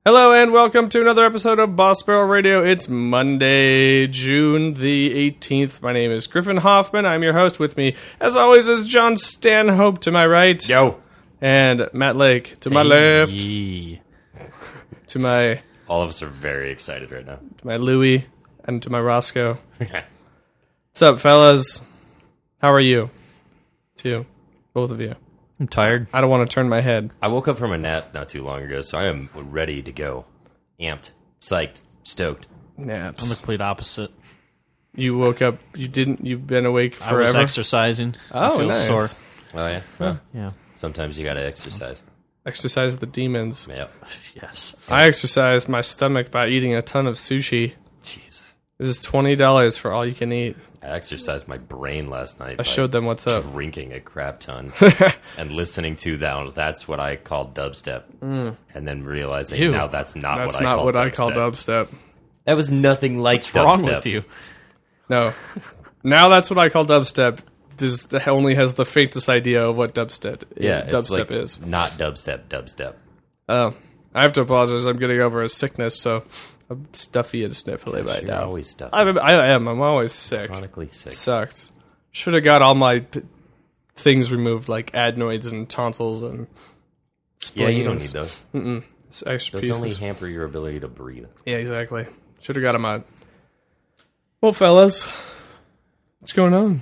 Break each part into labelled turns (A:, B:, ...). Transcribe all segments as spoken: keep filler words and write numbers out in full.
A: Hello and welcome to another episode of Boss Barrel Radio. It's Monday, June the eighteenth. My name is Griffin Hoffman. I'm your host. With me, as always, is John Stanhope to my right.
B: Yo.
A: And Matt Lake to my
B: Hey.
A: left. To my...
B: All of us are very excited right now.
A: To my Louie and to my Roscoe. What's up, fellas? How are you? To you. Both of you.
C: I'm tired.
A: I don't want to turn my head.
B: I woke up from a nap not too long ago, so I am ready to go. Amped, psyched, stoked.
A: Naps.
C: I'm the complete opposite.
A: You woke up, you didn't, you've been awake forever?
C: I was exercising. I
A: Oh,
C: feel
A: nice.
C: sore.
B: Oh, yeah? Well,
C: Yeah.
B: sometimes you gotta exercise.
A: Exercise the demons.
B: Yep.
C: Yes.
A: I exercised my stomach by eating a ton of sushi.
B: Jeez.
A: It was twenty dollars for all you can eat.
B: I exercised my brain last night.
A: I showed them what's up.
B: Drinking a crap ton and listening to that. That's what I call dubstep.
A: Mm.
B: And then realizing
C: Ew.
B: now that's not
A: That's
B: what I
A: not
B: call
A: what
B: dubstep.
A: I call dubstep.
B: That was nothing like
C: What's
B: dubstep.
C: wrong with you?
A: No. Now that's what I call dubstep. Just only has the faintest idea of what dubstep,
B: Yeah, it's
A: dubstep
B: like
A: is.
B: not dubstep, dubstep.
A: Oh. I have to apologize. I'm getting over a sickness, so I'm stuffy and sniffly right
B: You're
A: now.
B: always stuffy.
A: I, I am. I'm always sick.
B: Chronically sick.
A: Sucks. Should have got all my p- things removed, like adenoids and tonsils and spleens.
B: Yeah, you don't need those.
A: Mm-mm. It's extra
B: Those
A: pieces.
B: only hamper your ability to breathe.
A: Yeah, exactly. Should have got them out. Well, fellas, what's going on?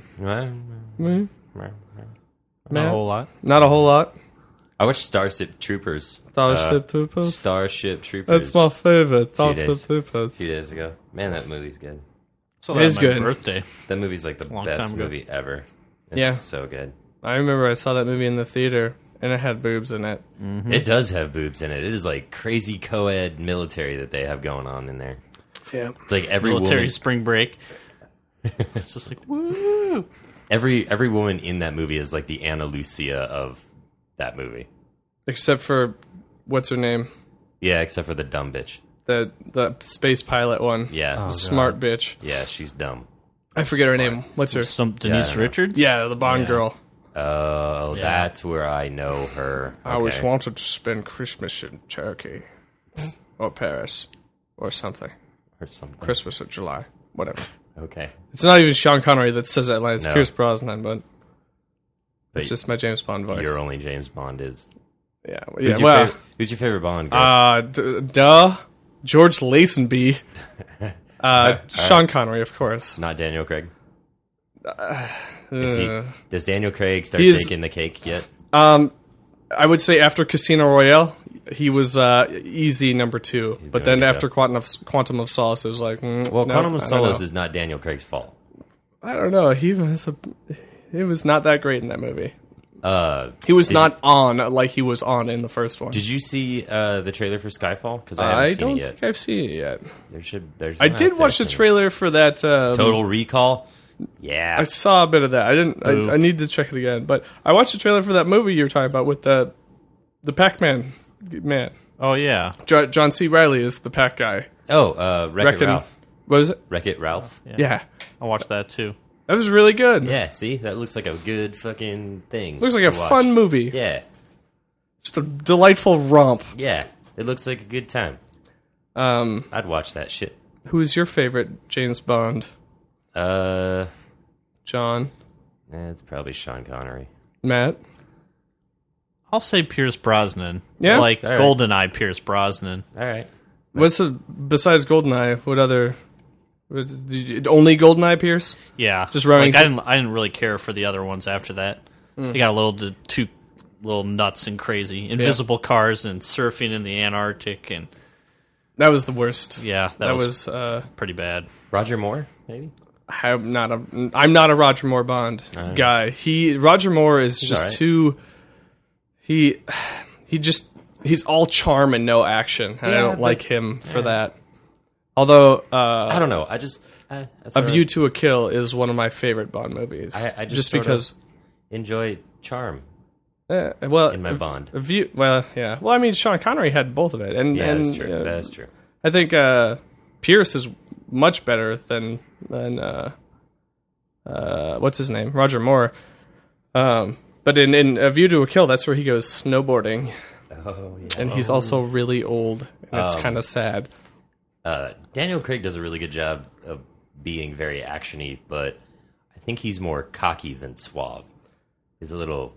A: Me?
C: Not
A: Matt?
C: a whole lot.
A: Not a whole lot.
B: I watched Starship Troopers.
A: Starship
B: uh,
A: Troopers.
B: Starship Troopers.
A: That's my favorite. Starship
B: days.
A: Troopers.
B: A few days ago. Man, that movie's good.
C: So
A: It
C: that
A: is
C: my
A: good.
C: birthday.
B: That movie's like the
C: Long
B: best
C: time ago.
B: movie ever. It's
A: Yeah.
B: so good.
A: I remember I saw that movie in the theater, and it had boobs in it.
C: Mm-hmm.
B: It does have boobs in it. It is like crazy co-ed military that they have going on in there.
A: Yeah.
B: It's like every
C: Military
B: woman,
C: spring break. It's just like, woo!
B: every every woman in that movie is like the Anna Lucia of that movie.
A: Except for, what's her name?
B: Yeah, except for the dumb bitch.
A: The the space pilot one.
B: Yeah,
A: The smart bitch.
B: yeah, she's dumb.
A: I forget her name. What's her?
C: Some
B: I
C: Denise
B: don't know.
C: Richards?
A: Yeah, the Bond
C: Yeah.
A: girl.
B: Oh,
C: Yeah.
B: that's where I know her.
A: I always
B: Okay.
A: wanted to spend Christmas in Turkey. Or Paris. Or something.
B: or something.
A: Christmas or July. Whatever.
B: Okay,
A: It's not even Sean Connery that says that line. It's
B: No.
A: Pierce Brosnan, but
B: But
A: it's just my James Bond voice.
B: your only James Bond is.
A: Yeah,
B: Who's,
A: yeah.
B: your,
A: Well,
B: favorite, who's your favorite Bond? Girl?
A: uh, d- duh. George Lazenby. Uh, Sean Connery, of course.
B: Not Daniel Craig. Is he,
A: Uh,
B: does Daniel Craig start
A: he's-
B: taking the cake yet?
A: um, I would say after Casino Royale, he was uh, easy number two. But
B: doing
A: then
B: good,
A: after
B: though.
A: Quantum of, Quantum of Solace, it was like, mm,
B: Well,
A: no,
B: Quantum of
A: I don't
B: Solace
A: know.
B: is not Daniel Craig's fault.
A: I don't know. He was a, he was not that great in that movie.
B: Uh,
A: He was
B: Did
A: not on like he was on in the first one.
B: did you see uh, the trailer for Skyfall? Because I haven't
A: I
B: seen
A: don't
B: it yet.
A: think I've seen it yet.
B: There should. There's.
A: I
B: one
A: did
B: out
A: watch
B: there
A: the
B: somewhere.
A: trailer for that. Um,
B: Total Recall. Yeah.
A: I saw a bit of that. I didn't.
C: Boo.
A: I, I need to check it again. But I watched the trailer for that movie you were talking about with the the Pac-Man man.
C: Oh, yeah.
A: Jo- John C. Riley is the Pac guy.
B: oh, uh, Wreck-It
A: Wreckin'
B: Ralph.
A: What is it?
B: Wreck-It Ralph.
C: Yeah.
A: Yeah,
C: I watched that too.
A: that was really good.
B: Yeah. See, that looks like a good fucking thing.
A: Looks like a
B: to watch.
A: fun movie.
B: Yeah.
A: Just a delightful romp.
B: Yeah. It looks like a good time.
A: Um,
B: I'd watch that shit.
A: who is your favorite James Bond?
B: Uh,
A: John,
B: eh, it's probably Sean Connery.
A: Matt.
C: I'll say Pierce Brosnan.
A: Yeah?
C: Like
B: All right.
C: GoldenEye Pierce Brosnan.
B: All right.
A: What's the besides Goldeneye? What other? what- did you- Only Goldeneye Pierce?
C: Yeah.
A: Just running
C: Like, I,
A: some-
C: didn't, I didn't really care for the other ones after that.
A: Hmm.
C: They got a little t- too little nuts and crazy. Invisible cars and surfing in the Antarctic. And
A: That was the worst.
C: yeah, that,
A: That
C: was,
A: was. Uh,
C: pretty bad.
B: Roger Moore, maybe.
A: I'm not a. I'm not a Roger Moore Bond guy. He Roger Moore is just
B: alright.
A: too. He, he just he's all charm and no action, and I
B: Yeah,
A: don't
B: but-
A: like him for that. Although, uh,
B: I don't know. I just. I, I
A: A
B: sorta
A: View to a Kill is one of my favorite Bond movies.
B: I- I just sorta-
A: because.
B: enjoy charm
A: Eh, well,
B: in my
A: a-
B: Bond.
A: A View. Well, yeah. Well, I mean, Sean Connery had both of it, and
B: Yeah,
A: and
B: that's true.
A: uh,
B: That's true.
A: I think uh, Pierce is much better than than uh, uh, what's his name, Roger Moore. Um, but in, in A View to a Kill, that's where he goes snowboarding,
B: Oh yeah.
A: and he's also really old. And it's
B: Um,
A: kind of sad.
B: Uh, Daniel Craig does a really good job of being very actiony, but I think he's more cocky than suave. He's a little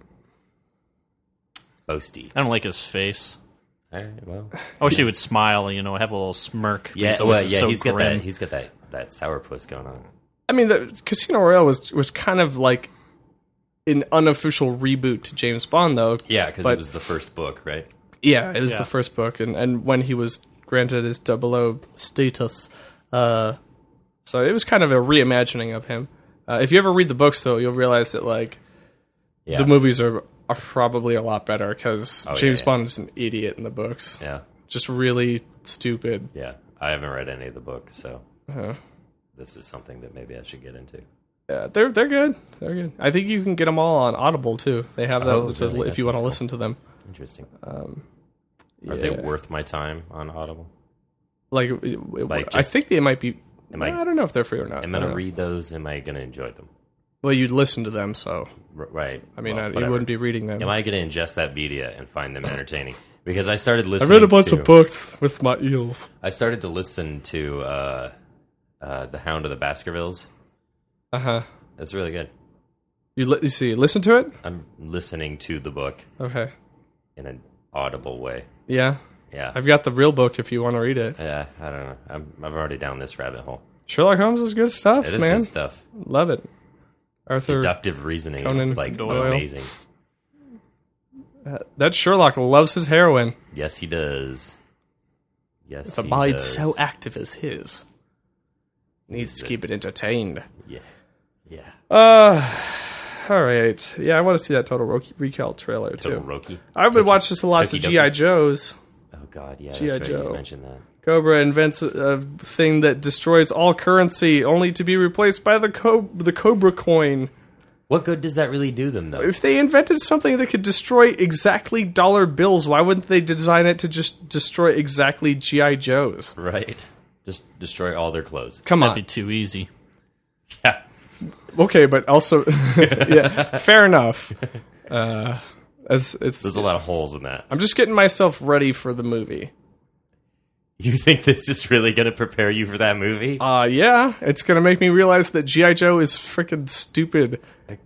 B: boasty.
C: I don't like his face.
B: All right, well,
C: I wish he would smile, you know, have a little smirk.
B: yeah,
C: He's always
B: well, yeah,
C: so
B: he's got
C: grim.
B: that. He's got that that sourpuss going on.
A: I mean, the Casino Royale was was kind of like an unofficial reboot to James Bond, though.
B: Yeah, because
A: But-
B: it was the first book, right?
A: Yeah, it was
C: Yeah.
A: the first book, and, and when he was granted his double O status, uh, so it was kind of a reimagining of him. Uh, if you ever read the books, though, you'll realize that like
B: Yeah,
A: the movies are are probably a lot better because
B: Oh, yeah,
A: James
B: yeah.
A: Bond is an idiot in the books,
B: yeah,
A: just really stupid.
B: yeah. I haven't read any of the books, so
A: Uh-huh.
B: this is something that maybe I should get into.
A: Yeah, they're they're good. They're good. I think you can get them all on Audible too. They have that
B: Oh,
A: to,
B: really?
A: if
B: That
A: you want to
B: sounds
A: listen to them.
B: Interesting.
A: Um,
B: Are they
A: yeah.
B: worth my time on Audible?
A: Like, it- it-
B: Like,
A: I
B: just-
A: think they might be.
B: Am I-
A: I don't know if they're free or not.
B: Am I
A: I don't
B: gonna
A: know.
B: read those? Am I gonna enjoy them?
A: Well, you'd listen to them, so
B: R- right.
A: I mean,
B: well,
A: I, you
B: whatever.
A: wouldn't be reading them.
B: Am I gonna ingest that media and find them entertaining? Because I started
A: I
B: listening.
A: read a bunch
B: to,
A: of books with my eels.
B: I started to listen to uh, uh, the Hound of the Baskervilles.
A: Uh huh.
B: It's really good.
A: You, li- you see, listen to it.
B: I'm listening to the book
A: Okay.
B: in an audible way.
A: Yeah,
B: Yeah.
A: I've got the real book if you want to read it.
B: yeah. I don't know. I'm I'm already down this rabbit hole.
A: Sherlock Holmes is good stuff,
B: It is
A: man.
B: good stuff.
A: Love it. Arthur,
B: Deductive reasoning
A: Conan
B: is like
A: Doyle.
B: amazing.
A: uh, that Sherlock loves his heroin.
B: Yes, he does. Yes,
A: The
B: he
A: mind
B: does.
A: so active as his needs to keep it entertained.
B: Yeah. Yeah.
A: Uh, all right. Yeah, I want to see that Total Ro- Recall trailer
B: Total
A: too.
B: Roki.
A: I've been watching just lots of
B: Toki
A: G I
B: Doki.
A: Joes.
B: Oh God, yeah,
A: G I.
B: that's right. You
A: Joe.
B: mentioned that.
A: Cobra invents a, a thing that destroys all currency, only to be replaced by the co- the Cobra coin.
B: What good does that really do them, though?
A: If they invented something that could destroy exactly dollar bills, why wouldn't they design it to just destroy exactly G I. Joes?
B: Right? Just destroy all their clothes.
A: Come
C: That'd
A: on.
C: be too easy.
B: Yeah.
A: Okay, but also, yeah, fair enough. Uh, as it's,
B: There's a lot of holes in that.
A: I'm just getting myself ready for the movie.
B: You think this is really going to prepare you for that movie?
A: Uh, yeah, it's gonna make me realize that G I. Joe is freaking stupid,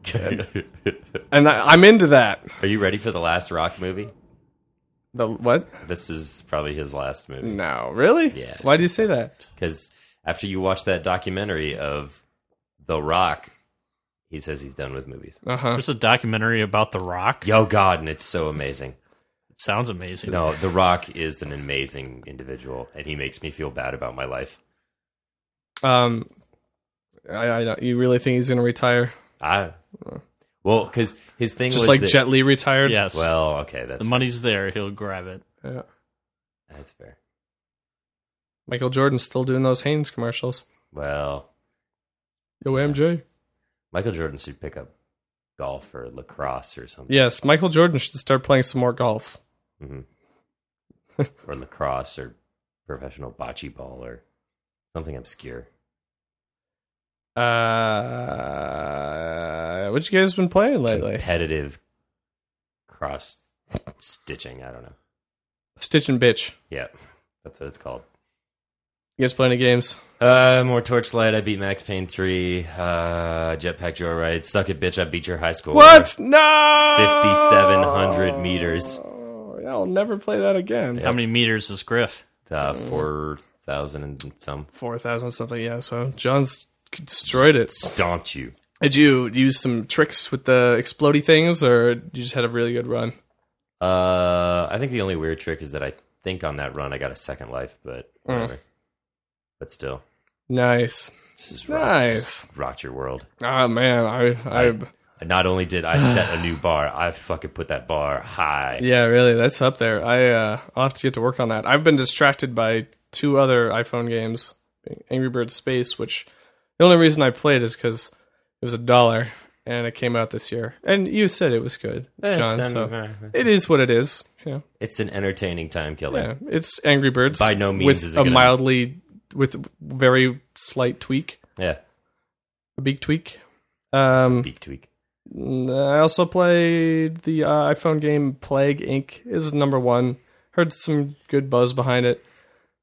A: and I, I'm into that.
B: Are you ready for the last Rock movie?
A: The what?
B: This is probably his last movie.
A: No, really?
B: Yeah.
A: Why do you say that?
B: Because after you watch that documentary of The Rock, he says he's done with movies.
A: Uh huh.
C: There's a documentary about The Rock.
B: Yo, God, and it's so amazing.
C: It sounds amazing.
B: No, The Rock is an amazing individual, and he makes me feel bad about my life.
A: Um, I, I don't- you really think he's gonna retire?
B: I well, because his thing
A: Just
B: was
A: like
B: that,
A: Jet Li retired?
C: Yes.
B: Well, okay, that's
C: the
B: fair.
C: money's there. He'll grab it.
A: Yeah.
B: That's fair.
A: Michael Jordan's still doing those Hanes commercials.
B: Well,
A: Yo, M J.
B: Michael Jordan should pick up golf or lacrosse or something.
A: Yes, Michael Jordan should start playing some more golf.
B: hmm or lacrosse or professional bocce ball or something obscure.
A: Uh, what you guys been playing lately?
B: Competitive cross stitching. I don't know.
A: Stitch and bitch.
B: Yeah, that's what it's called.
A: You guys play any games?
B: Uh, more Torchlight. I beat Max Payne three. Uh, Jetpack Joyride. Suck it, bitch. I beat your high school.
A: What? No!
B: fifty-seven hundred meters.
A: I'll never play that again.
C: How many meters is Griff?
B: Uh, four thousand and some.
A: four thousand something, yeah. So John's destroyed it.
B: Stomped you.
A: Did you use some tricks with the explodey things, or you just had a really good run?
B: Uh, I think the only weird trick is that I think on that run I got a second life, but whatever. But still,
A: Nice.
B: this is
A: Nice.
B: rocked, rocked your world.
A: Oh, man. I, I,
B: And not only did I set a new bar, I fucking put that bar high.
A: yeah, really, that's up there. I, uh, I'll have to get to work on that. I've been distracted by two other iPhone games, Angry Birds Space, which the only reason I played is because it was a dollar and it came out this year. And you said it was good,
B: Eh,
A: John.
B: it's,
A: So
B: um,
A: it is what it is. Yeah,
B: it's an entertaining time killer.
A: yeah. It's Angry Birds.
B: By no means
A: with
B: is it
A: a
B: gonna-
A: mildly, with very slight tweak,
B: Yeah,
A: a big tweak. Um,
B: beak tweak.
A: I also played the uh, iPhone game Plague Incorporated. Is number one. Heard some good buzz behind it.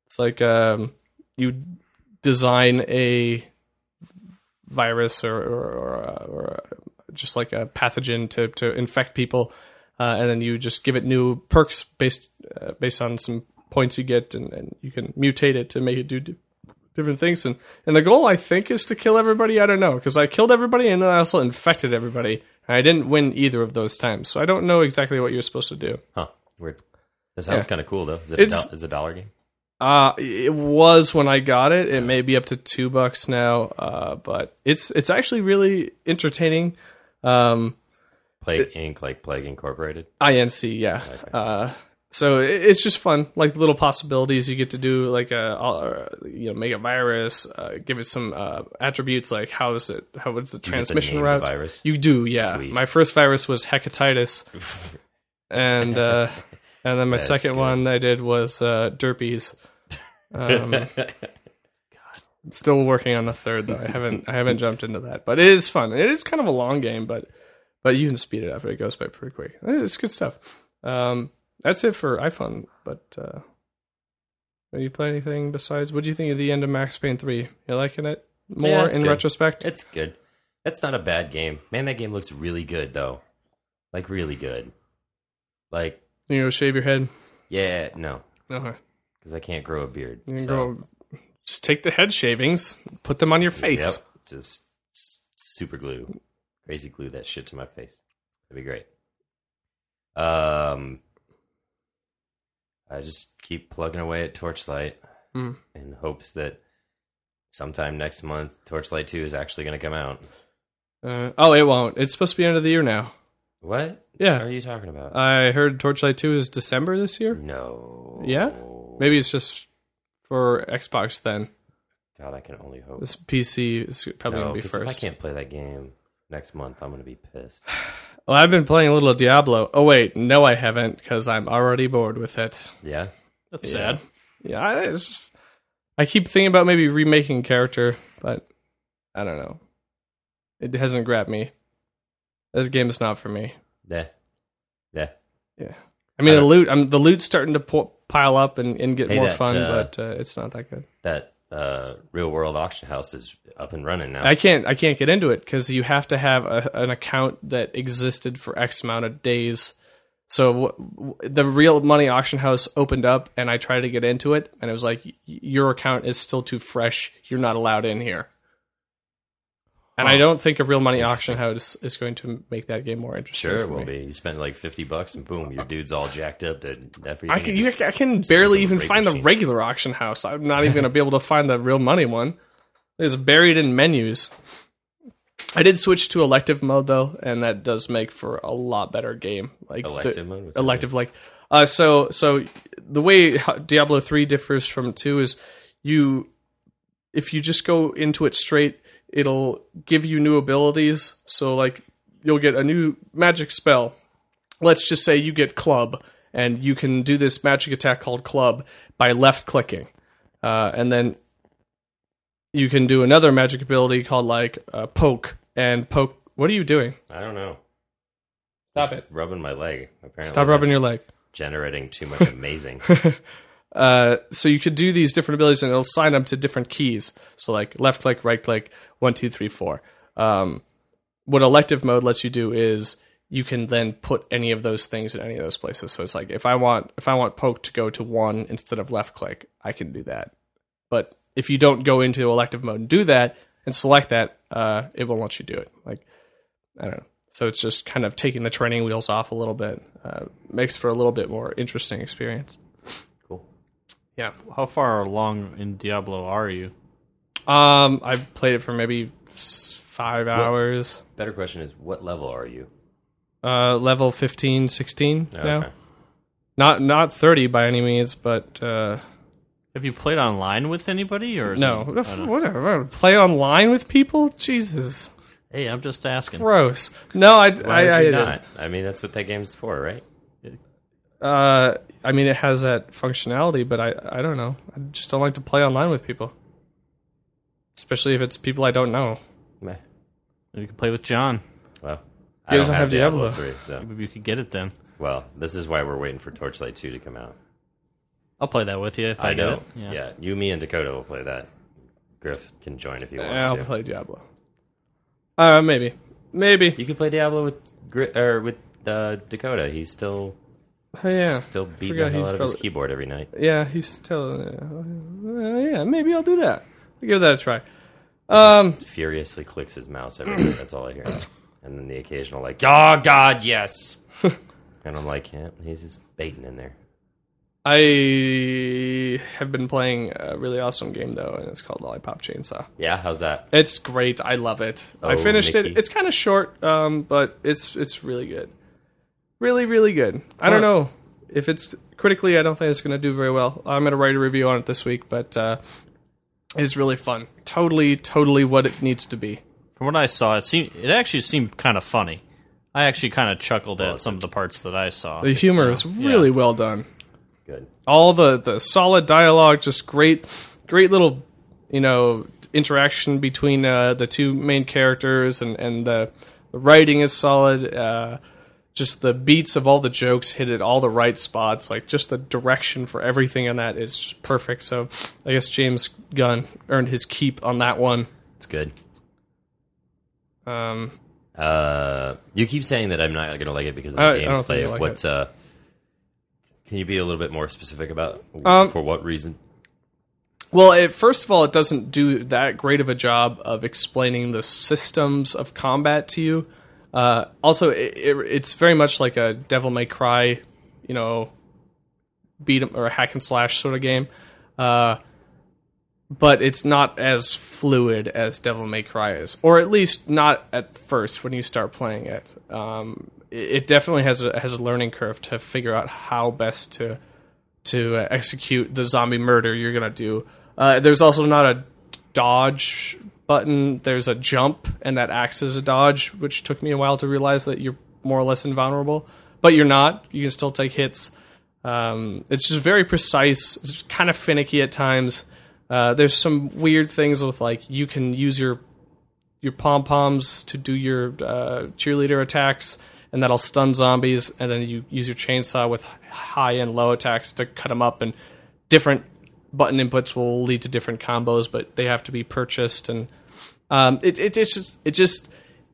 A: It's like um, you design a virus or or, or, uh, or just like a pathogen to, to infect people, uh, and then you just give it new perks based uh, based on some points you get, and, and you can mutate it to make it do d- different things. And, and the goal, I think, is to kill everybody. I don't know, because I killed everybody and then I also infected everybody. And I didn't win either of those times, so I don't know exactly what you're supposed to do.
B: Huh. Weird. That sounds
A: Yeah.
B: kind of cool, though. Is it,
A: It's-
B: a, do- is it a dollar game?
A: Uh, it was when I got it. It may be up to two bucks now, uh, but it's it's actually really entertaining. Um,
B: Plague Incorporated, like Plague Incorporated?
A: I N C, yeah.
B: Okay.
A: Uh, so it, it's just fun, like the little possibilities you get to do, like a uh, you know, make a virus, uh, give it some uh, attributes, like how is it, how is the
B: Do you get to
A: transmission
B: name the
A: route?
B: virus?
A: You do, yeah.
B: Sweet.
A: My first virus was hepatitis, and uh, and then my
B: That's
A: second
B: good.
A: one I did was uh, derpies. Um, I'm still working on the third though. I haven't I haven't jumped into that, but it is fun. It is kind of a long game, but but you can speed it up. It goes by pretty quick. It's good stuff. Um, that's it for iPhone. But uh, did you play anything besides? What do you think of the end of Max Payne three? You liking it more
B: Yeah, it's
A: in
B: good.
A: retrospect?
B: It's good. That's not a bad game. Man, that game looks really good, though. Like, really good. Like,
A: You go shave your head.
B: yeah, no.
A: Okay.
B: Because I can't grow a beard.
A: You can
B: so.
A: go. Just take the head shavings, put them on your face.
B: Yep. Just s- super glue. Crazy glue that shit to my face. That'd be great. Um, I just keep plugging away at Torchlight
A: Mm.
B: in hopes that sometime next month Torchlight two is actually going to come out.
A: Uh, oh, it won't. It's supposed to be end of the year now.
B: What?
A: Yeah.
B: What are you talking about?
A: I heard Torchlight two is December this year.
B: no.
A: Yeah? Maybe it's just for Xbox then.
B: God, I can only hope.
A: This P C is probably
B: No,
A: going to be
B: 'cause if I
A: first.
B: can't play that game next month, I'm going to be pissed.
A: Well, I've been playing a little Diablo. Oh, wait. No, I haven't, because I'm already bored with it.
B: Yeah?
C: That's
A: Yeah.
C: sad.
A: Yeah, I- it's just... I keep thinking about maybe remaking character, but I don't know. It hasn't grabbed me. This game is not for me.
B: Yeah. Yeah.
A: Yeah. I mean,
B: I
A: the
B: don't-
A: loot, I'm, the loot's starting to po- pile up and, and get
B: Hey,
A: more
B: that,
A: fun,
B: uh,
A: but uh, it's not that good.
B: That uh, real world auction house is up and running now.
A: I can't I can't get into it because you have to have a, an account that existed for X amount of days. So w- w- the real money auction house opened up, and I tried to get into it, and it was like, "Y- your account is still too fresh. You're not allowed in here. And I
B: Huh.
A: don't think a real money auction house is going to make that game more interesting.
B: Sure,
A: for
B: it will
A: me.
B: be. You spend like fifty bucks, and boom, your dude's all jacked up to everything.
A: I can,
B: You
A: you,
B: just-
A: I can
B: stick
A: barely
B: with a
A: even
B: rate
A: find the
B: machine.
A: regular auction house. I'm not even going to be able to find the real money one. It's buried in menus. I did switch to elective mode though, and that does make for a lot better game. Like the-
B: Elective mode? What's that
A: elective, like uh, so. So the way how Diablo three differs from two is you, if you just go into it straight, it'll give you new abilities. So like you'll get a new magic spell. Let's just say you get club, and you can do this magic attack called club by left clicking, uh, and then you can do another magic ability called like uh, poke and poke. What are you doing?
B: I don't know.
A: Stop it!
B: Rubbing my leg. Apparently,
A: Stop rubbing
B: that's
A: your leg.
B: Generating too much amazing.
A: Uh, so you could do these different abilities, and it'll sign them to different keys. So like left click, right click, one, two, three, four. Um, what elective mode lets you do is you can then put any of those things in any of those places. So it's like if I want if I want poke to go to one instead of left click, I can do that. But if you don't go into elective mode and do that and select that, uh, it won't let you do it. Like I don't know. So it's just kind of taking the training wheels off a little bit. Uh, makes for a little bit more interesting experience.
B: Cool.
A: Yeah.
C: How far along in Diablo are you?
A: Um, I played it for maybe s- five hours.
B: Better question is, what level are you?
A: Uh, level fifteen, sixteen
B: Oh,
A: now.
B: okay.
A: Not not thirty by any means, but uh,
C: Have you played online with anybody, or is
A: no.
C: it-
A: What
C: I
A: the
C: don't
A: f-
C: know.
A: Whatever. Play online with people? Jesus.
C: Hey, I'm just asking.
A: Gross. No, I,
B: Why
A: I,
B: would you
A: I,
B: not? I mean, that's what that game's for, right?
A: Uh, I mean, it has that functionality, but I, I don't know. I just don't like to play online with people, especially if it's people I don't know.
B: Meh.
C: You can play with John.
B: Well,
A: He
B: I
A: doesn't
B: don't have
A: have Diablo.
B: Diablo three, so
C: Maybe you could get it then.
B: well, this is why we're waiting for Torchlight two to come out.
C: I'll play that with you if I,
B: I
C: get
B: know.
C: it.
B: Yeah.
C: Yeah.
B: you, me, and Dakota will play that. Griff can join if he wants
A: I'll
B: to.
A: play Diablo. Uh, maybe, maybe.
B: You can play Diablo with Gri- or with uh, Dakota. He's still
A: Oh, yeah,
B: still beating
A: forgot
B: the hell
A: he's
B: out of his
A: probably-
B: keyboard every night.
A: yeah. He's still. Uh, yeah, maybe I'll do that. I'll give that a try. Um,
B: Furiously clicks his mouse every day. That's all I hear. And then the occasional like, oh God, yes. And I'm like, yeah, he's just baiting in there.
A: I have been playing a really awesome game though, and it's called Lollipop Chainsaw.
B: Yeah, how's that?
A: It's great. I love it. I
B: Oh,
A: finished
B: Mickey.
A: it. It's kind of short, um, but it's it's really good. Really, really good. I don't know if it's critically. I don't think it's going to do very well. I'm going to write a review on it this week, but uh, it's really fun. Totally, totally what it needs to be.
C: From what I saw, it seemed it actually seemed kind of funny. I actually kind of chuckled at some of the parts that I saw.
A: The humor is really
C: yeah.
A: well done.
B: Good.
A: All the, the solid dialogue, just great, great little, you know, interaction between uh, the two main characters, and, and the, the writing is solid. Uh, just the beats of all the jokes hit at all the right spots. Like, just the direction for everything in that is just perfect. So I guess James Gunn earned his keep on that one.
B: It's good.
A: Um,
B: Uh, you keep saying that I'm not going to like it because of the
A: I- I don't think
B: gameplay.
A: you like
B: what?
A: it.
B: Uh, can you be a little bit more specific about
A: Um,
B: for what reason?
A: Well, it, first of all, it doesn't do that great of a job of explaining the systems of combat to you. Uh, also, it, it, it's very much like a Devil May Cry, you know, beat 'em or a hack and slash sort of game. Uh, but it's not as fluid as Devil May Cry is, or at least not at first when you start playing it. Um, it, it definitely has a, has a learning curve to figure out how best to to uh, execute the zombie murder you're gonna do. Uh, there's also not a dodge button. There's a jump, and that acts as a dodge, which took me a while to realize that you're more or less invulnerable. But you're not. You can still take hits. Um, it's just very precise. It's kind of finicky at times. Uh, there's some weird things with, like, you can use your your pom poms to do your uh, cheerleader attacks, and that'll stun zombies. And then you use your chainsaw with high and low attacks to cut them up. And different button inputs will lead to different combos, but they have to be purchased. And um, it, it it's just it just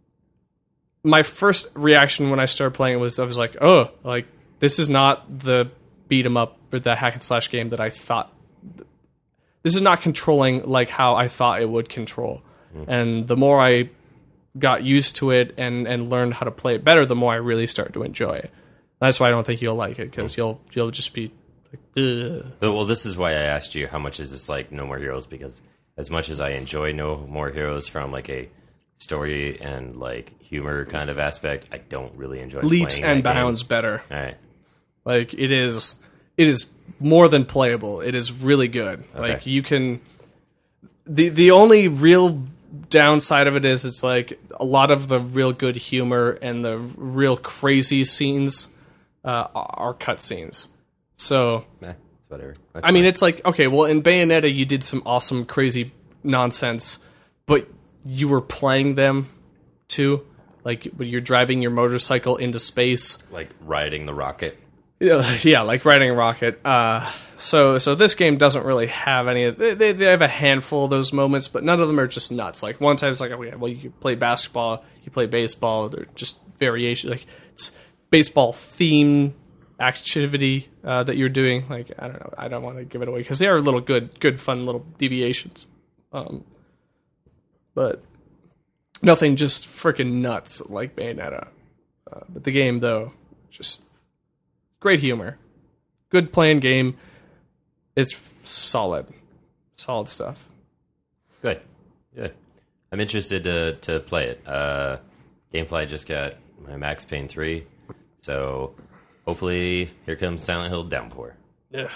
A: my first reaction when I started playing it was I was like, oh, like this is not the beat 'em up or the hack and slash game that I thought. This is not controlling like how I thought it would control. Mm. And the more I got used to it and, and learned how to play it better, the more I really started to enjoy it. That's why I don't think you'll like it, because you'll you'll just be like, ugh.
B: But, well, this is why I asked you how much is this like No More Heroes, because as much as I enjoy No More Heroes from like a story and like humor kind of aspect, I don't really enjoy
A: Leaps
B: playing
A: and
B: that game.
A: bounds better.
B: All right.
A: Like it is, it is more than playable. It is really good.
B: Okay.
A: Like you can. The the only real downside of it is it's like a lot of the real good humor and the real crazy scenes uh, are cut scenes. So
B: Eh, it's whatever. That's
A: I mean,
B: fine.
A: it's like, okay, well, in Bayonetta you did some awesome, crazy nonsense, but you were playing them too. Like when you're driving your motorcycle into space.
B: like riding the rocket.
A: Yeah, yeah, like riding a rocket. Uh, so, so this game doesn't really have any. They, they, they have a handful of those moments, but none of them are just nuts. Like one time, it's like, oh yeah, well, you can play basketball, you play baseball. They're just variation. Like it's baseball theme activity uh, that you're doing. Like I don't know, I don't want to give it away because they are little good, good, fun little deviations. Um, but nothing just freaking nuts like Bayonetta. Uh, but the game, though, just. Great humor. Good playing game. It's solid. Solid stuff.
B: Good. Good. I'm interested to to play it. Uh, Gamefly just got my Max Payne three, so hopefully here comes Silent Hill Downpour.
A: Yeah.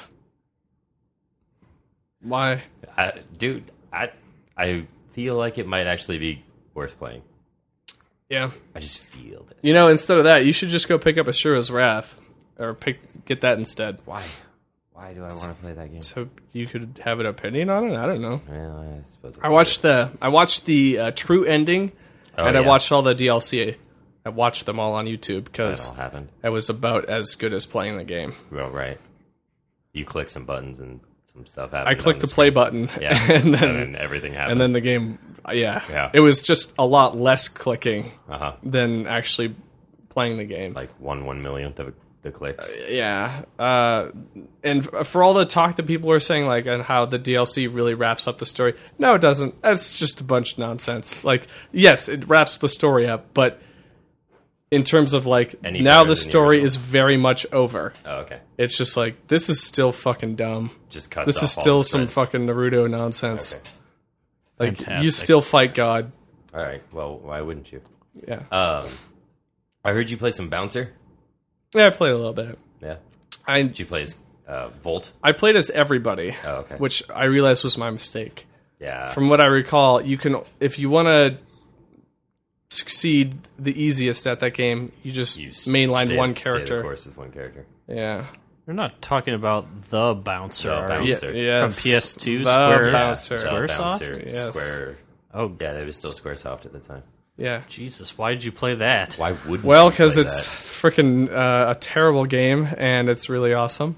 A: Why?
B: I, dude, I I feel like it might actually be worth playing.
A: Yeah.
B: I just feel this.
A: You know, instead of that, you should just go pick up Ashura's Wrath. Or pick get that instead.
B: why? Why do I want to play that game?
A: So you could have an opinion on it? I don't know.
B: Well, I suppose it's
A: I watched the I watched the uh, true ending,
B: Oh,
A: and I
B: yeah.
A: watched all the D L C. I watched them all on YouTube
B: that
A: because
B: all happened.
A: it was about as good as playing the game.
B: Well, right. You click some buttons and some stuff happens.
A: I clicked the, the play button,
B: yeah,
A: and, then,
B: and then everything happened.
A: And then the game, yeah,
B: yeah.
A: It was just a lot less clicking
B: uh-huh.
A: than actually playing the game.
B: Like one one millionth of the clicks.
A: Uh, yeah, uh, and for all the talk that people are saying, like, and how the D L C really wraps up the story, no, it doesn't. That's just a bunch of nonsense. Like, yes, it wraps the story up, but in terms of like
B: Any
A: now
B: better
A: the
B: than the
A: story
B: original?
A: is very much over.
B: Oh, okay.
A: It's just like this is still fucking dumb.
B: Just cut.
A: This is
B: off all
A: still
B: the
A: some
B: threads.
A: fucking Naruto nonsense.
B: Okay.
A: Like
C: Fantastic.
A: you still fight God.
B: All right. Well, why wouldn't you?
A: Yeah.
B: Um, I heard you played some Bouncer.
A: Yeah, I played a little bit.
B: Yeah.
A: I
B: Did you play as uh, Volt?
A: I played as everybody,
B: Oh, okay.
A: which I realized was my mistake.
B: Yeah.
A: From what I recall, you can if you want to succeed the easiest at that game, you just
B: You s-
A: mainline
B: stay-
A: one
B: stay the
A: character.
B: course with one character.
A: Yeah.
C: You're not talking about the bouncer,
B: The
C: are you?
B: Bouncer.
A: Yeah,
C: From
A: yes.
C: P S two,
A: The
C: Square,
A: Bouncer.
B: The
C: Squaresoft?
B: Bouncer,
A: Yes.
B: Square.
C: Oh,
B: Yeah, it was still Squaresoft at the time.
A: Yeah.
C: Jesus, why did you play that?
B: Why wouldn't
A: Well,
B: you
A: because
B: play
A: it's
B: that?
A: freaking uh, a terrible game and it's really awesome.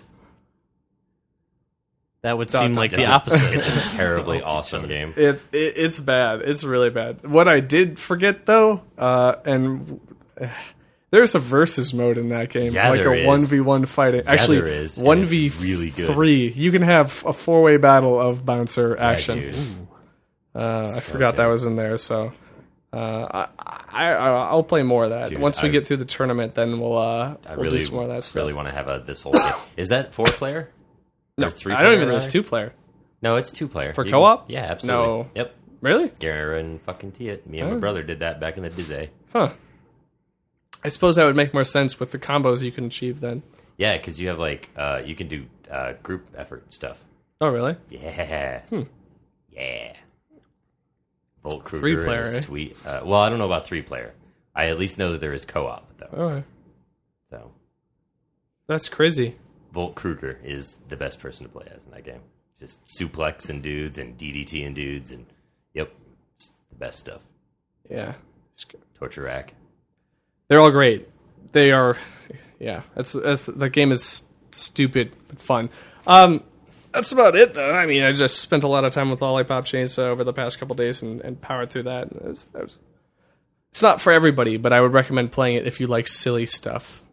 C: That would
A: Dot,
C: seem
A: dot,
C: like
A: dot.
C: the
B: It's a-
C: opposite.
B: It's a terribly awesome game.
A: It, it it's bad. It's really bad. What I did forget though, uh, and uh, there's a versus mode in that game,
B: Yeah,
A: like
B: there
A: a
B: is.
A: one v one fighting.
B: Yeah,
A: Actually,
B: there is, and
A: one
B: it's
A: v
B: really good.
A: three. You can have a four way battle of bouncer action.
B: Yeah, dude.
A: Uh, I
B: So
A: forgot that
B: good.
A: was in there, so uh, I, I I'll play more of that.
B: Dude,
A: Once we
B: I-
A: get through the tournament, then we'll uh,
B: I
A: we'll
B: really,
A: do some more of that stuff.
B: really want to have a this whole game. Is that four player?
A: no,
B: Or three
A: I don't
B: player,
A: even know it's
B: rather?
A: two player.
B: No, it's two player.
A: For
B: You
A: co-op?
B: can- Yeah, absolutely.
A: No.
B: Yep.
A: Really?
B: Gara and fucking Tiet. Me and my
A: Oh.
B: brother did that back in the day.
A: Huh. I suppose that would make more sense with the combos you can achieve then.
B: Yeah, because you have like uh, you can do uh, group effort stuff.
A: Oh, really?
B: Yeah.
A: Hmm.
B: Yeah. Volt Kruger
A: Three player,
B: is
A: eh?
B: sweet. Uh, well, I don't know about three player. I at least know that there is co-op though.
A: Okay.
B: So
A: That's crazy.
B: Volt Kruger is the best person to play as in that game. Just suplex and dudes and D D T and dudes and yep, it's the best stuff.
A: Yeah. It's good.
B: Torture rack.
A: They're all great. They are, yeah. That's that's the game is stupid but fun. Um, that's about it though. I mean, I just spent a lot of time with Lollipop Chainsaw over the past couple days and, and powered through that. It was, it was, it's not for everybody, but I would recommend playing it if you like silly stuff.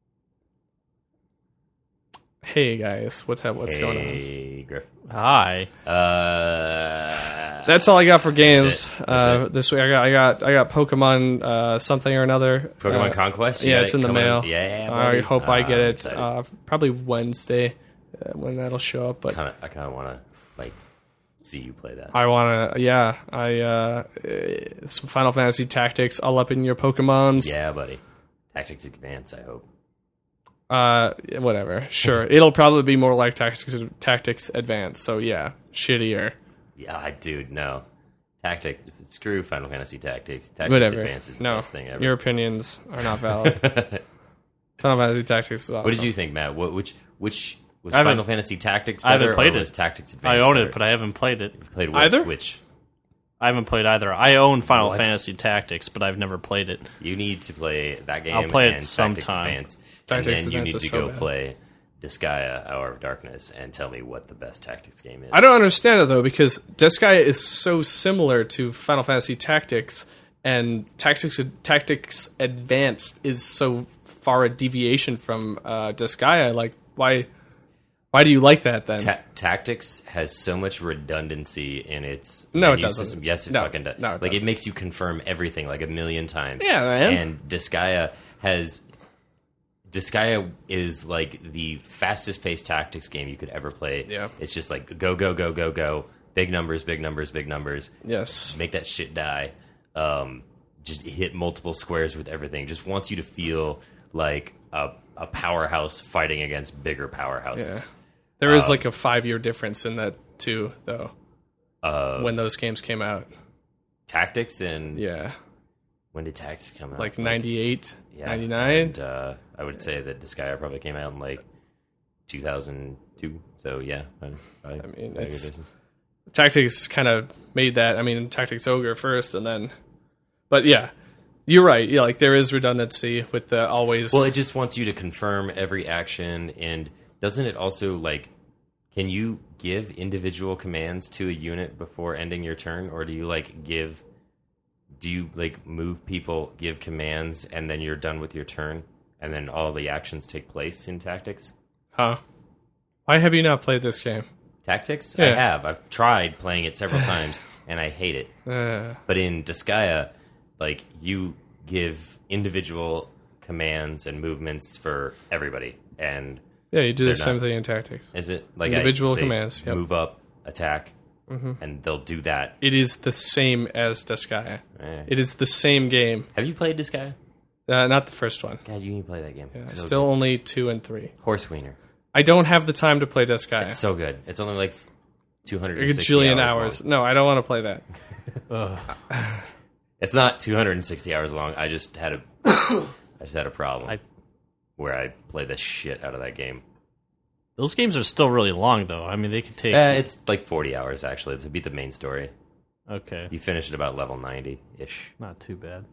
A: Hey guys, what's up? What's
B: hey,
A: going on?
B: Hey, Griff.
C: Hi.
B: Uh,
A: That's all I got for games
B: it. That's
A: uh,
B: it.
A: this week. I got I got I got Pokemon uh, something or another.
B: Pokemon
A: uh,
B: Conquest. You
A: Yeah,
B: got
A: it's
B: it
A: in the
B: coming
A: mail.
B: in? Yeah,
A: I
B: buddy.
A: hope I
B: Ah,
A: get
B: I'm
A: it
B: excited.
A: uh, probably Wednesday uh, when that'll show up. But
B: Kinda, I kind of want to like see you play that.
A: I want to, yeah, I uh, eh, some Final Fantasy Tactics all up in your Pokemons.
B: Yeah, buddy. Tactics Advance. I hope.
A: Uh, whatever. Sure, it'll probably be more like Tactics Tactics Advance. So yeah, shittier.
B: Yeah, I dude, no. Tactic. Screw Final Fantasy Tactics. Tactics
A: Whatever.
B: Advance is the
A: No,
B: best thing ever.
A: your opinions are not valid. Final Fantasy Tactics is awesome.
B: What did you think, Matt? What, which which was
C: I haven't-
B: Final Fantasy Tactics
C: I
B: better
C: haven't played
B: or
C: it.
B: was Tactics
C: I
B: Advance
C: own
B: better?
C: it, but I haven't played it.
B: Played which?
A: Either?
B: Which?
C: I haven't played either. I own Final
B: What?
C: Fantasy Tactics, but I've never played it.
B: You need to play that game
C: I'll play it
B: and Tactics
C: sometime.
B: Advance.
A: Tactics
B: and then you
A: Advance
B: need
A: is
B: to
A: so
B: go
A: bad.
B: play Disgaea, Hour of Darkness, and tell me what the best Tactics game is.
A: I don't understand it though because Disgaea is so similar to Final Fantasy Tactics, and Tactics Tactics Advanced is so far a deviation from uh, Disgaea. Like, why? Why do you like that then?
B: Ta- Tactics has so much redundancy in its
A: No, it
B: menu
A: doesn't.
B: system. Yes, it
A: No,
B: fucking does.
A: no, it
B: like
A: doesn't.
B: it makes you confirm everything like a million times.
A: Yeah, man.
B: And Disgaea has Disgaea is like the fastest paced tactics game you could ever play.
A: Yeah.
B: It's just like go go go go go, big numbers, big numbers, big numbers.
A: Yes.
B: Make that shit die. Um, just hit multiple squares with everything. Just wants you to feel like a, a powerhouse fighting against bigger powerhouses.
A: Yeah. There is
B: Um,
A: like a five year difference in that too, though.
B: Uh,
A: when those games came out,
B: Tactics and
A: yeah,
B: when did Tactics come out?
A: like ninety-eight,
B: yeah,
A: ninety-nine.
B: And, uh, I would say that Disgaea probably came out in like two thousand two. So yeah, five, five,
A: I mean,
B: five
A: it's-
B: year distance.
A: Tactics kind of made that. I mean, Tactics Ogre first, and then, but yeah, you're right. Yeah, like there is redundancy with the always.
B: Well, it just wants you to confirm every action, and doesn't it also like Can you give individual commands to a unit before ending your turn, or do you like give? Do you like move people, give commands, and then you're done with your turn, and then all the actions take place in Tactics?
A: Huh? Why have you not played this game?
B: Tactics?
A: Yeah.
B: I have. I've tried playing it several times, and I hate it.
A: Uh,
B: But in Disgaea, like, you give individual commands and movements for everybody. And
A: yeah, you do the
B: They're
A: same
B: not-
A: thing in Tactics.
B: is it like
A: Individual
B: I say,
A: commands, yep.
B: move up, attack, and they'll do that.
A: It is the same as Disgaea.
B: Eh.
A: It is the same game.
B: Have you played Disgaea?
A: Uh, not the first one.
B: God, you need to play that game.
A: Yeah,
B: It's so
A: still
B: good.
A: only two and three.
B: Horse Wiener.
A: I don't have the time to play Disgaea.
B: It's so good. It's only like two hundred
A: a
B: sixty
A: gajillion
B: hours.
A: hours.
B: long.
A: No, I don't want to play that.
B: It's not two hundred sixty hours long. I just had a, I just had a problem
C: I-
B: where I played the shit out of that game.
C: Those games are still really long, though. I mean, they could take.
B: Uh, it's like forty hours actually to beat the main story.
C: Okay,
B: You finish at about level ninety ish.
C: not too bad.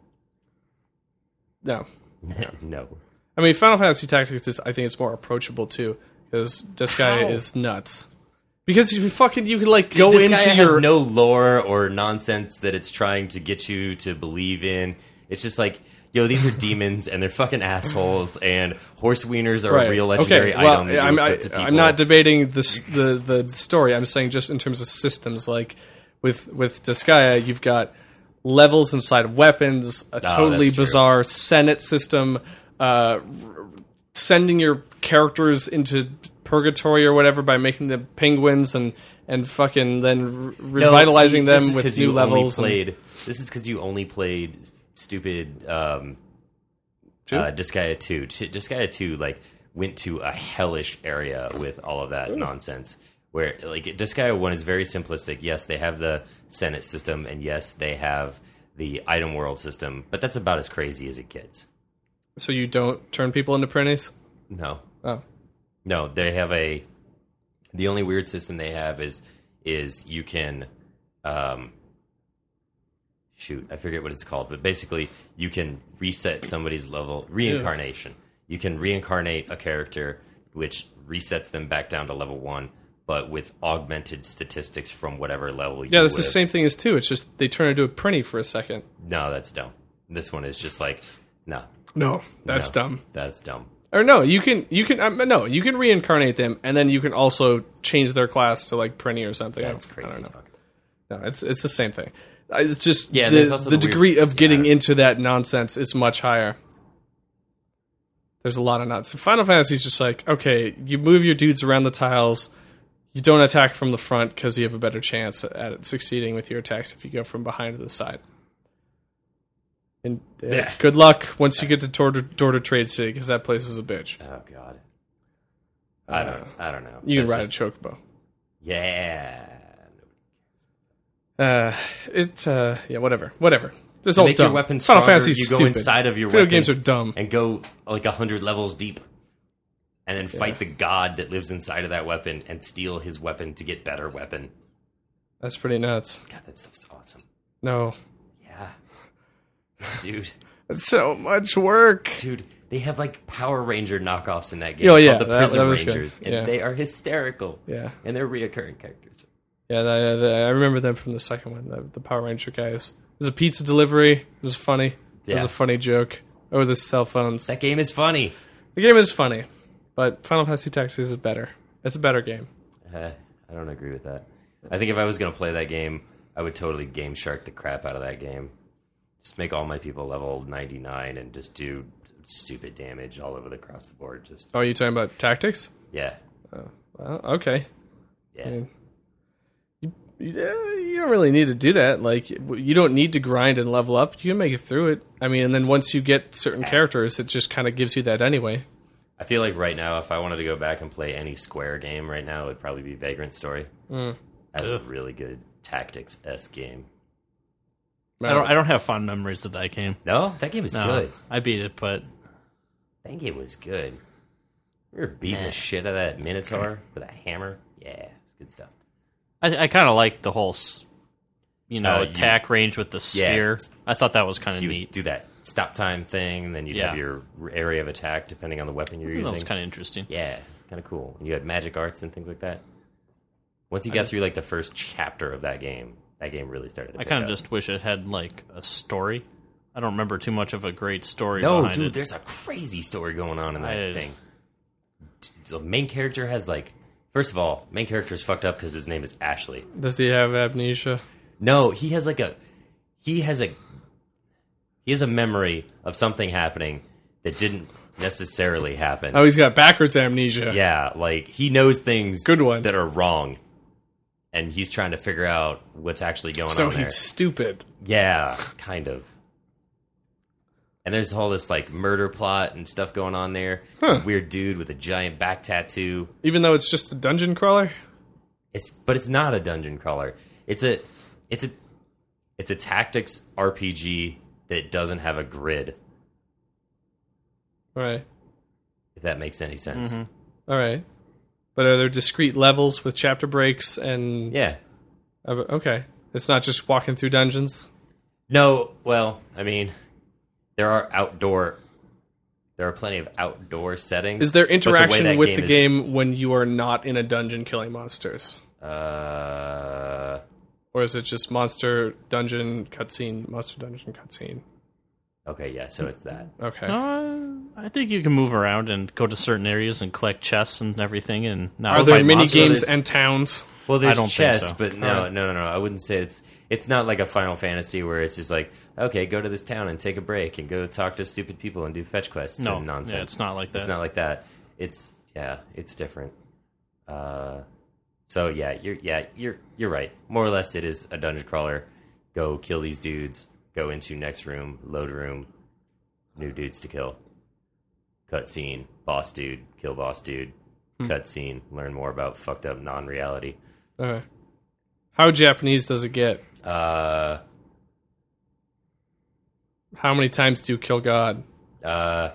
A: No.
B: No,
A: I mean, Final Fantasy Tactics is, I think it's more approachable too, because Disgaea
C: How?
A: is nuts. Because you fucking, you can like go
B: Disgaea
A: into
B: has
A: your...
B: no lore or nonsense that it's trying to get you to believe in. It's just like, yo, these are demons and they're fucking assholes, and horse wieners are
A: Right.
B: a real legendary
A: okay. well,
B: item that you
A: I'm, I,
B: equip to people.
A: I'm not debating the, s- the the story. I'm saying just in terms of systems, like with with Disgaea, you've got levels inside of weapons, a totally
B: that's true.
A: bizarre Senate system, uh, r- sending your characters into purgatory or whatever by making them penguins and and fucking then re-
B: No,
A: revitalizing
B: see, this
A: them
B: is
A: with
B: 'cause
A: new
B: you only
A: levels. and-
B: Played, this is because you only played stupid um,
A: Two?
B: uh, Disgaea two. T- Disgaea two like went to a hellish area with all of that nonsense. Where like Disgaea one is very simplistic. Yes, they have the Senate system, and yes, they have the item world system, but that's about as crazy as it gets.
A: So you don't turn people into printies?
B: No,
A: Oh.
B: no, they have a. The only weird system they have is is you can, um, shoot, I forget what it's called, but basically you can reset somebody's level reincarnation. You can reincarnate a character, which resets them back down to level one, but with augmented statistics from whatever level.
A: Yeah,
B: you
A: that's the
B: with.
A: same thing as two. It's just they turn into a printy for a second.
B: No, that's dumb. This one is just like no,
A: No, that's
B: no,
A: dumb.
B: That's dumb.
A: Or no, you can you can um, no, you can reincarnate them, and then you can also change their class to like printy or something.
B: That's
A: I, I
B: crazy
A: don't know.
B: talk.
A: No, it's it's the same thing. Uh, It's just
B: Yeah,
A: the,
B: there's also
A: the,
B: the weird-
A: degree of getting
B: yeah.
A: into that nonsense is much higher. There's a lot of nonsense. Final Fantasy is just like, okay, you move your dudes around the tiles. You don't attack from the front because you have a better chance at succeeding with your attacks if you go from behind to the side. And uh,
B: Yeah.
A: good luck once you get to Dorter, Dorter Trade City, because that place is a bitch.
B: Oh god, I don't. I don't know.
A: Uh, You can
B: That's
A: ride
B: just-
A: a chocobo.
B: Yeah.
A: Uh, it's uh, yeah, whatever, whatever. It's
B: To
A: all
B: make
A: dumb.
B: your weapons
A: Final
B: stronger,
A: Fantasy's
B: you go
A: stupid.
B: inside of your
A: Video
B: weapons
A: games are dumb.
B: and go like a hundred levels deep, and then fight the god that lives inside of that weapon and steal his weapon to get better weapon.
A: That's pretty nuts.
B: God, that stuff's awesome.
A: No,
B: Yeah, dude,
A: it's so much work.
B: dude. They have like Power Ranger knockoffs in that game
A: Oh, yeah,
B: called the
A: that-
B: Prison
A: that was good.
B: Rangers, and
A: Yeah.
B: they are hysterical.
A: Yeah.
B: and they're reoccurring characters.
A: Yeah, the, the, I remember them from the second one, the, the Power Ranger guys. It was a pizza delivery. It was funny. It was
B: Yeah.
A: a funny joke. Oh, the cell phones.
B: That game is funny.
A: The game is funny, but Final Fantasy Tactics is better. It's a better game.
B: Uh, I don't agree with that. I think if I was going to play that game, I would totally Game Shark the crap out of that game. Just make all my people level ninety-nine and just do stupid damage all over the across the board. Just
A: Oh, are you talking about Tactics?
B: yeah,
A: Well, okay.
B: yeah.
A: mean, You, you don't really need to do that. Like, you don't need to grind and level up. You can make it through it. I mean, and then once you get certain characters, it just kind of gives you that anyway.
B: I feel like right now, if I wanted to go back and play any Square game right now, it would probably be Vagrant Story.
A: Mm.
B: That's a really good tactics-esque game.
C: I don't. I don't have fond memories of that game.
B: No, that game was
C: No,
B: good.
C: I beat it, but
B: That game was good. We were beating the shit out of that Minotaur with a hammer. Yeah, it's good stuff.
C: I, I kind of like the whole, s- you know,
B: Uh, you-
C: attack range with the sphere. I thought that was kind of
B: You
C: neat.
B: do that stop time thing, and then you'd
C: Yeah.
B: have your area of attack depending on the weapon you're
C: That was
B: using.
C: kind of interesting.
B: Yeah, it's kind of cool. You had magic arts and things like that. Once you got through like the first chapter of that game, that game really started to
C: I
B: pick
C: kind of
B: up.
C: just wish it had like a story. I don't remember too much of a great story.
B: No,
C: behind
B: dude,
C: it.
B: there's a crazy story going on in that
C: I-
B: thing. The main character has like, first of all, main character is fucked up because his name is Ashley.
A: Does he have amnesia?
B: No, he has like a, he has a, he has a memory of something happening that didn't necessarily happen.
A: Oh, he's got backwards amnesia.
B: Yeah, like he knows things
A: Good one.
B: that are wrong, and he's trying to figure out what's actually going
A: So
B: on there.
A: he's stupid.
B: Yeah, kind of. And there's all this like murder plot and stuff going on there.
A: Huh.
B: Weird dude with a giant back tattoo.
A: Even though it's just a dungeon crawler?
B: It's but it's not a dungeon crawler. It's a it's a it's a tactics R P G that doesn't have a grid.
A: Right.
B: If that makes any sense.
C: Mm-hmm.
A: All right. But are there discrete levels with chapter breaks and...
B: Yeah.
A: Uh, okay. It's not just walking through dungeons?
B: No, well, I mean, there are outdoor. There are plenty of outdoor settings.
A: Is there
B: but the way
A: interaction
B: that
A: with
B: game
A: the
B: is-
A: game when you are not in a dungeon killing monsters?
B: Uh,
A: Or is it just monster dungeon cutscene, monster dungeon cutscene?
B: okay, yeah, so it's that.
A: Okay.
C: Uh, I think you can move around and go to certain areas and collect chests and everything. And not
A: Are there
C: fight
A: mini
C: monsters.
A: games and towns?
B: Well, there's
C: I don't think
B: chess,
C: so.
B: but no,
A: Alright.
B: no, no, no. I wouldn't say it's. It's not like a Final Fantasy where it's just like, okay, go to this town and take a break and go talk to stupid people and do fetch quests
C: No,
B: and nonsense.
C: yeah, it's not like that.
B: It's not like that. It's yeah, it's different. Uh, so yeah, you're yeah, you're you're right. More or less, it is a dungeon crawler. Go kill these dudes. Go into next room, load room, new dudes to kill. Cutscene, boss dude, kill boss dude. Cutscene, learn more about fucked up non-reality.
A: Okay. How Japanese does it get?
B: Uh,
A: How many times do you kill God?
B: uh,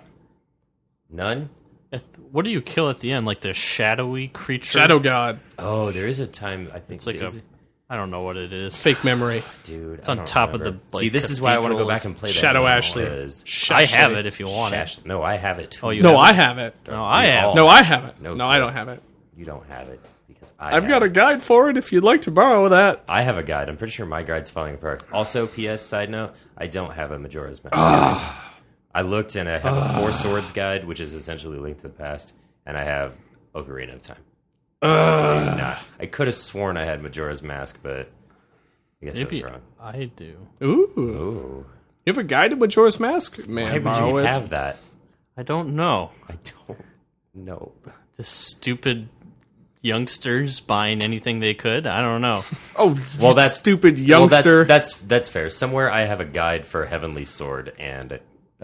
B: none.
C: At- What do you kill at the end? Like the shadowy creature?
A: Shadow God.
B: Oh, there is a time. I think
C: It's like
B: is
C: a.
B: it-
C: I don't know what it is.
A: Fake memory.
B: dude.
C: It's on top of the, like,
B: See, this is why I want to go
C: cathedral.
B: back and play that
A: Shadow
B: game,
A: Ashley.
B: because-
C: I
A: Shash-
C: have it if you want it.
B: Shash- No, I have it too.
C: Oh, you
A: No,
C: have
A: I
C: it?
A: have it.
C: No, I
B: We
C: have.
B: all-
A: No, I have it.
B: No,
A: No, I
B: Cliff.
A: don't have it.
B: You don't have it because I.
A: I've
B: have
A: got a
B: it.
A: guide for it if you'd like to borrow that.
B: I have a guide. I'm pretty sure my guide's falling apart. Also, P S side note, I don't have a Majora's Mask. I looked and I have a Four Swords guide, which is essentially Link to the Past, and I have Ocarina of Time. Do not. I could have sworn I had Majora's Mask, but I guess
C: Maybe
B: I was wrong.
C: I do.
A: Ooh.
B: Ooh.
A: You have a guide to Majora's Mask? Man,
B: Why would
A: borrow
B: you
A: it.
B: have that?
C: I don't know.
B: I don't know.
C: Just stupid youngsters buying anything they could. I don't know.
A: Oh,
B: Well,
A: well, that
B: that's-
A: stupid
B: Well,
A: youngster.
B: that's, that's that's fair. Somewhere I have a guide for Heavenly Sword and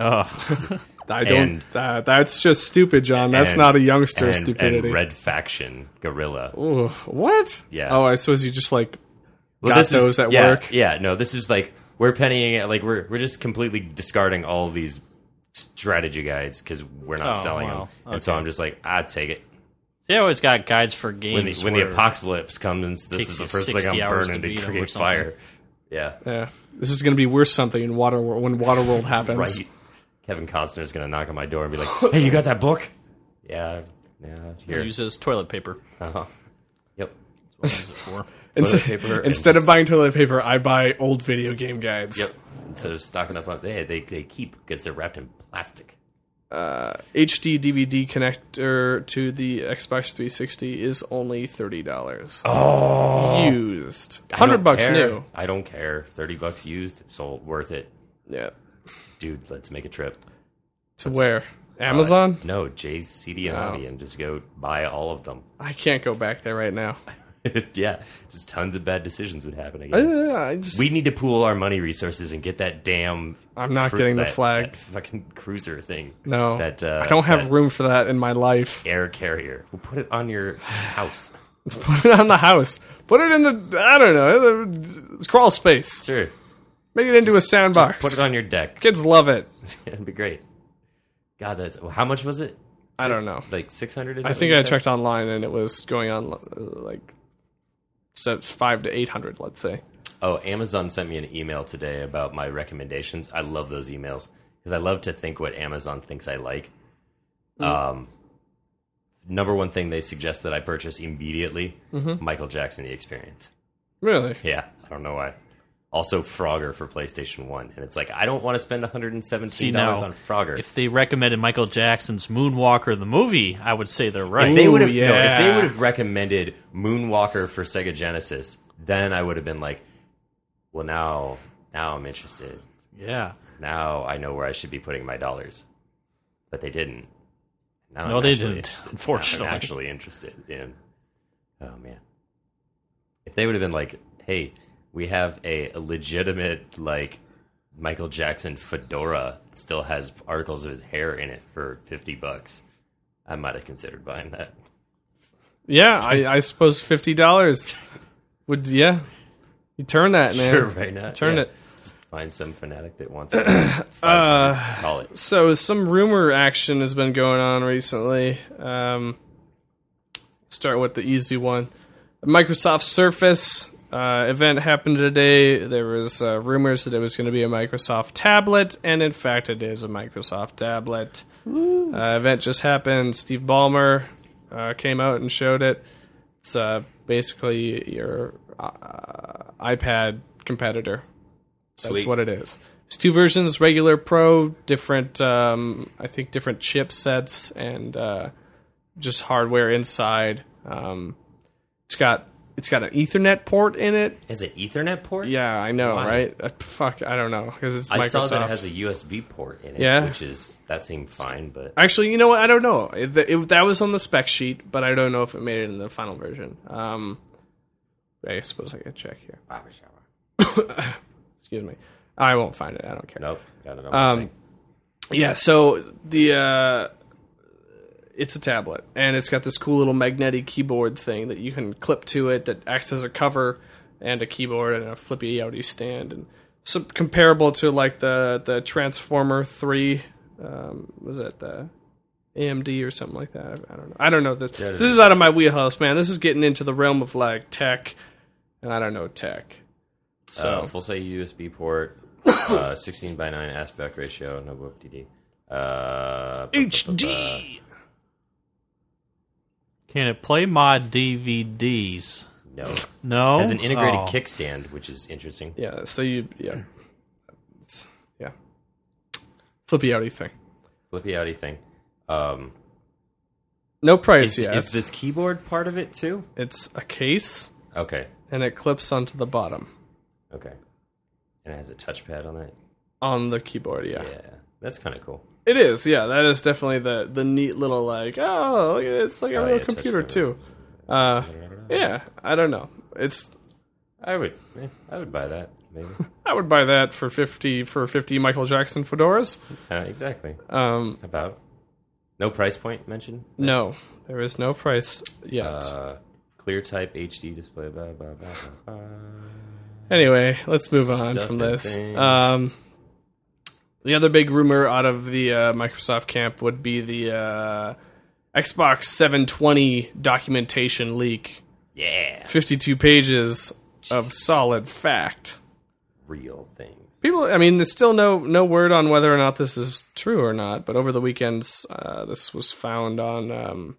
C: Oh,
A: I don't.
B: and-
A: that, that's just stupid, John. That's
B: and-
A: not a youngster
B: and,
A: stupidity.
B: and Red Faction Gorilla.
A: Ooh, what?
B: Yeah.
A: Oh, I suppose you just like
B: Well,
A: got
B: this
A: those
B: is,
A: at
B: yeah,
A: work.
B: Yeah, no, this is like we're pennying it. Like we're we're just completely discarding all of these strategy guides because we're not
C: Oh,
B: selling
C: wow.
B: them, and so
C: Okay.
B: I'm just like, I'd take it.
C: they always got guides for games.
B: When the, when the
C: where-
B: apocalypse comes, this
C: takes
B: is the
C: you
B: first thing
C: sixty
B: I'm
C: hours to
B: burning to
C: beat 'em or
B: create
C: something.
B: fire. Yeah,
A: Yeah, this is going to be worth something in Water when Waterworld happens.
B: right. Kevin Costner's gonna knock on my door and be like, "Hey, you got that book?" Yeah, yeah. Here.
C: use as toilet paper.
B: Uh-huh. Yep.
C: What is it for?
B: Toilet paper and
A: Instead of
B: just-
A: buying toilet paper, I buy old video game guides.
B: Yep. Instead of stocking up on, they they they keep because they're wrapped in plastic.
A: Uh, H D D V D connector to the Xbox three sixty is only thirty dollars.
B: Oh,
A: Used,
B: I
A: hundred
B: don't
A: bucks
B: care.
A: new.
B: I don't care. Thirty bucks used, sold, worth it,
A: Yeah,
B: dude. Let's make a trip.
A: to where? Amazon?
B: Uh, no, Jay's C D and
A: Oh.
B: Audi, and just go buy all of them.
A: I can't go back there right now.
B: Yeah, just tons of bad decisions would happen
A: Uh,
B: again.
A: I just,
B: We need to pool our money resources and get that damn.
A: I'm not
B: cru-
A: getting the
B: that-
A: flag.
B: that fucking cruiser thing.
A: no,
B: that uh,
A: I don't have
B: that
A: room for that in my life.
B: air carrier. We'll put it on your house.
A: Let's put it on the house. Put it in the, I don't know, the crawl space.
B: Sure,
A: Make it into a sound
B: just
A: box.
B: put it on your deck.
A: Kids love it.
B: It'd be great. God, that's how much was it?
A: I don't know.
B: Like six hundred.
A: I think I checked online and it was going on uh, like so it's five to eight hundred. Let's say.
B: Oh, Amazon sent me an email today about my recommendations. I love those emails because I love to think what Amazon thinks I like. Um, number one thing they suggest that I purchase immediately,
A: Mm-hmm.
B: Michael Jackson: The Experience.
A: Really?
B: Yeah, I don't know why. Also, Frogger for PlayStation one, and it's like I don't want to spend one hundred seventeen
C: See,
B: dollars
C: now,
B: on Frogger.
C: If they recommended Michael Jackson's Moonwalker the movie, I would say they're right.
B: If they would have,
A: Ooh,
B: no, if they
A: yeah.
B: would have recommended Moonwalker for Sega Genesis, then I would have been like, well, now, now I'm interested.
C: Yeah.
B: Now I know where I should be putting my dollars. But they didn't. Now
C: No,
B: I'm
C: they
B: actually
C: didn't,
B: interested.
C: unfortunately.
B: Now I'm actually interested in. Oh man! If they would have been like, "Hey, we have a legitimate like Michael Jackson fedora that still has articles of his hair in it for fifty bucks," I might have considered buying that.
A: Yeah, I, I suppose fifty dollars would. Yeah, you turn that, man.
B: Sure, right now,
A: Turn
B: yeah.
A: it.
B: Just find some fanatic that wants it. uh, call it.
A: So some rumor action has been going on recently. Um, start with the easy one. The Microsoft Surface uh, event happened today. There was uh, rumors that it was going to be a Microsoft tablet, and in fact, it is a Microsoft tablet. Uh, event just happened. Steve Ballmer uh, came out and showed it. It's uh, basically your uh, iPad competitor. That's
B: Sweet.
A: what it is. There's two versions: regular, Pro, different. Um, I think different chipsets and uh, just hardware inside. Um, it's got it's got an Ethernet port in it.
B: Is it Ethernet port?
A: Yeah, I know,
B: Why?
A: right? Uh, fuck, I don't know because it's
B: I
A: Microsoft.
B: saw that it has a U S B port in it,
A: Yeah.
B: which is that seemed fine, but
A: Actually, you know what? I don't know. It, it, that was on the spec sheet, but I don't know if it made it in the final version. Um, I suppose I could check here. Excuse me. I won't find it. I don't care.
B: nope, got another
A: Um,
B: thing.
A: Yeah, so the uh, it's a tablet, and it's got this cool little magnetic keyboard thing that you can clip to it that acts as a cover and a keyboard and a flippy outy stand, and so comparable to like the the Transformer three. Um, was it the A M D or something like that? I, I don't know. I don't know this. So this is out of my wheelhouse, man. This is getting into the realm of like tech, and I don't know tech. So
B: Uh, full size U S B port, uh, sixteen by nine aspect ratio, no whoop D D. Uh,
A: H D.
C: Can it play mod D V Ds?
B: No.
C: No.
B: It has an integrated
C: Oh.
B: kickstand, which is interesting.
A: Yeah, so you yeah, it's, yeah, flippy outy thing.
B: Flippy outy thing. Um,
A: No price
B: is,
A: yet.
B: is this keyboard part of it too?
A: It's a case,
B: Okay.
A: and it clips onto the bottom
B: Okay. And it has a touchpad on it.
A: on the keyboard. Yeah,
B: Yeah, that's kind of cool.
A: it is. Yeah, that is definitely the the neat little like oh look at it, it's like a
B: Oh,
A: little
B: yeah,
A: computer
B: touchpad.
A: too. Uh, yeah, I don't know. It's
B: I would, eh, I would buy that maybe.
A: I would buy that for fifty for fifty Michael Jackson fedoras.
B: uh, exactly.
A: Um,
B: About no price point mentioned.
A: no, there is no price yet.
B: Uh, clear type H D display. Blah, blah, blah, blah, blah.
A: Anyway, let's move on
B: Stuff
A: from
B: and
A: this.
B: things.
A: Um, the other big rumor out of the uh, Microsoft camp would be the uh, Xbox seven twenty documentation leak.
B: Yeah,
A: fifty-two pages of solid fact.
B: real things.
A: People, I mean, there's still no no word on whether or not this is true or not. But over the weekends, uh, this was found on um,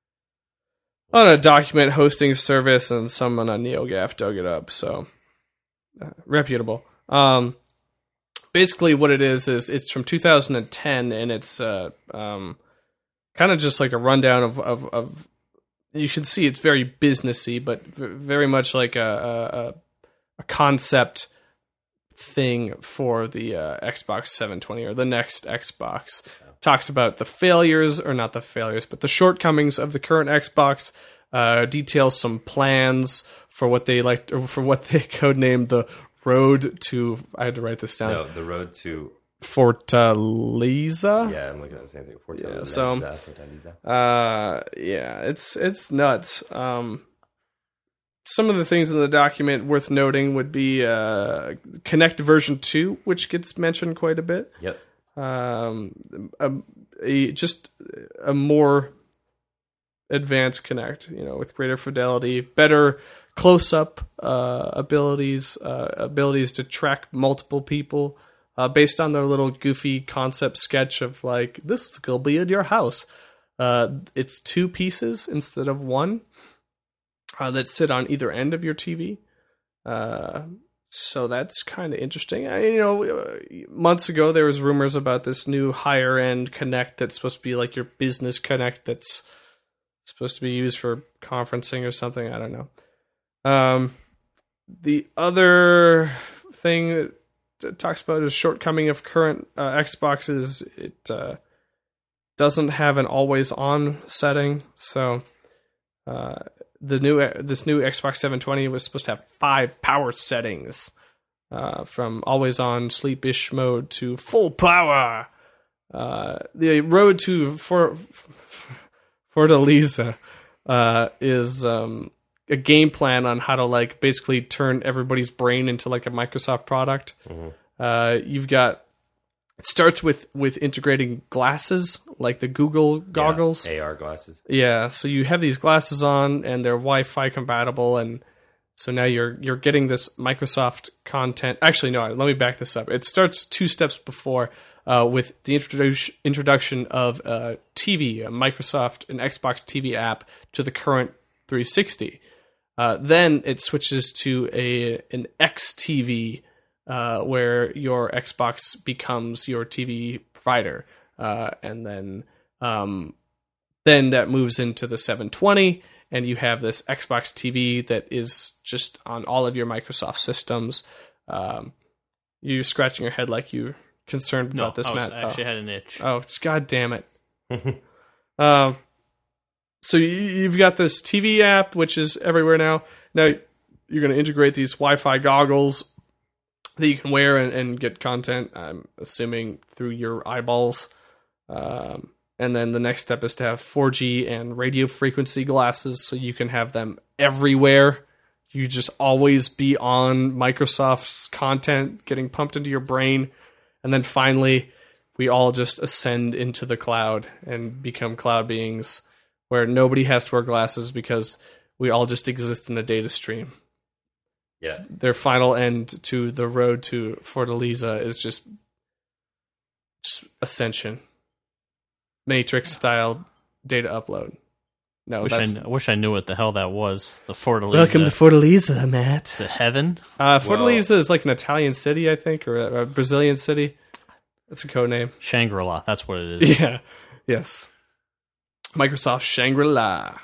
A: on a document hosting service, and someone on NeoGAF dug it up. So uh, reputable. Um, basically, what it is is it's from two thousand ten, and it's uh, um, kind of just like a rundown of, of of. You can see it's very businessy, but v- very much like a a, a concept thing for the uh, Xbox seven twenty or the next Xbox. Talks about the failures, or not the failures, but the shortcomings of the current Xbox. Uh, details some plans for what they like, or for what they codenamed the road to. I had to write this down.
B: No, the road to
A: Fortaleza.
B: yeah, I'm looking at the same thing.
A: Yeah,
B: Fortaleza,
A: so-
B: Fortaleza.
A: Uh, yeah, it's it's nuts. Um, some of the things in the document worth noting would be uh, Connect version two, which gets mentioned quite a bit.
B: Yep.
A: Um, a, a, just a more advanced Connect, you know, with greater fidelity, better close-up uh, abilities, uh, abilities to track multiple people. Uh, based on their little goofy concept sketch of like, this will be in your house. Uh, it's two pieces instead of one uh, that sit on either end of your T V. Uh, so that's kind of interesting. I, you know, months ago there was rumors about this new higher end Kinect that's supposed to be like your business Kinect that's supposed to be used for conferencing or something. I don't know. Um, the other thing that it talks about is shortcoming of current uh, Xboxes. It uh, doesn't have an always on setting, so uh, the new this new Xbox seven twenty was supposed to have five power settings, uh, from always on sleepish mode to full power. Uh, the road to for Fortaleza uh, is um, a game plan on how to like basically turn everybody's brain into like a Microsoft product. Mm-hmm. Uh, you've got it starts with with integrating glasses like the Google goggles,
B: yeah, A R glasses.
A: Yeah, so you have these glasses on and they're Wi-Fi compatible, and so now you're you're getting this Microsoft content. Actually, no, let me back this up. It starts two steps before uh, with the introduction introduction of a T V, a Microsoft an Xbox T V app to the current three sixty. Uh, then it switches to a an X T V, uh, where your Xbox becomes your T V provider, uh, and then um, then that moves into the seven twenty, and you have this Xbox T V that is just on all of your Microsoft systems. Um, you're scratching your head like you're concerned
C: no,
A: about this,
C: I was,
A: Matt.
C: I actually
A: oh.
C: had an itch.
A: Oh, God damn it. uh, so you, you've got this T V app, which is everywhere now. Now you're going to integrate these Wi-Fi goggles that you can wear and, and get content, I'm assuming, through your eyeballs. Um, and then the next step is to have four G and radio frequency glasses so you can have them everywhere. You just always be on Microsoft's content getting pumped into your brain. And then finally, we all just ascend into the cloud and become cloud beings where nobody has to wear glasses because we all just exist in a data stream.
B: Yeah.
A: Their final end to the road to Fortaleza is just, just ascension. Matrix style data upload. No,
C: wish
A: that's...
C: I, I wish I knew what the hell that was. The Fortaleza.
A: Welcome to Fortaleza, Matt.
C: Is it heaven?
A: Uh, Fortaleza
B: well,
A: is like an Italian city, I think, or a, a Brazilian city. That's a code name.
C: Shangri-La, that's what it is.
A: Yeah. Yes. Microsoft Shangri-La.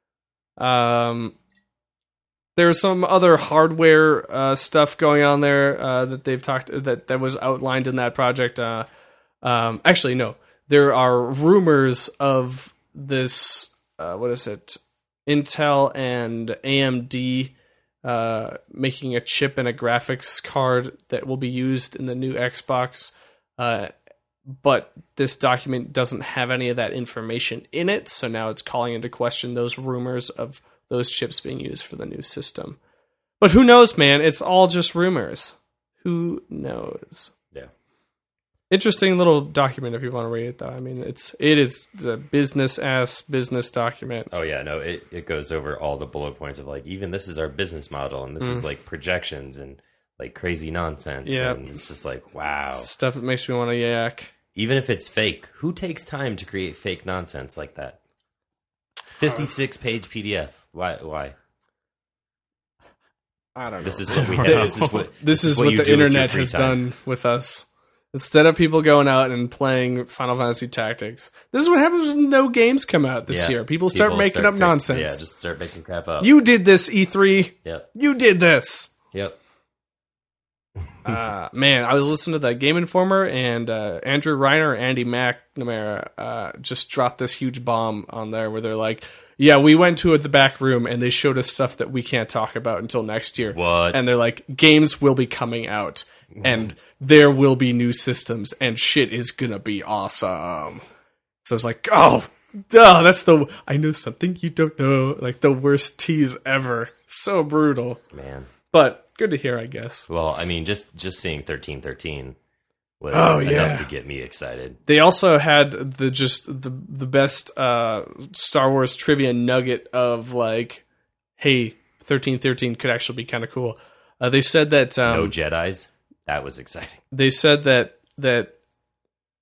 A: Um, there's some other hardware uh, stuff going on there uh, that they've talked that that was outlined in that project. Uh, um, actually, no, there are rumors of this. Uh, what is it? Intel and A M D uh, making a chip and a graphics card that will be used in the new Xbox. Uh, but this document doesn't have any of that information in it, so now it's calling into question those rumors of those chips being used for the new system. But who knows, man? It's all just rumors. Who knows?
B: Yeah.
A: Interesting little document if you want to read it, though. I mean, it's it is the business ass business document.
B: Oh yeah, no, it, it goes over all the bullet points of like, even this is our business model, and this mm. is like projections and like crazy nonsense.
A: Yeah,
B: and it's just like, wow,
A: stuff that makes me want to yak.
B: Even if it's fake, who takes time to create fake nonsense like that? fifty-six page P D F. Why? Why?
A: I don't know.
B: This is what we have. This is what
A: this is what, what the internet has time. done with us. Instead of people going out and playing Final Fantasy Tactics, this is what happens when no games come out this
B: yeah.
A: year. People start people making start up cra- nonsense.
B: Yeah, just start making crap up.
A: You did this, E three.
B: Yep.
A: You did this.
B: Yep.
A: uh, man, I was listening to that Game Informer, and uh, Andrew Reiner, Andy McNamara uh, just dropped this huge bomb on there where they're like, yeah, we went to the back room and they showed us stuff that we can't talk about until next year.
B: What?
A: And they're like, games will be coming out and there will be new systems and shit is gonna be awesome. So I was like, oh, duh, that's the, I know something you don't know. Like the worst tease ever. So brutal.
B: Man.
A: But good to hear, I guess.
B: Well, I mean, just, just seeing thirteen thirteen was
A: oh,
B: enough
A: yeah.
B: to get me excited.
A: They also had the just the the best uh, Star Wars trivia nugget of like, hey, thirteen thirteen could actually be kind of cool. Uh, they said that um,
B: no Jedis. That was exciting.
A: They said that that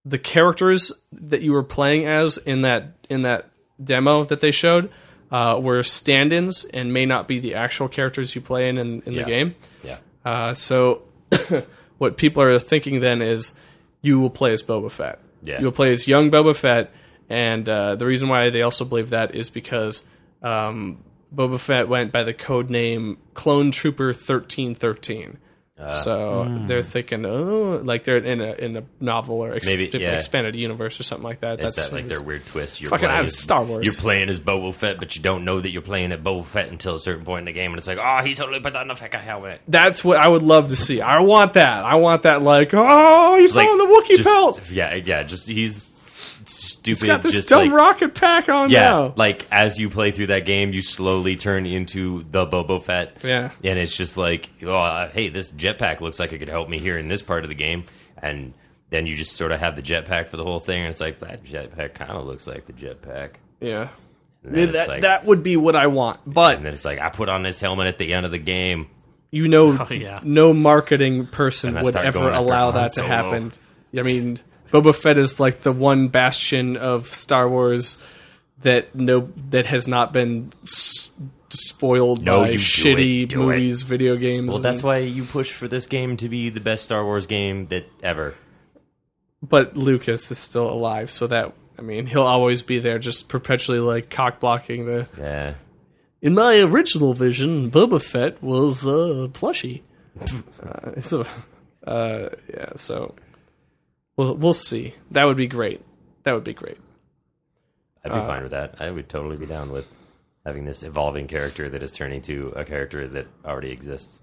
A: the characters that you were playing as in that in that demo that they showed uh, were stand-ins and may not be the actual characters you play in in, in
B: Yeah.
A: the game.
B: Yeah.
A: Uh, so what people are thinking then is you will play as Boba Fett.
B: Yeah.
A: You will play as young Boba Fett, and uh, the reason why they also believe that is because um, Boba Fett went by the code name Clone Trooper thirteen thirteen.
B: Uh,
A: so
C: mm.
A: they're thinking, oh, like they're in a in a novel or ex-
B: Maybe, yeah.
A: expanded universe or something like that.
B: Is
A: That's
B: that like their weird twist? You're
A: fucking
B: playing
A: out of
B: as-
A: Star Wars.
B: You're playing as Boba Fett, but you don't know that you're playing at Boba Fett until a certain point in the game, and it's like, oh, he totally put that in the fucking helmet.
A: That's what I would love to see. I want that. I want that. Like, oh, he's
B: Like,
A: on the Wookiee
B: just-
A: pelt.
B: Yeah, yeah. Just he's stupid.
A: He's got this
B: just
A: dumb
B: like,
A: rocket pack on
B: Yeah,
A: now.
B: like as you play through that game, you slowly turn into the Boba Fett.
A: Yeah.
B: And it's just like, oh, uh, hey, this jetpack looks like it could help me here in this part of the game. And then you just sort of have the jetpack for the whole thing, and it's like, that jetpack kind of looks like the jetpack.
A: Yeah.
B: And then,
A: that,
B: it's like,
A: that would be what I want. But
B: and then it's like, I put on this helmet at the end of the game.
A: you know,
C: Oh, yeah.
A: no marketing person
B: And I
A: would
B: start
A: ever
B: going after
A: allow
B: Han
A: that to
B: Solo.
A: happen. I mean, Boba Fett is like the one bastion of Star Wars that no that has not been s- spoiled
B: No,
A: by
B: you do
A: shitty
B: it. Do
A: movies, video games.
B: Well,
A: and-
B: that's why you push for this game to be the best Star Wars game that ever.
A: But Lucas is still alive, so that I mean, he'll always be there, just perpetually like cock blocking the.
B: Yeah.
A: In my original vision, Boba Fett was uh, plushy. uh, so, uh, yeah, so we'll we'll see. That would be great. That would be great.
B: I'd be
A: Uh,
B: fine with that. I would totally be down with having this evolving character that is turning to a character that already exists.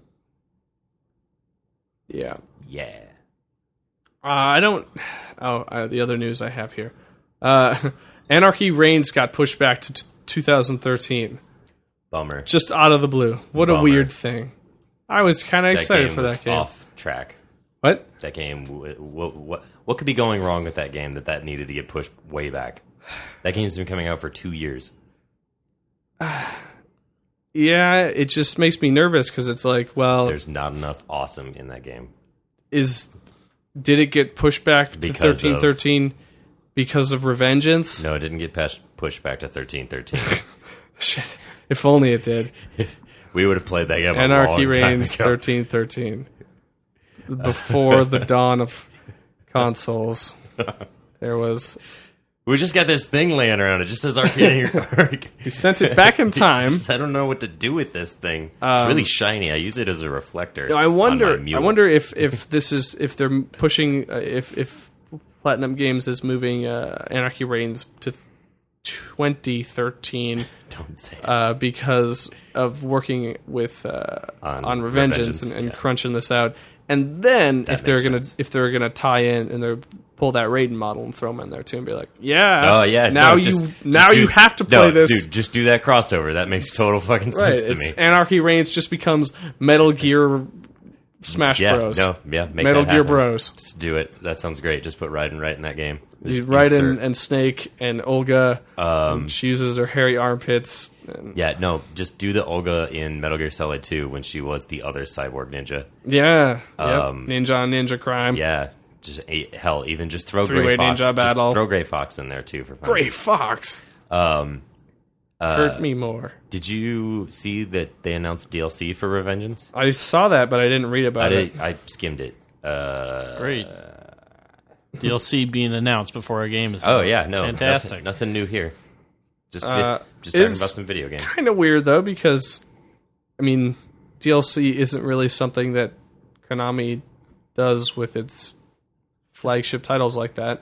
A: Yeah.
B: Yeah.
A: Uh, I don't. Oh, uh, the other news I have here. Uh, Anarchy Reigns got pushed back to t- two thousand thirteen,
B: Bummer.
A: just out of the blue. What a
B: Bummer.
A: weird thing. I was kind of
B: That
A: excited
B: game
A: for
B: was
A: that game.
B: off track.
A: What?
B: That game, what, what, what could be going wrong with that game that that needed to get pushed way back? That game's been coming out for two years.
A: Yeah, it just makes me nervous because it's like, well,
B: There's not enough awesome in that game.
A: is did it get pushed back to
B: Because
A: thirteen
B: of-
A: thirteen because of Revengeance?
B: No, it didn't get past, pushed back to thirteen thirteen.
A: Shit. If only it did.
B: We would have played that game a
A: Anarchy
B: long time
A: Reigns
B: ago.
A: thirteen thirteen. Before the dawn of consoles, there was.
B: We just got this thing laying around. It just says arcade.
A: We sent it back in time.
B: I don't know what to do with this thing. It's
A: Um,
B: really shiny. I use it as a reflector.
A: I
B: on
A: wonder.
B: my
A: I
B: mule.
A: wonder if, if this is if they're pushing uh, if if Platinum Games is moving uh, Anarchy Reigns to twenty thirteen
B: Don't say it.
A: uh, because of working with uh, on,
B: On
A: Revengeance,
B: Revengeance,
A: and, and
B: yeah.
A: crunching this out. And then
B: That
A: if they're
B: makes
A: gonna
B: sense.
A: if they're gonna tie in and they're pull that Raiden model and throw him in there too and be like, yeah,
B: Oh yeah.
A: now
B: no,
A: you
B: just- just
A: now
B: do-
A: you have to play
B: no,
A: this.
B: dude. Just do that crossover. That makes total fucking
A: Right,
B: sense to
A: it's
B: me.
A: Anarchy Reigns just becomes Metal Gear Smash
B: Yeah,
A: Bros.
B: no, yeah, make
A: Metal
B: that
A: Gear
B: happen.
A: Bros.
B: Just do it. That sounds great. Just put Raiden right in that game. Just
A: Dude, Raiden
B: insert-
A: and Snake and Olga.
B: Um,
A: she uses her hairy armpits. And
B: Yeah, no, just do the Olga in Metal Gear Solid two when she was the other cyborg ninja.
A: yeah, yep.
B: Um,
A: Ninja on Ninja Crime.
B: Yeah, just eh, hell, even just throw
A: Three-way
B: Gray Fox.
A: ninja
B: Just
A: battle.
B: throw Gray Fox in there too for fun.
A: Gray Fox.
B: Um,
A: Hurt me more.
B: did you see that they announced D L C for Revengeance?
A: I saw that, but I didn't read
B: I
A: about it.
B: did. I skimmed it. Uh,
C: Great. D L C being announced before a game is
B: oh yeah, no,
C: fantastic.
B: Nothing, nothing new here. Just vi-
A: Uh,
B: just talking
A: is-
B: about some video games.
A: Kind of weird though, because I mean, D L C isn't really something that Konami does with its flagship titles like that.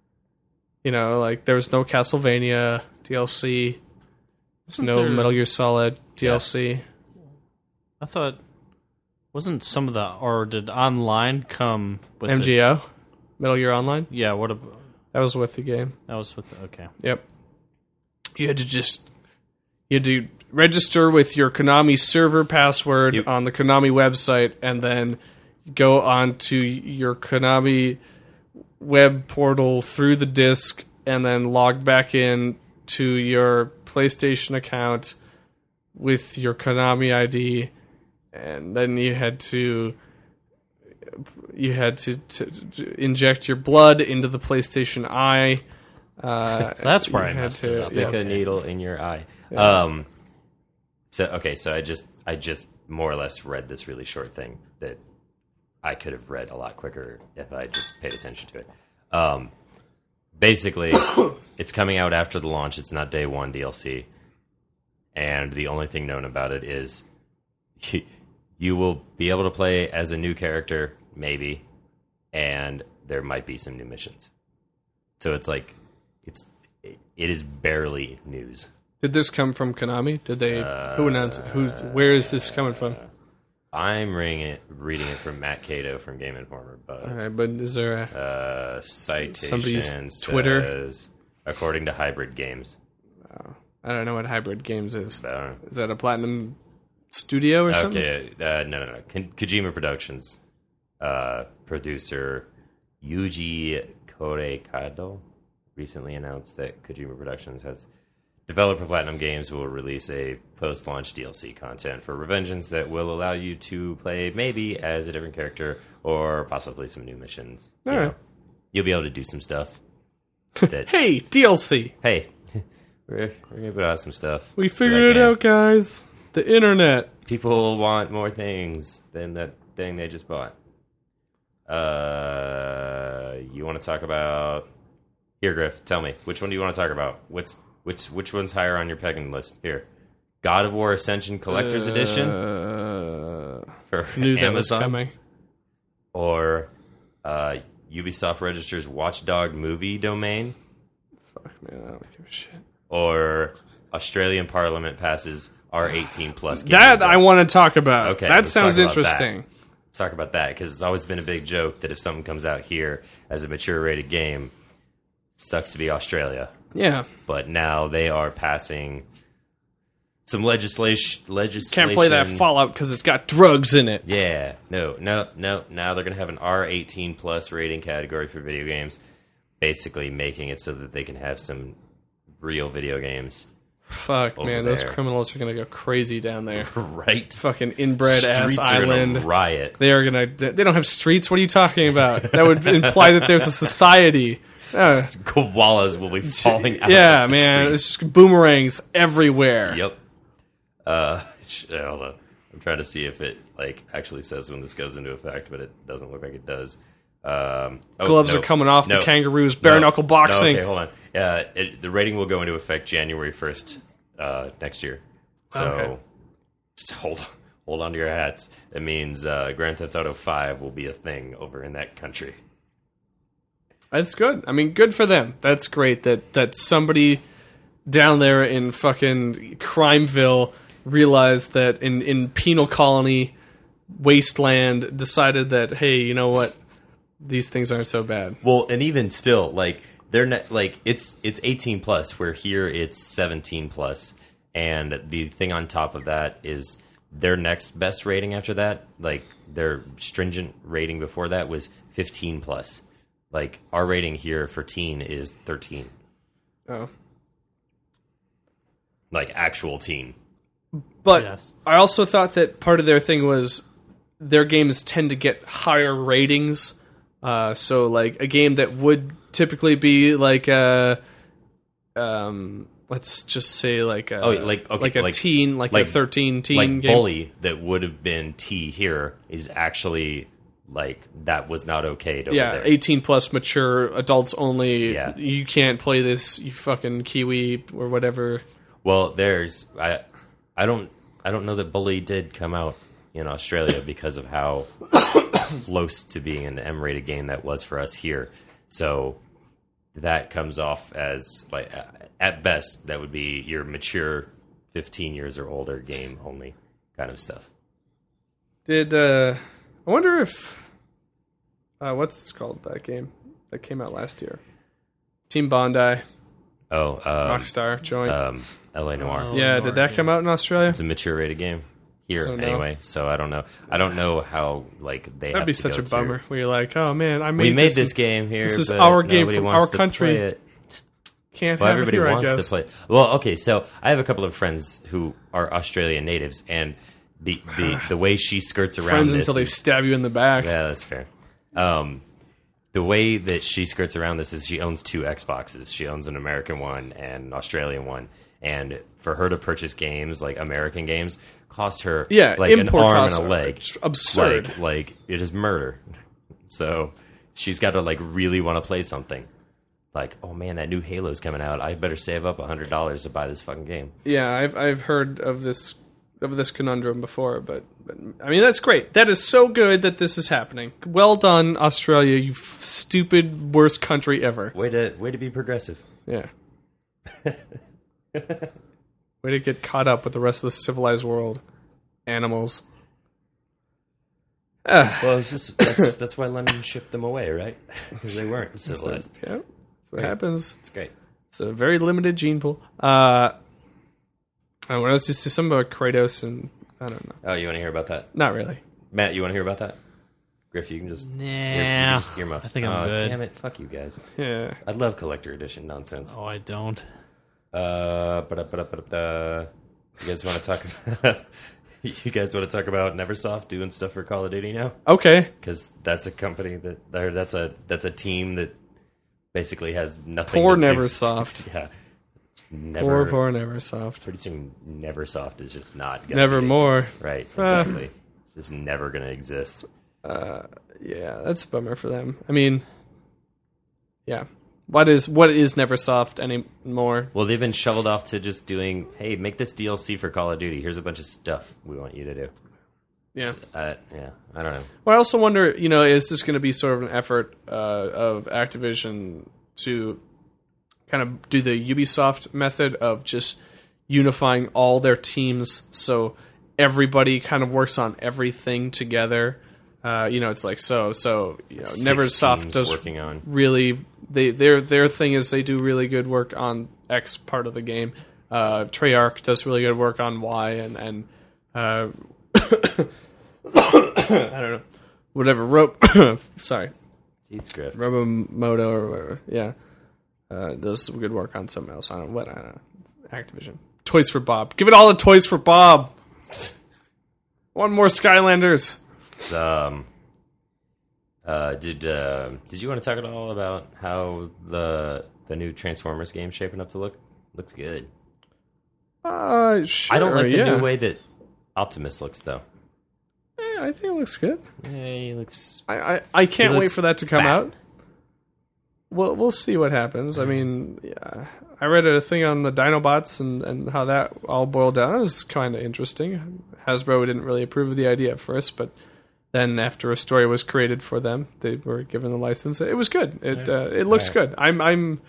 A: You know, like there was no Castlevania D L C. There's
C: Wasn't
A: no
C: there-
A: Metal Gear Solid D L C.
C: I thought wasn't some of the or did online come with
A: M
C: it?
A: G O, Metal Gear Online.
C: Yeah, what ab-
A: That was with the game.
C: that was with the, okay.
A: Yep. You had to just you had to register with your Konami server password
B: You-
A: on the Konami website, and then go on to your Konami web portal through the disk, and then log back in to your PlayStation account with your Konami I D, and then you had to you had to, to, to inject your blood into the PlayStation Eye. Uh,
C: So that's where
A: you
C: I
A: had
C: messed
A: to-
C: it up.
B: Stick
A: yeah.
B: a needle in your eye.
A: Yeah.
B: Um, so okay, so I just I just more or less read this really short thing that I could have read a lot quicker if I just paid attention to it. Um, basically, it's coming out after the launch. It's not day one D L C, and the only thing known about it is you will be able to play as a new character, maybe, and there might be some new missions. So it's like it's it is barely news.
A: Did this come from Konami? Did they? who announced? Who? Where is this coming from?
B: I'm reading it, reading it from Matt Cato from Game Informer, but
A: All right, but is there a?
B: uh, citation
A: Somebody's Twitter?
B: says, according to Hybrid Games.
A: I don't know what Hybrid Games is.
B: Uh,
A: Is that a Platinum Studio or something?
B: okay, uh, no, no, no. Ko- Kojima Productions uh, producer Yuji Koreikado recently announced that Kojima Productions has developer Platinum Games will release a post-launch D L C content for Revengeance that will allow you to play maybe as a different character or possibly some new missions. You
A: All
B: know,
A: right.
B: you'll be able to do some stuff. That
A: Hey, D L C.
B: hey, we're, we're gonna put out some stuff.
A: We
B: for
A: figured
B: that
A: it
B: game.
A: out, guys. The internet.
B: People want more things than that thing they just bought. Uh, you want to talk about here, Griff? Tell me, which one do you want to talk about? Which which which one's higher on your pecking list? Here, God of War Ascension Collector's Edition
A: Uh,
B: for
A: knew that was
B: Amazon,
A: coming.
B: or uh, Ubisoft registers Watch Dog movie domain,
A: Fuck, man, I don't give a shit.
B: or Australian Parliament passes R eighteen plus.
A: That I want to talk about.
B: Okay,
A: that
B: let's
A: sounds
B: talk about
A: interesting.
B: Let's talk about that, because it's always been a big joke that if something comes out here as a mature rated game, sucks to be Australia.
A: Yeah,
B: But now they are passing some legislation. legislation.
A: can't play that Fallout because it's got drugs in it.
B: Yeah, no, no, no. Now they're going to have an R eighteen plus rating category for video games, basically making it so that they can have some real video games.
A: Fuck,
B: Over
A: man, those
B: there.
A: criminals are gonna go crazy down there.
B: Right?
A: Fucking inbred ass
B: Streets are
A: island.
B: in a riot.
A: They are gonna. They don't have streets. What are you talking about? That would imply that there's a society. Uh,
B: Koalas will be falling out.
A: yeah,
B: of the
A: man,
B: trees.
A: it's just boomerangs everywhere.
B: Yep. Uh, sh- hold on. I'm trying to see if it like actually says when this goes into effect, but it doesn't look like it does. Um, oh,
A: Gloves
B: no.
A: are coming off.
B: No.
A: The kangaroos bare
B: No.
A: knuckle
B: No,
A: boxing.
B: okay, hold on. Uh, it, the rating will go into effect January first uh, next year. So
A: Okay.
B: just hold hold on to your hats. It means uh, Grand Theft Auto five will be a thing over in that country.
A: That's good. I mean, good for them. That's great that that somebody down there in fucking Crimeville realized that in in penal colony wasteland decided that, hey, you know what, these things aren't so bad.
B: Well, and even still, like they're not like it's it's eighteen plus. Where here it's seventeen plus, and the thing on top of that is their next best rating after that. Like their stringent rating before that was fifteen plus. Like our rating here for teen is thirteen.
A: Oh.
B: Like actual teen.
A: But
C: Yes.
A: I also thought that part of their thing was their games tend to get higher ratings. Uh, so, like, a game that would typically be like a, um, let's just say like a,
B: Oh, like- okay,
A: like a
B: like-
A: teen, like,
B: like-
A: a thirteen teen
B: Like
A: game.
B: Bully that would have been T here is actually like that was not okay over
A: Yeah,
B: there.
A: eighteen plus, mature, adults only.
B: Yeah.
A: You can't play this, you fucking Kiwi or whatever.
B: Well, there's I I don't I don't know that Bully did come out in Australia because of how close to being an M-rated game that was for us here. So that comes off as like at best that would be your mature fifteen years or older game only kind of stuff.
A: Did, uh, I wonder if, uh, what's it called, that game that came out last year? Team Bondi,
B: Oh, um,
A: Rockstar, joint.
B: um, L A Noire.
C: Oh.
A: yeah, did that
C: yeah.
A: come out in Australia?
B: It's a mature rated game here
A: So no.
B: anyway. So I don't know. I don't know how like they.
A: That'd
B: have
A: be
B: to
A: such
B: go
A: a bummer.
B: through.
A: Where you're like, oh man, I made
B: We made
A: this,
B: this game here.
A: this is
B: but
A: our game
B: nobody
A: from
B: wants
A: our
B: to
A: country.
B: play it.
A: Can't
B: Well,
A: have
B: everybody
A: it here,
B: wants
A: I
B: to
A: guess.
B: play. Well, okay, so I have a couple of friends who are Australian natives, and the the the way she skirts around
A: Friends
B: this
A: until they
B: is-
A: stab you in the back.
B: yeah, that's fair. Um, the way that she skirts around this is she owns two Xboxes. She owns an American one and an Australian one. And for her to purchase games, like American games, cost her
A: Yeah,
B: like an
A: import
B: arm and
A: costs
B: a
A: are
B: leg.
A: absurd.
B: Like, like it is murder. So she's got to like really want to play something. Like, oh man, that new Halo's coming out. I better save up a hundred dollars to buy this fucking game.
A: Yeah, I've I've heard of this of this conundrum before, but, but I mean that's great. That is so good that this is happening. Well done, Australia, you f- stupid worst country ever.
B: Way to way to be progressive.
A: Yeah. Way to get caught up with the rest of the civilized world. Animals. Ah,
B: Well, it's just, that's that's why London shipped them away, right? Because they weren't civilized.
A: yeah, that's what
B: Right.
A: happens.
B: It's great.
A: It's a very limited gene pool. Uh, I want to just say something about Kratos, and I don't know.
B: Oh, you want to hear about that,
A: Not really.
B: Matt? You want to hear about that? Griff, you can just
C: Nah,
B: ear, you can just earmuffs.
C: I think I'm
B: oh,
C: good.
B: Damn it! Fuck you guys.
A: Yeah.
B: I love collector edition nonsense.
C: Oh, I don't.
B: Uh, ba-da-ba-da-ba-da. You guys want to talk about? You guys want to talk about Neversoft doing stuff for Call of Duty now?
A: Okay.
B: Because that's a company that, or that's a that's a team that basically has nothing.
A: Poor
B: to do-
A: Neversoft.
B: Yeah. It's Never.
A: Poor, poor Neversoft.
B: Pretty soon, Neversoft is just not gonna be-
A: Nevermore.
B: Right.
A: Ah.
B: Exactly. It's just never gonna exist.
A: Yeah, that's a bummer for them. I mean, yeah. What is what is Neversoft anymore?
B: Well, they've been shoveled off to just doing, hey, make this D L C for Call of Duty. Here's a bunch of stuff we want you to do.
A: Yeah.
B: Uh, yeah. I don't know.
A: Well, I also wonder, you know, is this going to be sort of an effort uh, of Activision to kind of do the Ubisoft method of just unifying all their teams so everybody kind of works on everything together? Uh, you know, it's like so so. You know,
B: Six
A: Neversoft
B: teams
A: does
B: working on.
A: really. They their their thing is they do really good work on X part of the game. Uh, Treyarch does really good work on Y, and and uh, I don't know, whatever. Rope, sorry,
B: Jeez, Griff.
A: Robomoto or whatever. Yeah, uh, does some good work on something else. I don't know what. I don't know. Activision. Toys for Bob. Give it all the toys for Bob. One more Skylanders.
B: It's, um, uh, did uh, did you want to talk at all about how the the new Transformers game shaping up to look? Looks good.
A: Uh, sure.
B: I don't like the
A: yeah.
B: new way that Optimus looks, though.
A: Eh, I think it looks good.
B: Yeah, he looks.
A: I, I, I can't
B: He
A: wait
B: looks
A: for that to come
B: fat.
A: out. Well, we'll see what happens. I mean, yeah, I read a thing on the Dinobots and, and how that all boiled down. It was kind of interesting. Hasbro didn't really approve of the idea at first, but then after a story was created for them, they were given the license. It was good. It uh, it looks
B: Right.
A: good. I'm I'm.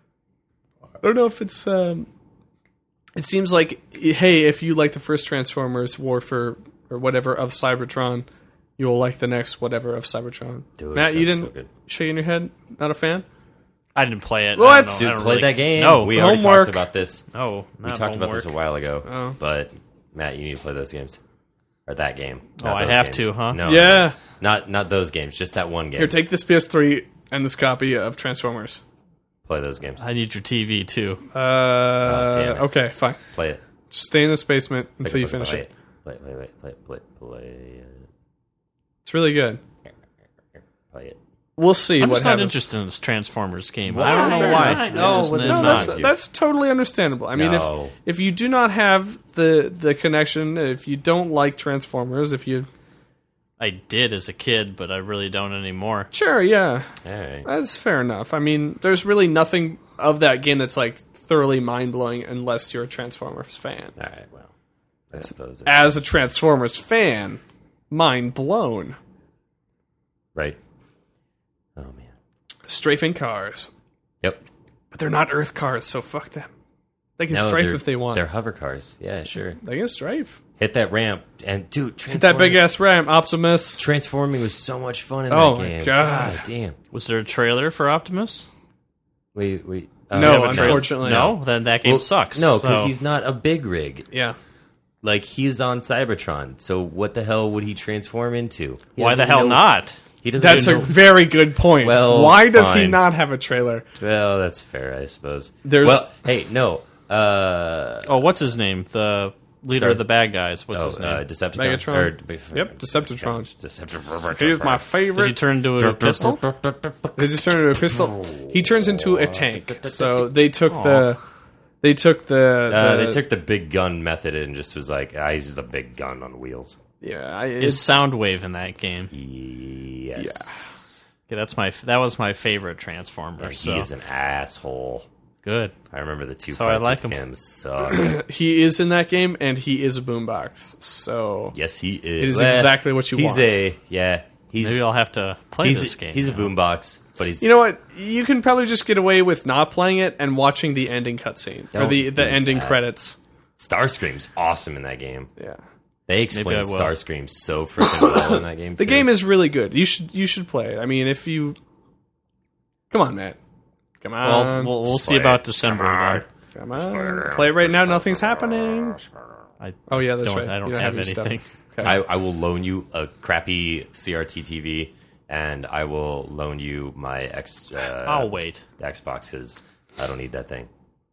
A: I don't know if it's. Um, it seems like, hey, if you like the first Transformers War for or whatever of Cybertron, you will like the next whatever of Cybertron.
B: Dude,
A: Matt, you
B: sounds
A: didn't
B: so good.
A: shake in your head? Not a fan?
C: I didn't play it.
A: What?
C: I don't know.
B: Dude,
C: I don't
B: play
C: really-
B: that game.
C: No,
B: we already
A: homework.
B: talked about this.
C: no,
B: We
C: not
B: talked about this a
C: homework.
B: while ago.
A: Oh.
B: But Matt, you need to play those games or that game.
C: Oh,
B: Not
C: I
B: those
C: have
B: games.
C: to, huh?
B: No,
A: Yeah.
B: no, not not those games. Just that one game.
A: Here, take this P S three and this copy of Transformers.
B: Play those games.
C: I need your T V too.
A: Uh,
B: damn it.
A: okay, fine.
B: Play it.
A: Just stay in this basement
B: Play
A: until you
B: play
A: finish
B: play
A: it.
B: Play it. Play it. Play it. Play it. Play it.
A: It's really good.
B: Play it.
A: We'll see
C: I'm
A: what
C: just not
A: happens.
C: interested in this Transformers game.
B: Well,
C: I don't know
B: fair
C: why.
B: enough.
A: No,
C: It's-
A: but
C: it's
A: no,
C: not.
A: that's, that's totally understandable. I mean,
B: No.
A: if if you do not have the the connection, if you don't like Transformers, if you
C: I did as a kid, but I really don't anymore.
A: sure, yeah,
B: All right.
A: that's fair enough. I mean, there's really nothing of that game that's like thoroughly mind blowing unless you're a Transformers fan.
B: All right. Well, I suppose. It's,
A: As a Transformers fan, mind blown.
B: right. Oh man.
A: Strafing cars,
B: Yep.
A: but they're not Earth cars, so fuck them. They can
B: No,
A: strafe
B: they're-
A: if they want.
B: They're hover cars. Yeah, sure.
A: They can strafe.
B: Hit that ramp and dude,
A: Hit that big ass ramp, Optimus.
B: Transforming was so much fun in
A: Oh
B: that
A: my
B: game.
A: God.
B: damn.
C: Was there a trailer for Optimus?
B: We we uh,
A: No,
C: Have a trailer?
A: unfortunately,
C: no. Then that game
B: Well,
C: sucks.
B: No, because
C: so-
B: he's not a big rig.
A: Yeah.
B: Like he's on Cybertron. So what the hell would he transform into? He
C: Why the
B: doesn't
C: hell
B: know-
C: not?
B: He doesn't.
A: That's a
B: even know-
A: very good point.
B: Well,
A: why does he
B: fine.
A: not have a trailer?
B: Well, that's fair, I suppose.
A: There's-
B: well, hey, no. Uh,
C: Oh, what's his name? The leader
B: Star-
C: of the bad guys. What's
B: oh,
C: his name?
B: Uh, Decepticon.
A: Megatron.
B: Or,
A: Yep, Decepticon.
B: Decepticon.
A: Here's my
C: Does he
A: favorite.
C: turn into a pistol?
A: Does he turn into a pistol? He turns into a tank. So they took the, they took the,
B: Uh,
A: the
B: they took the big gun method and just was like, ah, he's just a big gun on wheels.
A: yeah. I-
C: Is
A: It's,
C: Soundwave in that game?
B: Yes.
C: Okay, that's my that was my favorite Transformer.
B: He
C: so
B: is an asshole.
C: good.
B: I remember the two
C: That's how I
B: fights
C: like
B: with
C: him.
B: him suck.
A: he is in that game, and he is a boombox. So
B: Yes, he is.
A: it is
B: Well,
A: exactly what you
B: he's
A: want.
B: a yeah. He's
C: Maybe I'll have to play
B: he's
C: this
B: a,
C: game.
B: he's a
C: now.
B: boombox, but he's
A: You know what? You can probably just get away with not playing it and watching the ending cutscene or
B: Don't
A: the the
B: do
A: ending
B: that.
A: credits.
B: Starscream's awesome in that game.
A: Yeah,
B: They
C: Maybe I
B: explain
C: will.
B: Starscream so freaking well in that game.
A: the
B: too.
A: game is really good. You should you should play it. I mean, if you come on, Matt, come
C: Well,
A: on,
C: we'll, we'll
B: just
C: see
B: play
C: about
B: it.
C: December.
B: Come on.
C: then.
A: come on, play it right now. Nothing's happening.
C: I
A: Oh yeah, that's
C: don't.
A: right.
C: I don't
A: You
C: have
A: any stuff.
C: anything.
A: Okay.
B: I, I will loan you a crappy C R T T V, and I will loan you my X. Uh,
C: I'll wait.
B: Xbox because I don't need that thing.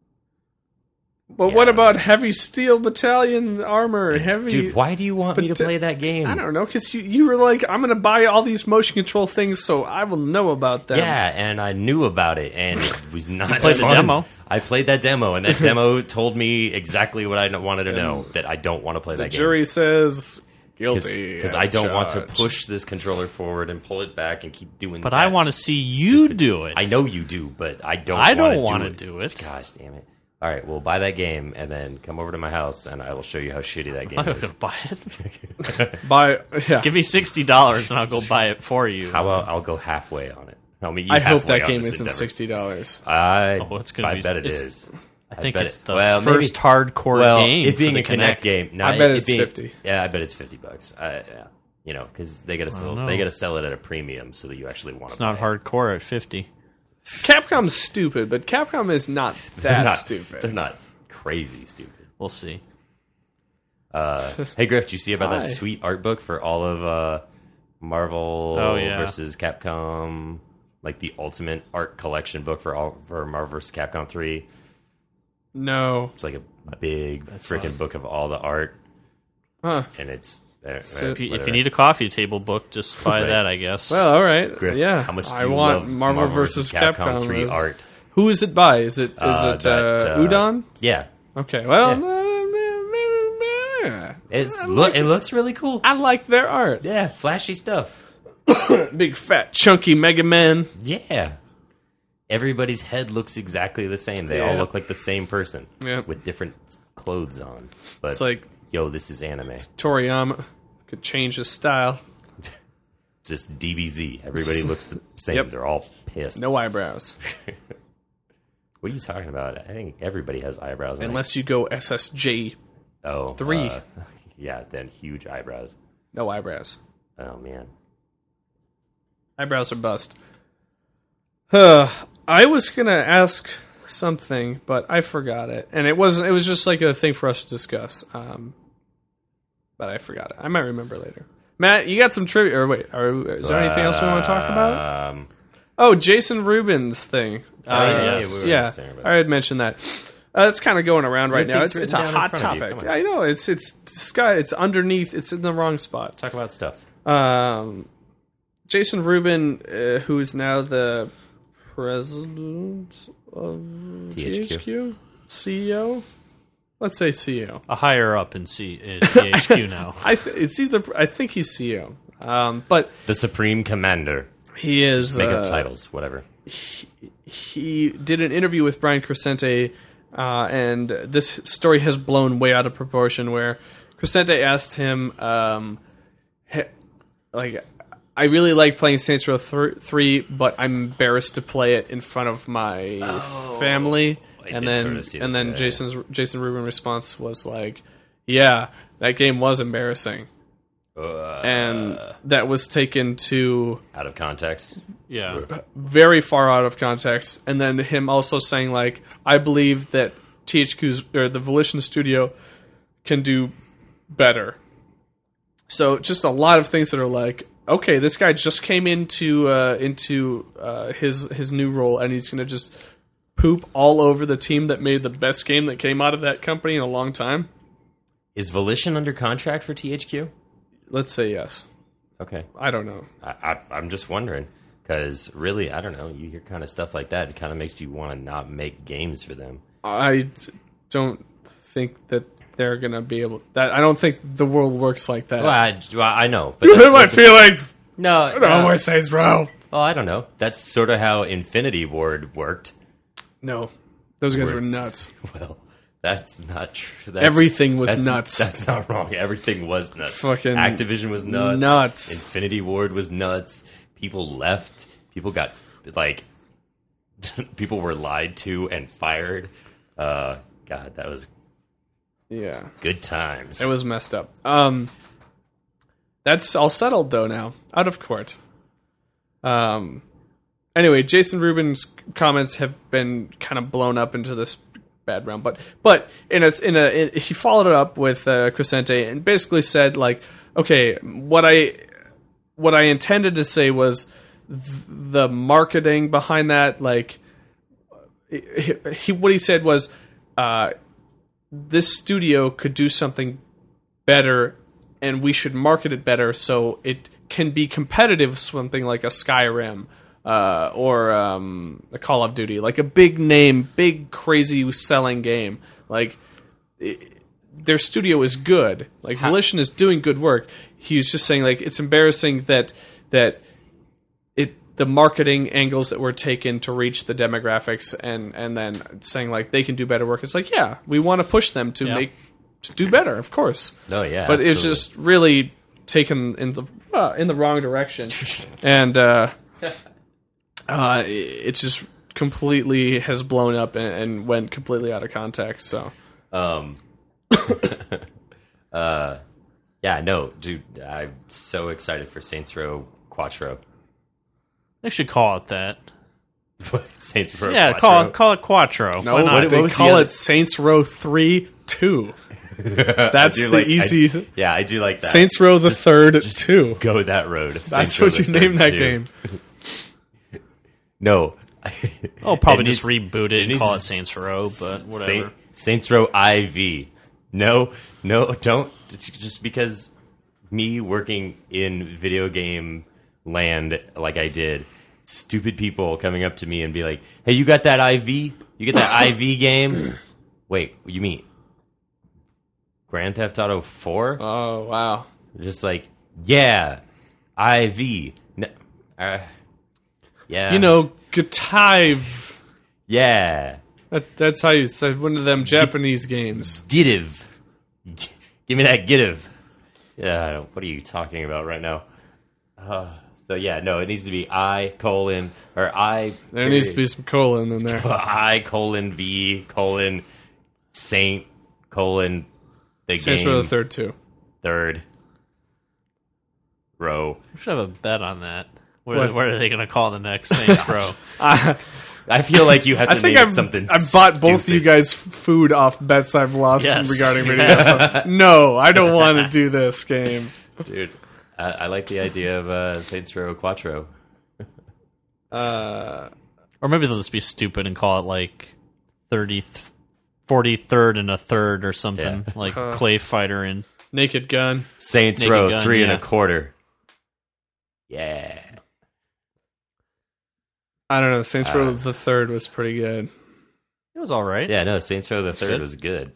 A: But
B: Yeah.
A: what about heavy steel battalion armor? Heavy,
B: Dude, why do you want me to
A: But, uh,
B: play that game?
A: I don't know, because you, you were like, I'm going to buy all these motion control things, so I will know about them.
B: Yeah, and I knew about it, and it was not
C: played the
B: fun.
C: demo.
B: I played that demo, and that demo told me exactly what I wanted to know, that I don't want to play
A: The
B: that
A: jury says
B: game.
A: guilty.
B: Because I don't want to push this controller forward and pull it back and keep doing
C: But
B: that.
C: I want to see you
B: stupid-
C: do it.
B: I know you do, but I don't
C: I don't
B: want
C: wanna
B: to
C: do it.
B: Gosh damn it. All right, well, buy that game, and then come over to my house, and I will show you how shitty that game
C: I'm not
B: is.
C: gonna buy it.
A: Buy, yeah.
C: Give me sixty dollars and I'll go buy it for you.
B: How about I'll go halfway on it? I'll meet you
A: I hope
B: halfway
A: that
B: on
A: game
B: this
A: isn't
B: endeavor.
A: sixty dollars.
B: I,
C: Oh, it's gonna
B: I
C: be-
B: bet it
C: it's-
B: is.
C: I think
B: bet
C: it's
B: it-
C: the
B: well, maybe-
C: first hardcore
B: well,
C: game.
B: it being
C: for the
B: a Kinect
C: Kinect.
B: game, no,
A: I bet
B: it
A: it's
B: being-
A: fifty.
B: Yeah, I bet it's fifty bucks. I, yeah, you know, because they got to sell.
C: know.
B: They got to sell it at a premium so that you actually want to.
C: It's not hardcore at fifty.
A: Capcom's stupid, but Capcom is not that
B: They're not,
A: stupid.
B: They're not crazy stupid.
C: We'll see.
B: Uh, hey Griff, did you see about that
A: Hi.
B: sweet art book for all of uh, Marvel
C: Oh, yeah.
B: versus Capcom? Like the ultimate art collection book for all for Marvel versus Capcom three.
A: No.
B: It's like a big freaking book of all the art,
A: Huh.
B: and it's there.
A: So
C: If you, if you need a coffee table book, just buy
B: Right.
C: that, I guess.
A: Well, all right.
B: Griff,
A: yeah.
B: how much do
A: I
B: you
A: want
B: love
A: Marvel, versus Capcom,
B: three
A: is-
B: art?
A: Who is it by? Is it is
B: Uh,
A: it
B: that,
A: uh,
B: uh,
A: Udon?
B: Yeah,
A: Okay. Well,
B: Yeah.
A: uh,
B: it's
A: I
B: look.
A: like
B: It looks really cool.
A: I like their art.
B: Yeah, flashy stuff.
A: Big fat chunky Mega Man.
B: Yeah. Everybody's head looks exactly the same. They all
A: Yeah.
B: look like the same person
A: Yep.
B: with different clothes on. But
A: It's like
B: yo, this is anime.
A: Toriyama could change his style.
B: It's just D B Z. Everybody looks the same.
A: Yep.
B: They're all pissed.
A: No eyebrows.
B: What are you talking about? I think everybody has eyebrows. I
A: Unless you go S S J.
B: think. oh,
A: three.
B: uh, yeah, then huge eyebrows.
A: No eyebrows.
B: Oh man.
A: Eyebrows are bust. Uh, I was gonna ask something, but I forgot it, and it wasn't. It was just like a thing for us to discuss. Um, but I forgot it. I might remember later. Matt, you got some trivia? Or wait, are, is there anything else we want to talk about?
B: Um,
A: Oh, Jason Rubin's thing.
C: Oh,
A: Uh,
C: yes.
B: we were
A: yeah,
B: saying about
A: I had mentioned that. Uh, it's kind of going around right now.
B: things
A: It's, it's a
B: written down in
A: hot
B: front of you.
A: topic.
B: Come on.
A: I know. It's it's sky. It's underneath. It's in the wrong spot.
B: talk about stuff.
A: Um, Jason Rubin, uh, who is now the president of
B: T H Q.
A: T H Q, C E O. Let's say C E O.
C: A higher up in C- in T H Q now.
A: I th- it's either I think he's C E O, um, but
B: The Supreme Commander.
A: he is
B: Make
A: uh,
B: up titles, whatever.
A: he did an interview with Brian Crescente, uh, and this story has blown way out of proportion. Where Crescente asked him, um, he- like, I really like playing Saints Row th- three, but I'm embarrassed to play it in front of my family.
B: I
A: And
B: did
A: then,
B: sort of see
A: and
B: this,
A: then
B: yeah.
A: Jason's Jason Rubin's response was like, "Yeah, that game was embarrassing,"
B: Uh,
A: and that was taken to
B: out of context.
C: Yeah.
A: very far out of context, and then him also saying like, I believe that T H Q's or the Volition Studio can do better. So just a lot of things that are like, okay, this guy just came into uh, into uh, his his new role, and he's gonna just poop all over the team that made the best game that came out of that company in a long time.
B: is Volition under contract for T H Q?
A: Let's say yes.
B: Okay.
A: I don't know.
B: I, I, I'm just wondering, because really, I don't know, you hear kind of stuff like that, it kind of makes you want to not make games for them.
A: I d- don't think that they're going to be able... That I don't think the world works like that.
B: Well, I, well, I know. But
A: You
B: that's
A: hurt my
B: what the-
A: feelings!
B: No,
A: I don't know
B: no.
A: why Saints Row.
B: Oh, I don't know. That's sort of how Infinity Ward worked.
A: No. Those guys were
B: Words.
A: nuts.
B: Well, that's not true. That's,
A: Everything was
B: that's-
A: nuts.
B: That's not wrong. Everything was nuts.
A: Fucking
B: Activision was nuts.
A: nuts.
B: Infinity Ward was nuts. People left. People got, like, people were lied to and fired. Uh, God, that was
A: Yeah.
B: good times.
A: It was messed up. Um, that's all settled, though, now. Out of court. Um, anyway, Jason Rubin's comments have been kind of blown up into this bad realm, but but in a in a in, he followed it up with uh, Crescente and basically said like, okay, what I what I intended to say was th- the marketing behind that, like he, he what he said was, uh, this studio could do something better, and we should market it better so it can be competitive with something like a Skyrim. Uh, or um, a Call of Duty, like a big name, big crazy selling game. Like it, their studio is good. Like Volition is doing good work. He's just saying like it's embarrassing that that it the marketing angles that were taken to reach the demographics, and and then saying like they can do better work. It's like yeah, we want to push them to
C: Yeah.
A: make to do better, of course.
B: Oh yeah,
A: But it's
B: absolutely.
A: just really taken in the uh, in the wrong direction, and. Uh, Uh, it just completely has blown up and, and went completely out of context. So,
B: Um, uh, yeah, no, dude, I'm so excited for Saints Row Quattro.
C: They should call it that.
B: Saints Row
C: Yeah,
B: Quattro.
C: call it call it Quattro.
A: no,
C: Why not?
B: what-
A: they
B: was the
A: call
B: other-
A: it Saints Row three two. That's
B: do
A: the
B: like-
A: easy
B: I- yeah, I do like that.
A: Saints Row the
B: Just
A: third two.
B: Go that road.
A: That's
B: Saints Row
A: what
B: the
A: you name
B: Third
A: that
B: two.
A: game.
B: No.
C: Oh, probably
B: It
C: just
B: needs-
C: reboot it and
B: needs
C: call
B: to
C: it Saints Row, but whatever.
B: Saint, Saints Row I V. No, no, don't. It's just because me working in video game land like I did, stupid people coming up to me and be like, "Hey, you got that I V? You get that I V game?" Wait, you mean Grand Theft Auto four?
A: Oh wow!
B: Just like, yeah, I V. No, uh, yeah,
A: You know, Gative.
B: yeah.
A: That, that's how you say one of them Japanese games.
B: Gitiv. Give me that Gitiv. Yeah, what are you talking about right now? Uh, so yeah, no, it needs to be I colon or I.
A: There needs to be some colon in there.
B: I colon V colon Saint colon the
A: Saints
B: game
A: Row the third two.
B: third row.
C: We should have a bet on that. What,
A: What?
C: what are they going to call the next Saints Row?
A: I,
B: I feel like you have to
A: I think
B: name it
A: I've,
B: something.
A: I've bought both
B: stupid.
A: you guys f- food off bets I've lost
C: Yes,
A: regarding
C: you
A: video
C: have.
A: games. So, no, I don't want to do this game.
B: dude. I, I like the idea of uh, Saints Row Quattro.
A: Uh,
C: Or maybe they'll just be stupid and call it like thirty, forty-third and a third or something,
B: Yeah.
C: like
A: Uh.
C: Clay Fighter and
A: Naked Gun.
B: Saints
C: Naked
B: Row
C: Gun,
B: three and
C: yeah.
B: a quarter. Yeah.
A: I don't know. Saints
B: Uh,
A: Row the third was pretty good.
C: it was all right.
B: Yeah, no, Saints Row the third
C: good.
B: was good.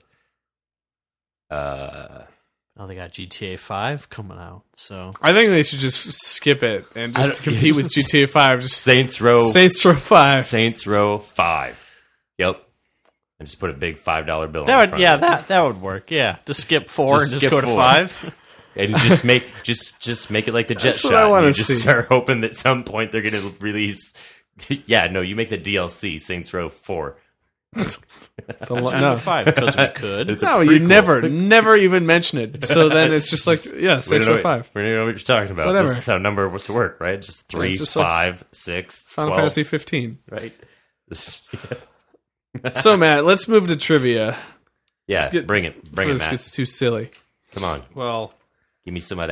B: Uh,
C: Now they got G T A five coming out, so
A: I think they should just skip it and
B: I
A: just
B: don't-
A: compete with G T A five. Just
B: Saints Row
A: Saints Row five.
B: Saints Row five. Yep. And just put a big five dollar bill.
C: that
B: on
C: would
B: front
C: yeah
B: of it.
C: that that would work. Yeah, to skip four
B: Just
C: and just
B: skip
C: go to
B: four.
C: five.
B: And just make just just make it like the jet
A: That's what I
B: shot.
A: wanna
B: You just
A: see.
B: start hoping that some point they're gonna release. Yeah, no, you make the D L C Saints Row four.
A: The lo-
C: No,
A: no,
C: five because we could.
B: It's a
A: no, you
B: prequel.
A: never, never even mention it. So then it's just like, yeah,
B: We
A: Saints
B: don't, know
A: Row
B: what,
A: five.
B: we don't know what you're talking about.
A: Whatever.
B: This is how number was to work, right? Just three,
A: it's just like
B: five, six,
A: Final
B: twelve,
A: Fantasy fifteen.
B: right? This-
A: So Matt, let's move to trivia.
B: yeah,
A: get-
B: bring it, bring it,
A: This
B: Matt.
A: gets too silly.
B: Come on,
C: Well,
B: give me some of that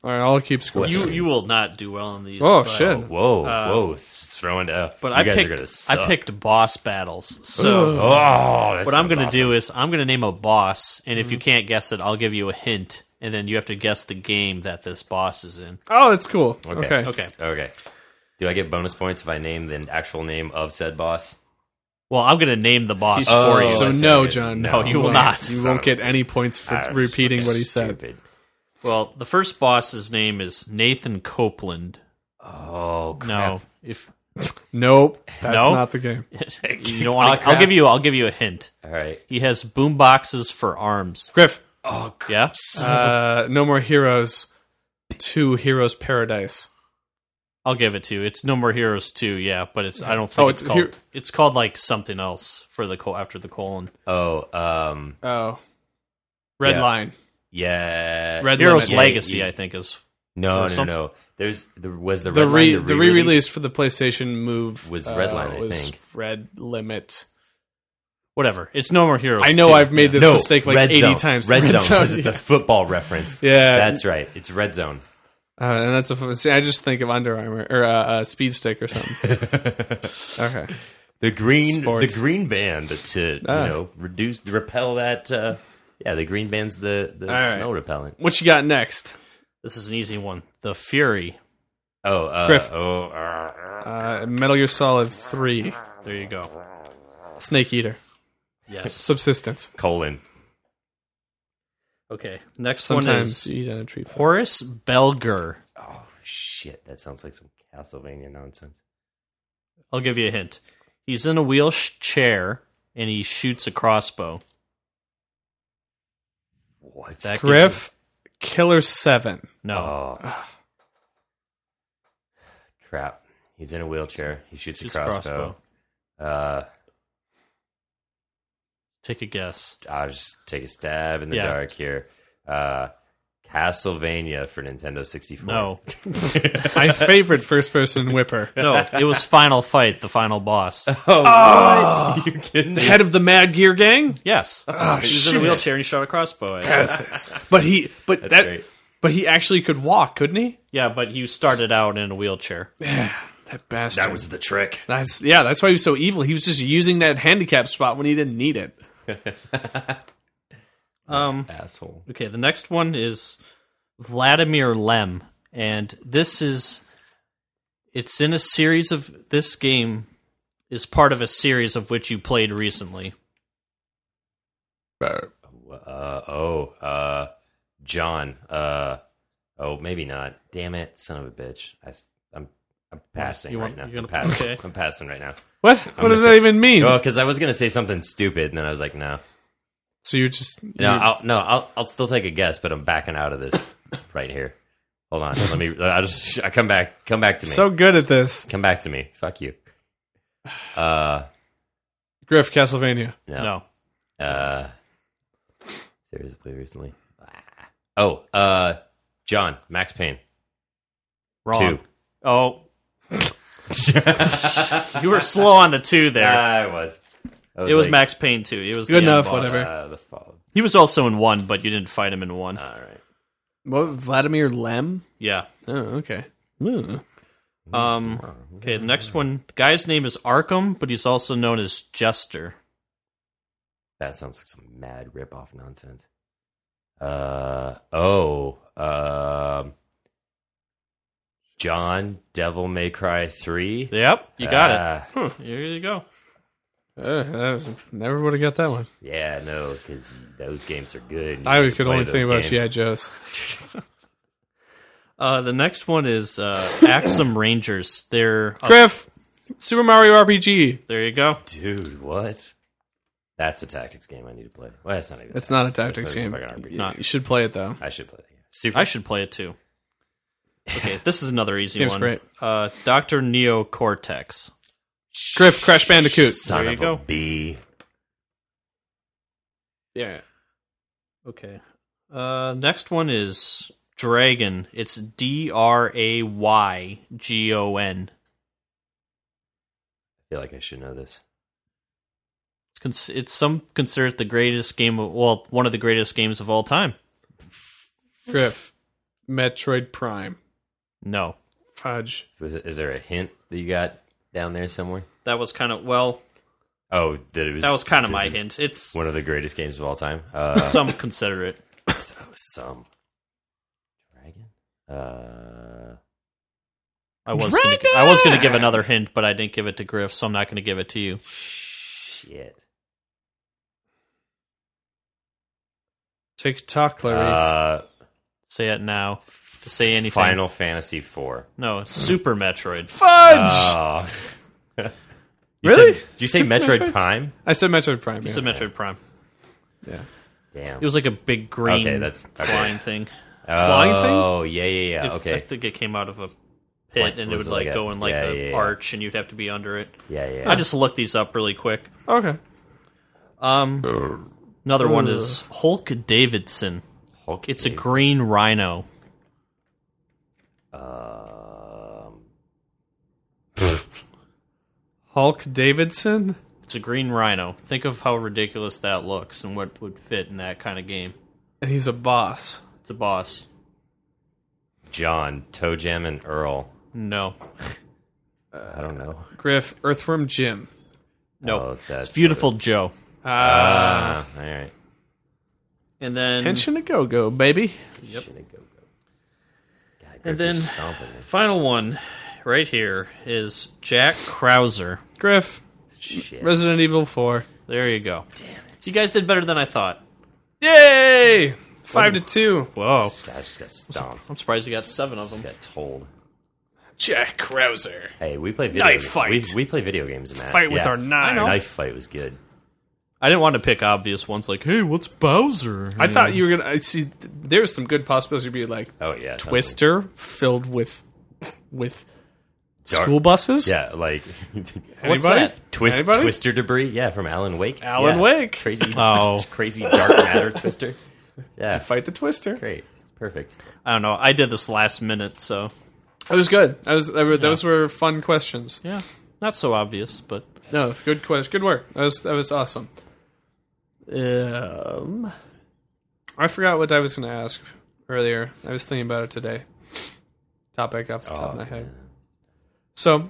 A: All right, I'll keep score.
C: You you will not do well in these.
A: Oh
C: but,
A: shit!
B: Whoa,
C: Uh,
B: whoa, throwing down.
C: But
B: you
C: I
B: guys
C: picked
B: are gonna suck.
C: I picked boss battles. So
B: Oh, that
C: what I'm
B: sounds
C: going to
B: awesome.
C: do is I'm going to name a boss, and if you can't guess it, I'll give you a hint, and then you have to guess the game that this boss is in.
A: Oh, that's cool.
B: Okay.
A: Okay.
C: Okay.
B: Okay. Do I get bonus points if I name the actual name of said boss?
C: Well, I'm going to name the boss
B: Oh,
C: for you.
A: So
B: I see.
A: no, John.
C: No, you will
A: won't.
C: not.
A: You
B: Son
A: won't
B: of
A: get
B: a-
A: any points for
B: Ah,
A: repeating what he said.
B: stupid.
C: Well, the first boss's name is Nathan Copeland.
B: Oh, crap.
C: No, if
A: Nope, that's
C: No?
A: not the game.
C: you don't want,
B: Oh,
C: to, I'll
B: crap.
C: give you. I'll give you a hint.
B: All right.
C: He has boom boxes for arms.
A: Griff,
B: Oh, crap.
C: Yeah,
A: uh, No More Heroes two Heroes Paradise.
C: I'll give it to you. It's No More Heroes two. Yeah, but it's I don't
A: Oh,
C: think
A: it's
C: it's, called.
A: here-
C: It's called like something else for the col- after the colon.
B: Oh, um,
A: Oh, Red
B: Yeah.
A: Line.
B: yeah.
A: Red
C: Heroes
A: Limit.
C: Legacy,
B: Yeah,
C: I think is.
B: No,
C: or
B: no, no,
C: something.
B: no. There's there was the
A: The
B: red
A: re
B: line,
A: the re-release for the PlayStation Move
B: Was
A: uh,
B: Red Line, I
A: was
B: think.
A: Red Limit.
C: Whatever. It's No More Heroes.
A: I know
C: two.
A: I've made this
B: no,
A: mistake like
B: Red
A: eighty
B: Zone.
A: times.
B: Red Zone because it's
A: yeah.
B: a football reference.
A: Yeah.
B: that's right. It's Red Zone.
A: Uh, and that's a. See, I just think of Under Armour or uh, uh, Speed Stick or something. Okay.
B: The green,
A: Sports.
B: the green band to
A: Ah.
B: you know reduce, repel that. Uh, yeah, the green band's the the
A: All right.
B: snow repellent.
A: What you got next?
C: This is an easy one. The Fury.
B: Oh, uh,
A: Griff.
B: oh, uh,
A: Uh, Metal Gear Solid three.
C: There you go.
A: Snake Eater.
C: Yes.
A: Subsistence.
B: colon.
C: Okay. Next one
A: Sometimes
C: is
A: you eat on a tree.
C: Horace Belger.
B: Oh shit, that sounds like some Castlevania nonsense.
C: I'll give you a hint. He's in a wheelchair and he shoots a crossbow.
B: What?
C: That gives
A: Griff. Killer seven.
C: you- no.
B: Oh. Crap. He's in a wheelchair. He shoots a
C: Shoots
B: crossbow. Uh,
C: Take a guess.
B: I'll just take a stab in the
C: Yeah.
B: dark here. Uh, Castlevania for Nintendo sixty-four.
C: No.
A: My favorite first person whipper.
C: No, it was Final Fight, the final boss.
B: Oh, what? You kidding
A: The
B: me?
A: head of the Mad Gear Gang?
C: Yes.
A: Oh,
C: he was in a
A: shit.
C: wheelchair and he shot a crossbow at it.
A: But he but
B: That's
A: that
B: great.
A: but he actually could walk, couldn't he?
C: Yeah, but he started out in a wheelchair.
A: That bastard.
B: That was the trick.
A: That's yeah, that's why he was so evil. He was just using that handicap spot when he didn't need it.
C: Um,
B: Asshole.
C: okay, the next one is Vladimir Lem. And this is... It's in a series of... This game is part of a series of which you played recently.
B: Uh, oh, uh, John. Uh, oh, maybe not. Damn it, son of a bitch. I, I'm, I'm passing
C: You
B: right
C: want-
B: now.
C: you're
B: I'm
C: gonna-
B: passing.
C: okay.
B: I'm passing right now.
A: What? What does
B: gonna-
A: that even mean?
B: Well, because I was gonna say something stupid, and then I was like, no,
A: So you're just
B: no,
A: you're-
B: I'll, no, I'll, I'll still take a guess, but I'm backing out of this right here. Hold on, let me. I'll just. I come back. Come back to me.
A: so good at this.
B: come back to me. Fuck you. Uh,
A: Griff Castlevania.
B: no.
C: No.
B: Uh, series I played recently. Ah. Oh, uh, John Max Payne.
C: Wrong.
B: Two.
C: Oh. You were slow on the two there.
B: I was. I
C: it was
B: like,
C: Max Payne two. It was
A: Good
C: the
A: enough,
C: boss.
A: whatever.
B: Uh, the fall.
C: He was also in one, but you didn't fight him in one.
B: All right.
A: What Vladimir Lem?
C: Yeah.
A: Oh, okay. Hmm.
C: Um. Okay. The next one. The guy's name is Arkham, but he's also known as Jester.
B: That sounds like some mad rip-off nonsense. Uh oh. Um. John Devil May Cry three.
C: Yep, you got
B: Ah.
C: it. Huh, here you go.
A: Uh, I never would have got that one.
B: Yeah, no, because those games are good. You
A: I
B: need to
A: could
B: play
A: only
B: those
A: think about
B: games.
A: G I. Joes.
C: Uh, the next one is uh, Axum Rangers. They're uh,
A: Griff, Super Mario R P G.
C: there. You go.
B: Dude, what? That's a tactics game I need to play. Well, that's not even.
A: It's not a
B: tactics.
A: tactics
B: That's
A: game.
B: just a fucking R P G.
C: Not-
A: You should play it though.
B: I should play that game. Super.
C: I should play it too. Okay, this is another easy
A: Game's
C: one.
A: great.
C: Uh, Doctor Neo Cortex.
A: Griff, Crash Bandicoot.
B: Son
C: There you
B: of
C: go.
B: a bee.
A: Yeah.
C: Okay. Uh, next one is Dragon. It's D R A Y G O N.
B: I feel like I should know this.
C: It's cons- it's some considered the greatest game of well, one of the greatest games of all time.
A: Griff, Metroid Prime.
C: No.
A: Fudge.
B: Was it, is there a hint that you got down there somewhere?
C: That was kind of, well,
B: Oh, that it was.
C: that was kind of
B: this
C: my
B: is
C: hint. It's
B: One of the greatest games of all time. Uh,
C: some consider it.
B: so some dragon. Uh,
C: I was gonna, gi- I was going to give another hint, but I didn't give it to Griff, so I'm not going to give it to you.
B: shit.
A: TikTok, Clarice.
B: Uh,
C: Say it now. To say anything.
B: Final Fantasy four.
C: No, Super Metroid.
A: Fudge!
B: Oh. You
A: Really?
B: Said, did you say
A: Super
B: Metroid,
A: Metroid?
B: Prime?
A: I said Metroid Prime.
C: It's
A: Yeah.
C: a Metroid Prime.
A: yeah.
B: Damn.
C: It was like a big green
B: Okay, that's- okay.
C: flying thing.
A: flying thing?
B: Oh, yeah, yeah, yeah.
C: If-
B: okay.
C: I think it came out of a pit,
B: Like,
C: and it
B: was
C: would
B: it
C: like
B: like a-
C: go in like
B: yeah,
C: an
B: yeah, yeah.
C: arch, and you'd have to be under it.
B: yeah, yeah.
C: I just looked these up really quick.
A: Okay.
C: Um, another one is Hulk Davidson.
B: Hulk
C: It's a
B: Davidson.
C: green rhino.
B: Um,
A: Hulk Davidson?
C: It's a green rhino. Think of how ridiculous that looks and what would fit in that kind of game.
A: And he's a boss.
C: It's a boss.
B: John, Toe Jam, and Earl.
C: No,
B: I don't know.
A: Griff, Earthworm Jim.
C: no.
B: Oh, that's
C: It's Beautiful Joe.
A: Ah.
B: Uh, all right.
C: And then
A: Henshin a go go, baby.
B: Yep. Go, go. God,
C: And
B: Griff,
C: then-
B: you're stomping me.
C: final one right here is Jack Krauser.
A: Griff,
B: Shit.
A: Resident Evil four.
C: There you go. Damn it. You guys did better than I thought.
A: Yay! Five to two.
C: Whoa.
B: I just got stomped.
C: I'm surprised you got seven of
B: Just
C: them.
B: got told.
A: Jack Krauser.
B: Hey, we play video.
A: Knife
B: games.
A: fight.
B: We, we play video games. Matt.
A: Fight with
B: Yeah.
A: our knives.
B: Knife fight was good.
C: I didn't want to pick obvious ones like, hey, what's Bowser?
A: I thought you were gonna. I see. There was some good possibilities. You'd be like
B: Oh yeah,
A: Twister filled with with
B: Dark-
A: school buses.
B: Yeah, like
C: What's
A: Anybody?
C: that?
B: twist
A: Anybody?
B: Twister debris. Yeah, from Alan Wake.
A: Alan
B: Yeah.
A: Wake.
B: Crazy.
C: Oh.
B: crazy dark matter Twister. Yeah,
A: Fight the Twister.
B: great. It's perfect.
C: I don't know. I did this last minute, so
A: That was good. That was that were, those were fun questions.
C: yeah, not so obvious, but
A: No, good question. Good work. That was that was awesome. Um, I forgot what I was going to ask earlier. I was thinking about it today. Topic off the top of my head. So,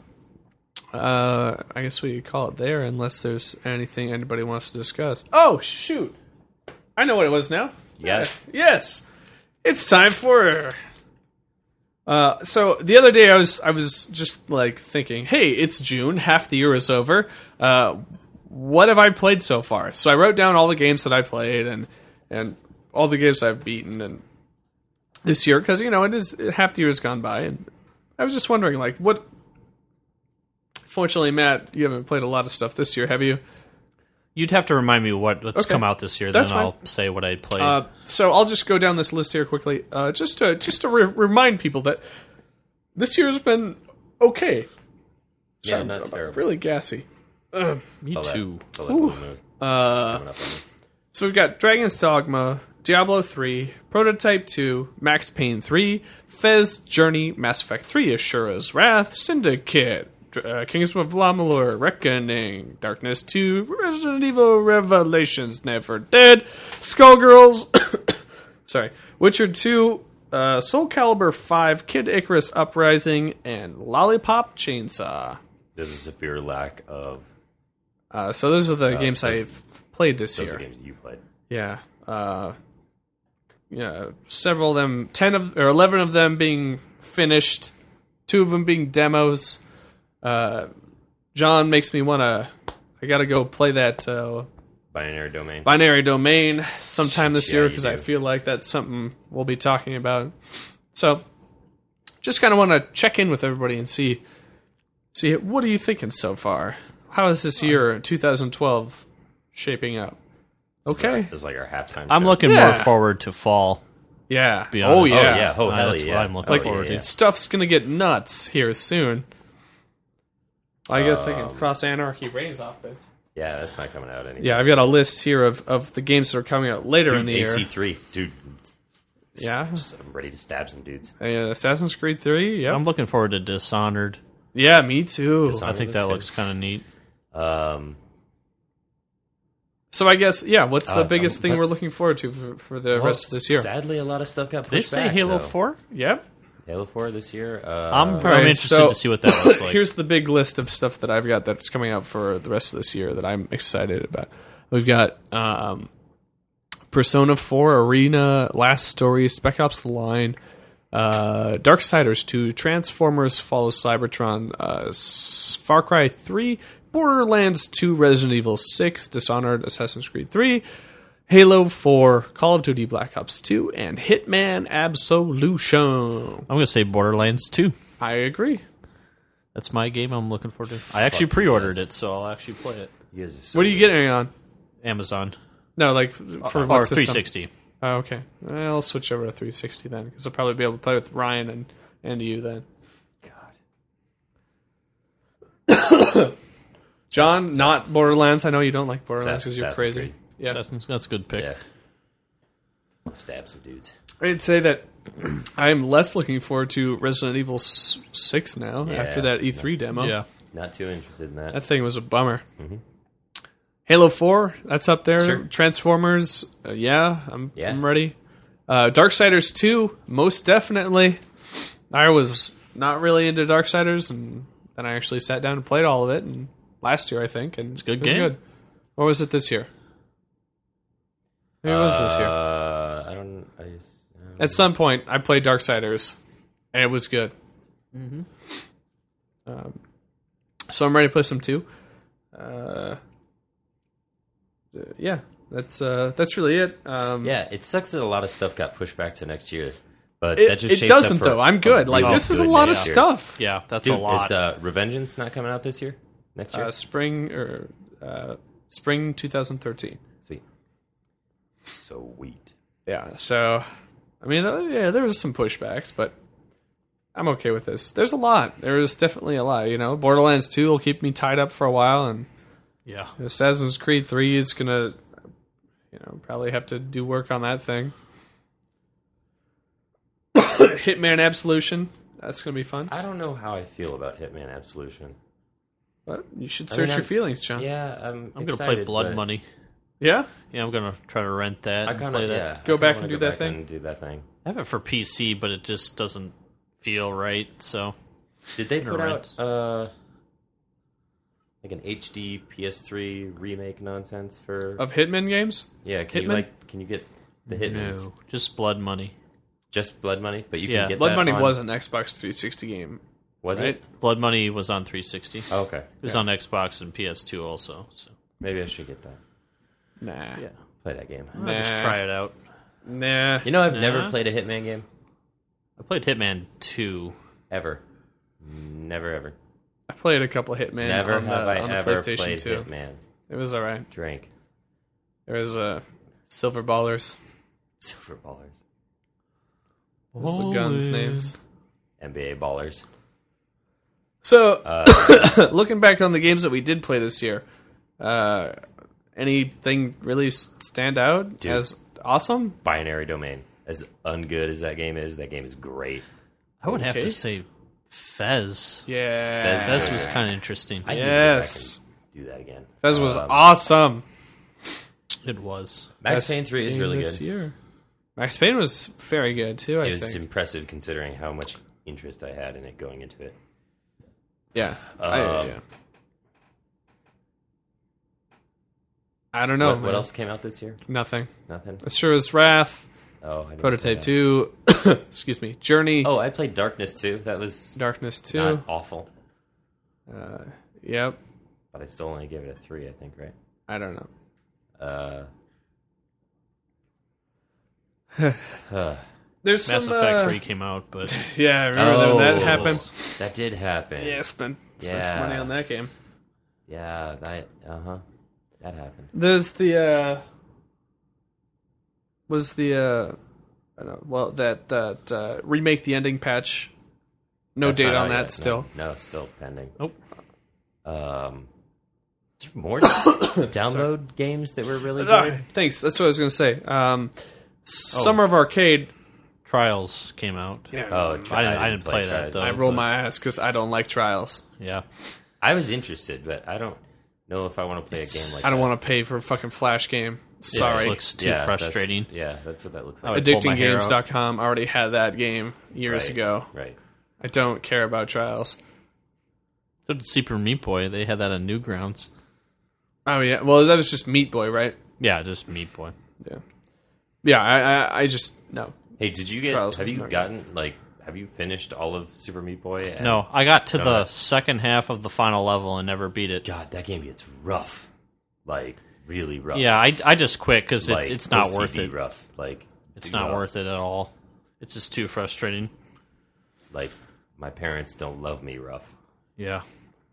A: uh, I guess we could call it there, unless there's anything anybody wants to discuss. Oh shoot! I know what it was now.
B: You got it?
A: Yes, it's time for. Uh, so the other day I was I was just like thinking, hey, it's June, half the year is over. Uh, what have I played so far? So I wrote down all the games that I played and and all the games I've beaten and this year because you know it is half the year has gone by and I was just wondering like what. Fortunately, Matt, you haven't played a lot of stuff this year, have you?
C: you'd have to remind me what what's
A: Okay.
C: come out this year.
A: That's
C: then
A: fine.
C: I'll say what I played.
A: Uh, so I'll just go down this list here quickly, uh, just to just to re- remind people that this year's been okay.
B: Yeah,
A: Sorry,
B: not
A: I'm
B: terrible.
A: Really gassy.
C: me
B: Saw that-
C: too.
B: saw that blue moon
A: Uh,
B: coming up on me.
A: so we've got Dragon's Dogma, Diablo three, Prototype two, Max Payne three, Fez Journey, Mass Effect three, Ashura's Wrath, Syndicate, uh, Kings of Amalur, Reckoning, Darkness two, Resident Evil Revelations, Never Dead, Skullgirls, sorry, Witcher two, uh, Soul Calibur five, Kid Icarus Uprising, and Lollipop Chainsaw.
B: There's a severe lack of
A: Uh, so those are the games
B: those-
A: I've played this
B: those
A: year.
B: are the games that you played.
A: Yeah. Uh, yeah. Several of them, ten of or eleven of them being finished, two of them being demos. Uh, John makes me want to. I got to go play that uh,
B: Binary Domain.
A: Binary Domain sometime this
B: Yeah,
A: year
B: you
A: because I
B: do.
A: feel like that's something we'll be talking about. So, just kind of want to check in with everybody and see, see what are you thinking so far? How is this year, twenty twelve, shaping up? Okay.
B: It's like our halftime.
C: I'm
B: show.
C: looking
A: Yeah.
C: more forward to fall.
A: Yeah.
C: Be
A: Oh
C: honest.
A: yeah.
B: Oh yeah. Oh
C: Uh,
B: hell
C: that's
B: yeah.
C: what I'm looking
B: Oh,
C: forward
B: yeah,
C: to.
A: Stuff's gonna get nuts here soon. I guess I can
B: Um,
A: cross Anarchy Reigns off this.
B: Yeah, that's not coming out anytime.
A: Yeah, I've got a list here of, of the games that are coming out later
B: Dude,
A: in the
B: A C
A: year.
B: three, dude.
A: Yeah.
B: Just, I'm ready to stab some dudes.
A: Uh, Assassin's Creed three. Yeah.
C: I'm looking forward to Dishonored.
A: yeah, me too.
B: Dishonored.
C: I think
B: looks
C: that
B: good.
C: looks kind of neat.
B: Um,
A: So I guess yeah. What's the
B: Uh,
A: biggest
B: um,
A: thing
B: but-
A: we're looking forward to for, for the
B: Well,
A: rest of this year?
B: Sadly, a lot of stuff got pushed
C: Did they say
B: back,
C: Halo
B: though.
C: four?
A: Yep.
B: Halo four this year. Uh,
C: I'm, I'm
A: Right,
C: interested
A: so-
C: to see what that looks like.
A: Here's the big list of stuff that I've got that's coming out for the rest of this year that I'm excited about. We've got um, Persona four Arena, Last Story, Spec Ops: The Line, uh, Darksiders two, Transformers Follows Cybertron, uh, S- Far Cry three, Borderlands two, Resident Evil six, Dishonored, Assassin's Creed three, Halo four, Call of Duty Black Ops two, and Hitman Absolution.
C: I'm going to say Borderlands two.
A: I agree.
C: That's my game I'm looking forward to. I actually
B: Fuck
C: pre-ordered
B: yes.
C: it, so I'll actually play it.
B: You guys are so
A: What are you
B: weird.
A: getting it on?
C: Amazon.
A: No, like for
C: Or
A: what system?
C: three sixty.
A: Oh, okay. I'll switch over to three sixty then, because I'll probably be able to play with Ryan and, and you then.
B: God.
A: John,
B: Assassin's-
A: not Borderlands. I know you don't like Borderlands
B: Assassin's-
A: because you're
B: Assassin's
A: crazy.
B: Creed.
A: Yeah.
C: Assassin's, that's a good pick.
B: Yeah. Stab some dudes.
A: I'd say that I'm less looking forward to Resident Evil s- six now
B: Yeah.
A: after that E three demo.
C: Yeah.
B: Not too interested in that.
A: That thing was a bummer.
B: Mhm.
A: Halo four, that's up there.
B: Sure.
A: Transformers, uh, yeah, I'm,
B: Yeah.
A: I'm ready. Uh, Darksiders two, most definitely. I was not really into Darksiders, and then I actually sat down and played all of it. And last year, I think, and it's
C: a good
A: it was
C: game.
A: Good. Or was it this year? Maybe it was this year.
B: Uh, I don't. I just. I don't
A: At some point, I played Darksiders, and it was good.
C: Mm-hmm.
A: Um, so I'm ready to play some too. Uh, uh, yeah, that's uh, that's really it. Um,
B: Yeah, it sucks that a lot of stuff got pushed back to next year, but
A: it,
B: that just
A: it
B: shapes up
A: doesn't
B: for
A: though. I'm good.
B: a
A: Like
B: really
A: this is a
B: good
A: lot of
B: next year.
A: stuff.
C: Yeah, that's
B: Dude,
C: a lot.
B: is uh, Revengeance not coming out this year? Next year?
A: Uh, spring or uh, spring twenty thirteen.
B: Sweet. Sweet.
A: Yeah. So, I mean, uh, yeah, there was some pushbacks, but I'm okay with this. There's a lot. There is definitely a lot. You know, Borderlands two will keep me tied up for a while, and
C: yeah.
A: Assassin's Creed three is gonna, you know, probably have to do work on that thing. Hitman Absolution. That's gonna be fun.
B: I don't know how I feel about Hitman Absolution.
A: But you should
B: I
A: search
B: mean,
A: your
B: I'm-
A: feelings, John.
B: Yeah, I'm.
C: I'm going to
B: excited,
C: play Blood
B: but
C: Money.
A: Yeah?
C: Yeah, I'm going to try to rent that
B: I
C: and
B: kind
C: play
B: of
C: that.
B: yeah.
A: Go
B: I kinda
A: back
B: wanna
A: and do
B: go
A: that
B: back
A: thing?
B: And do that thing.
C: I have it for P C, but it just doesn't feel right, so...
B: Did they
C: Gonna
B: put out
C: rent.
B: uh like an H D P S three remake nonsense for?
A: Of Hitman games?
B: yeah, can you
A: Hitman?
B: like can you get the Hitmans?
C: No, just Blood Money.
B: Just Blood Money, but you
C: Yeah.
B: can get
A: Blood
B: that
A: Money
B: on-
A: was an Xbox three sixty game,
B: was
A: right?
B: it?
C: Blood Money was on three sixty.
B: Oh, okay,
C: It was
A: Yeah.
C: on Xbox and P S two also. So
B: maybe I should get that.
A: Nah.
C: yeah,
B: Play that game.
C: I'll just
A: Nah.
C: try it out.
A: Nah.
B: You know, I've
C: Nah.
B: never played a Hitman game
C: I played Hitman two.
B: ever. Never ever.
A: I played a couple of Hitman
B: never
A: on the,
B: have I
A: on the
B: ever
A: PlayStation
B: played
A: two.
B: Hitman.
A: It was alright.
B: Drink
A: There was uh, Silver Ballers.
B: Silver Ballers,
A: Those are the guns names.
B: N B A Ballers.
A: So,
B: Uh,
A: looking back on the games that we did play this year, uh, anything really s- stand out
B: Dude.
A: as awesome?
B: Binary Domain. As ungood as that game is, that game is great.
C: I would have
A: Okay.
C: to say Fez.
A: Yeah.
B: Fez-
C: Fez was kind of interesting.
B: I
A: Yes.
B: need to go back and do that again.
A: Fez was
B: Um,
A: awesome.
C: It was.
B: Max
A: Best
B: Payne three is
A: game
B: really
A: this
B: good.
A: Year. Max Payne was very good too, I
B: It was
A: think.
B: impressive considering how much interest I had in it going into it.
A: Yeah. I,
B: Um,
A: yeah. I don't know.
B: what, what
A: man.
B: else came out this year?
A: Nothing.
B: Nothing.
A: Asura's Wrath,
B: Oh, I didn't
A: Prototype
B: play that.
A: two, excuse me, Journey,
B: Oh, I played Darkness too. That was
A: Darkness two.
B: not awful,
A: Uh, yep.
B: but I still only gave it a three. I think, right?
A: I don't know.
B: Uh, uh,
A: There's
C: Mass
A: some,
C: Effect
A: uh,
C: three came out, but
A: Yeah, I remember
B: oh,
A: that, that happened.
B: That did happen.
A: Yeah, spent spent some
B: Yeah.
A: money on that game.
B: Yeah. That. Uh huh. That happened.
A: There's the uh was the uh I don't know, well that that uh, remake the ending patch. No
B: That's
A: date
B: not
A: on
B: out
A: that
B: yet.
A: still.
B: No, no, still pending.
C: Nope.
B: Um, is there more download games that were really
A: Ah,
B: good?
A: thanks. That's what I was gonna say. Um, Summer of Arcade.
C: Trials came out.
A: Yeah,
B: Oh,
C: I didn't, I didn't play, that
B: Trials.
C: though.
A: I roll
C: but-
A: my ass because I don't like Trials.
C: Yeah.
B: I was interested, but I don't. know if I want to play
A: It's-
B: a game like
A: I don't
B: that.
A: want to pay for a fucking Flash game.
C: It
A: Sorry.
C: looks too
B: Yeah, that's-
C: frustrating.
B: Yeah, that's what that looks
C: I
B: like.
C: would pull my
A: addicting
C: hair
A: games dot com already had that game years
B: Right,
A: ago.
B: Right.
A: I don't care about Trials.
C: So did Super Meat Boy. They had that on Newgrounds.
A: Oh yeah, well that was just Meat Boy, right?
C: Yeah, just Meat Boy.
A: Yeah, yeah. I I, I just no.
B: Hey, did you get?
A: Trials
B: have
A: was
B: you
A: not
B: gotten like? Have you finished all of Super Meat Boy? And-
C: No, I got to
B: No,
C: the
B: no.
C: second half of the final level and never beat it.
B: God, that game gets rough. Like really rough.
C: Yeah, I, I just quit because it's
B: Like,
C: it's not
B: O C D
C: worth it.
B: Rough. Like
C: It's not
B: uh,
C: worth it at all. It's just too frustrating.
B: Like my parents don't love me rough.
C: Yeah.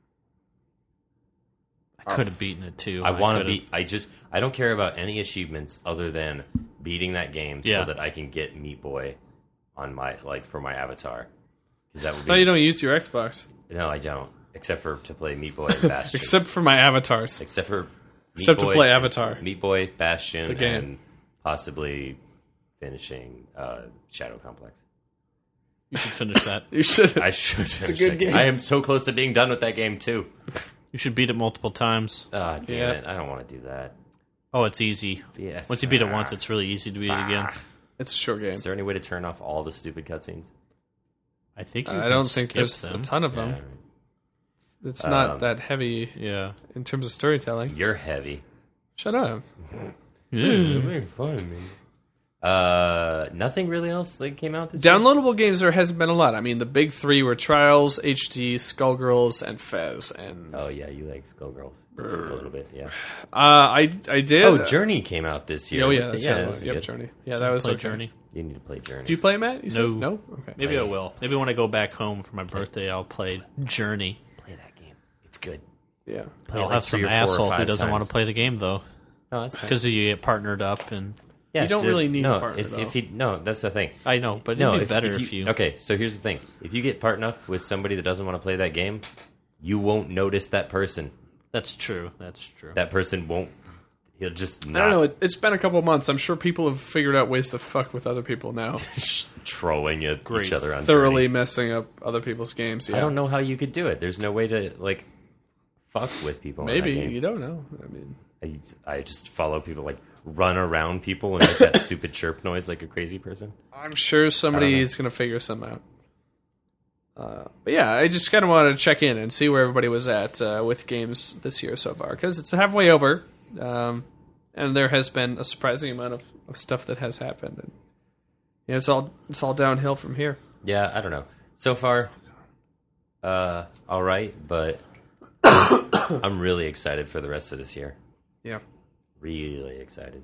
C: I could have beaten it too.
B: I want to
C: coulda-
B: be. I just. I don't care about any achievements other than beating that game
C: Yeah.
B: so that I can get Meat Boy on my like for my avatar. Because that would
A: No,
B: be.
A: you don't use your Xbox
B: No, I don't. Except for to play Meat Boy and Bastion.
A: except for my avatars.
B: Except for. Meat
A: Except to
B: Boy-
A: play Avatar.
B: Meat Boy, Bastion,
A: The game.
B: and possibly finishing uh, Shadow Complex.
C: You should finish that.
A: You should.
B: I should.
A: It's a
B: finish
A: good
B: that
A: game.
B: I am so close to being done with that game too.
C: You should beat it multiple times.
B: Ah, damn
A: Yeah.
B: it! I don't want to do that.
C: Oh, it's easy.
B: Yeah.
C: Once you beat it once, it's really easy to beat it again.
A: It's a short game.
B: Is there any way to turn off all the stupid cutscenes?
C: I think you
A: I
C: can
A: don't think
C: skip
A: there's
C: them.
A: a ton of
B: Yeah,
A: them.
B: all right.
A: It's not
B: Um,
A: that heavy
C: Yeah.
A: in terms of storytelling.
B: You're heavy.
A: Shut up.
B: Uh, nothing really else like came out this year?
A: Downloadable games there hasn't been a lot. I mean, the big three were Trials, H D, Skullgirls, and Fez. And uh,
B: Oh yeah, you like Skullgirls a little bit, yeah.
A: I I did.
B: Oh, Journey came out this year.
A: Oh yeah, that's
B: yeah,
A: yeah,
B: that was
A: yep,
B: good.
A: Journey. Yeah, that was
C: Play
A: okay.
C: Journey.
B: You need to play Journey.
A: Did you play it, Matt? You said
C: No.
A: no. Okay.
C: Maybe I will. Maybe when I go back home for my birthday, I'll play Journey.
B: play that game. It's good.
A: Yeah.
B: Play it
C: I'll
B: like
C: have
B: three
C: some
B: or four or
C: asshole who
B: five
C: doesn't want
B: times.
C: to play the game though,
B: No, that's fine.
C: because you get partnered up, and
B: Yeah,
A: You don't
B: to-
A: really need
B: no,
A: a partner,
B: if,
A: though.
B: if you no, that's the thing.
C: I know, but it'd
B: No,
C: be
B: if,
C: better
B: if,
C: if
B: you,
C: you.
B: Okay, so here's the thing: if you get partnered up with somebody that doesn't want to play that game, you won't notice that person.
C: That's true. That's true.
B: That person won't. He'll just not
A: I don't know. It, it's been a couple months. I'm sure people have figured out ways to fuck with other people now.
B: trolling at
C: Great.
B: each other on
A: Thoroughly
B: Journey.
A: messing up other people's games. Yeah.
B: I don't know how you could do it. There's no way to like fuck with people.
A: Maybe
B: in that game.
A: you don't know. I mean,
B: I, I just follow people like run around people and make that stupid chirp noise like a crazy person.
A: I'm sure somebody is going to figure some out. Uh, but yeah, I just kind of wanted to check in and see where everybody was at uh, with games this year so far, because it's halfway over, um, and there has been a surprising amount of, of stuff that has happened, and yeah, it's all it's all downhill from here.
B: Yeah, I don't know. So far, uh, all right, but I'm really excited for the rest of this year.
A: Yeah,
B: Really excited.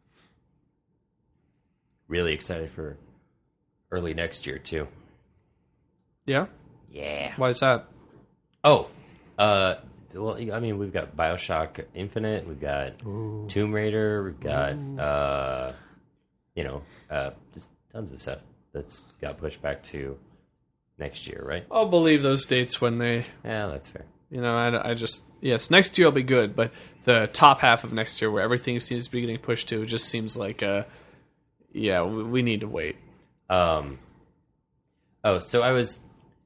B: Really excited for early next year too.
A: yeah.
B: Yeah.
A: Why is that?
B: Oh, uh, well, I mean, we've got Bioshock Infinite, we've got Tomb Raider, we've got, uh, you know, uh, just tons of stuff that's got pushed back to next year, right?
A: I'll believe those dates when they.
B: Yeah, that's fair.
A: You know, I, I just yes, next year will be good, but the top half of next year, where everything seems to be getting pushed to, just seems like, uh, yeah, we, we need to wait.
B: Um. Oh, so I was.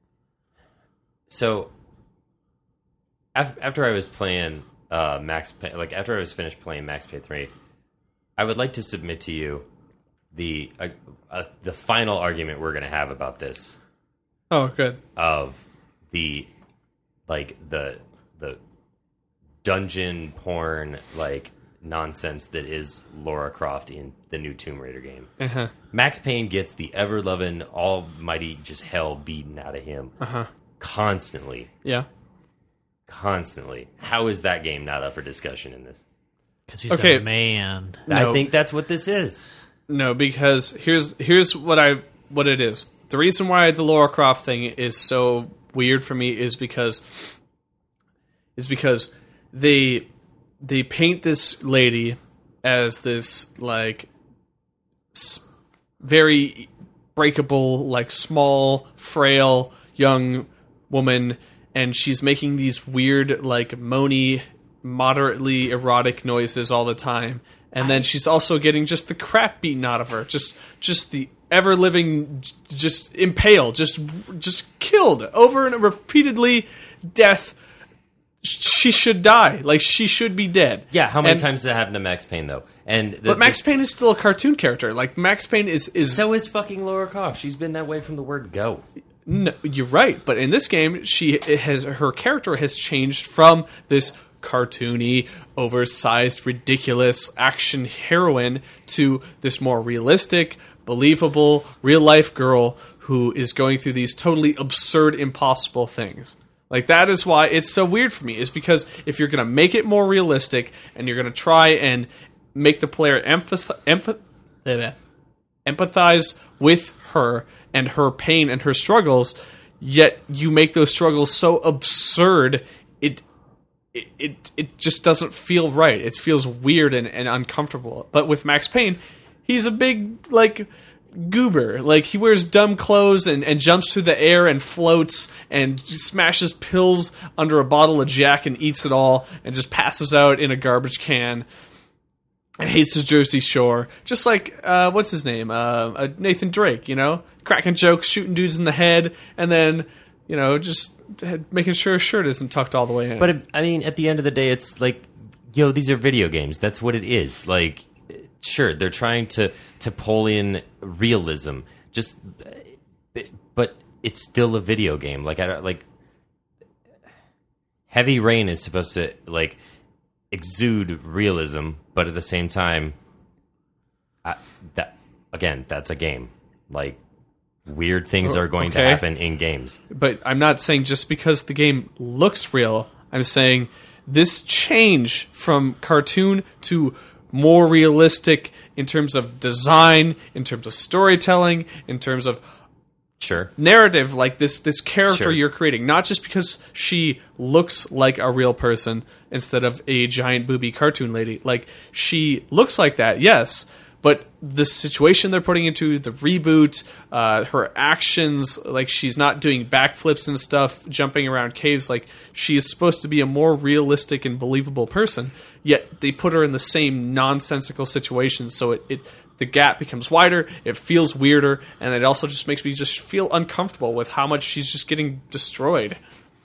B: So. af- After I was playing uh, Max, Pay, like after I was finished playing Max Payne three, I would like to submit to you the uh, uh, the final argument we're going to have about this
A: Oh, good.
B: of the like the the dungeon porn like nonsense that is Lara Croft in the new Tomb Raider game.
A: Uh-huh.
B: Max Payne gets the ever loving, almighty just hell beaten out of him
A: Uh-huh.
B: constantly,
A: Yeah.
B: constantly. How is that game not up for discussion in this?
C: Because he's
A: Okay.
C: a man.
B: I
A: No.
B: think that's what this is.
A: No, because here's here's what I what it is. The reason why the Lara Croft thing is so weird for me is because is because they they paint this lady as this like s- very breakable, like small, frail young woman, and she's making these weird, like moany, moderately erotic noises all the time. And then she's also getting just the crap beaten out of her, just just the ever living, j- just impaled, just just killed over and repeatedly, death, she should die. Like, she should be dead.
B: Yeah, how many
A: And-
B: times did that happen to Max Payne, though? And the,
A: But Max
B: the-
A: Payne is still a cartoon character. Like, Max Payne is... is
B: so is fucking Lara Croft. She's been that way from the word go.
A: No, you're right, but in this game, she it has her character has changed from this cartoony, oversized, ridiculous action heroine to this more realistic, believable, real life girl who is going through these totally absurd, impossible things. Like, that is why it's so weird for me. Is because if you're going to make it more realistic and you're going to try and make the player emphasis, empath- empathize with her and her pain and her struggles, yet you make those struggles so absurd, it it it, it just doesn't feel right. It feels weird and, and uncomfortable. But with Max Payne, he's a big, like, goober. Like, he wears dumb clothes and, and jumps through the air and floats and smashes pills under a bottle of Jack and eats it all and just passes out in a garbage can. And hates his Jersey Shore, just like uh, what's his name, uh, uh, Nathan Drake. You know, cracking jokes, shooting dudes in the head, and then you know just making sure his shirt isn't tucked all the way in.
B: But, it, I mean, at the end of the day, it's like, yo, these are video games. That's what it is. Like, sure, they're trying to, to pull in realism, just, but it's still a video game. Like, I don't, like, Heavy Rain is supposed to, like, exude realism, but at the same time, I, that again, that's a game. Like, weird things are going
A: Okay.
B: to happen in games.
A: But I'm not saying just because the game looks real. I'm saying this change from cartoon to more realistic in terms of design, in terms of storytelling, in terms of
B: Sure.
A: narrative, like this this character
B: Sure.
A: you're creating, not just because she looks like a real person instead of a giant booby cartoon lady. Like, she looks like that, yes, but the situation they're putting into the reboot, uh, her actions, like, she's not doing backflips and stuff, jumping around caves. Like, she is supposed to be a more realistic and believable person, yet they put her in the same nonsensical situations, so it, it the gap becomes wider, it feels weirder, and it also just makes me just feel uncomfortable with how much she's just getting destroyed.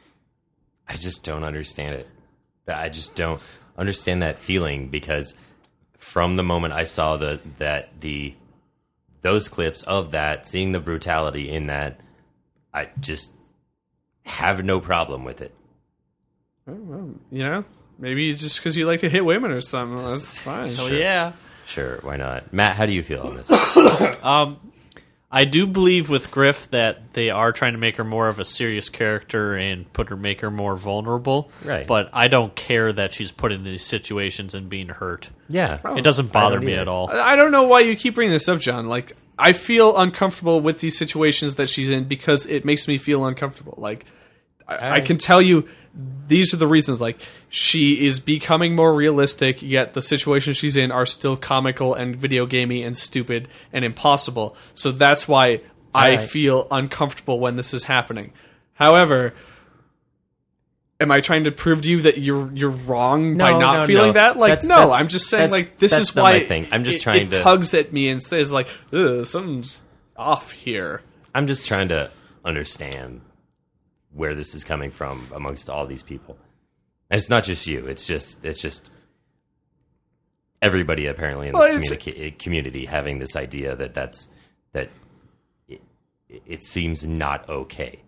B: I just don't understand it. I just don't understand that feeling, because from the moment I saw the that the those clips of that, seeing the brutality in that, I just have no problem with it.
A: You know, maybe it's just because you like to hit women or something. That's fine.
C: Hell yeah.
B: Sure, why not? Matt, how do you feel on this?
C: Um, I do believe with Griff that they are trying to make her more of a serious character and put her make her more vulnerable.
B: Right.
C: But I don't care that she's put in these situations and being hurt.
B: Yeah.
C: It doesn't bother
B: don't
C: me
B: either.
C: at all.
A: I don't know why you keep bringing this up, John. Like, I feel uncomfortable with these situations that she's in because it makes me feel uncomfortable. Like, I, I can tell you these are the reasons. Like, she is becoming more realistic, yet the situations she's in are still comical and video gamey and stupid and impossible. So that's why I
B: right.
A: feel uncomfortable when this is happening. However, am I trying to prove to you that you're you're wrong by
B: No,
A: not
B: no,
A: feeling
B: no.
A: that? Like,
B: That's-
A: no,
B: that's-
A: I'm just saying,
B: that's-
A: like, this
B: that's
A: is
B: not
A: why
B: my thing. I'm just
A: it,
B: trying
A: it
B: to-
A: tugs at me and says, like, ugh, something's off here.
B: I'm just trying to understand where this is coming from amongst all these people. And it's not just you. It's just it's just everybody apparently in this
A: Well, it's-
B: communica- community having this idea that that's that it, it seems not okay.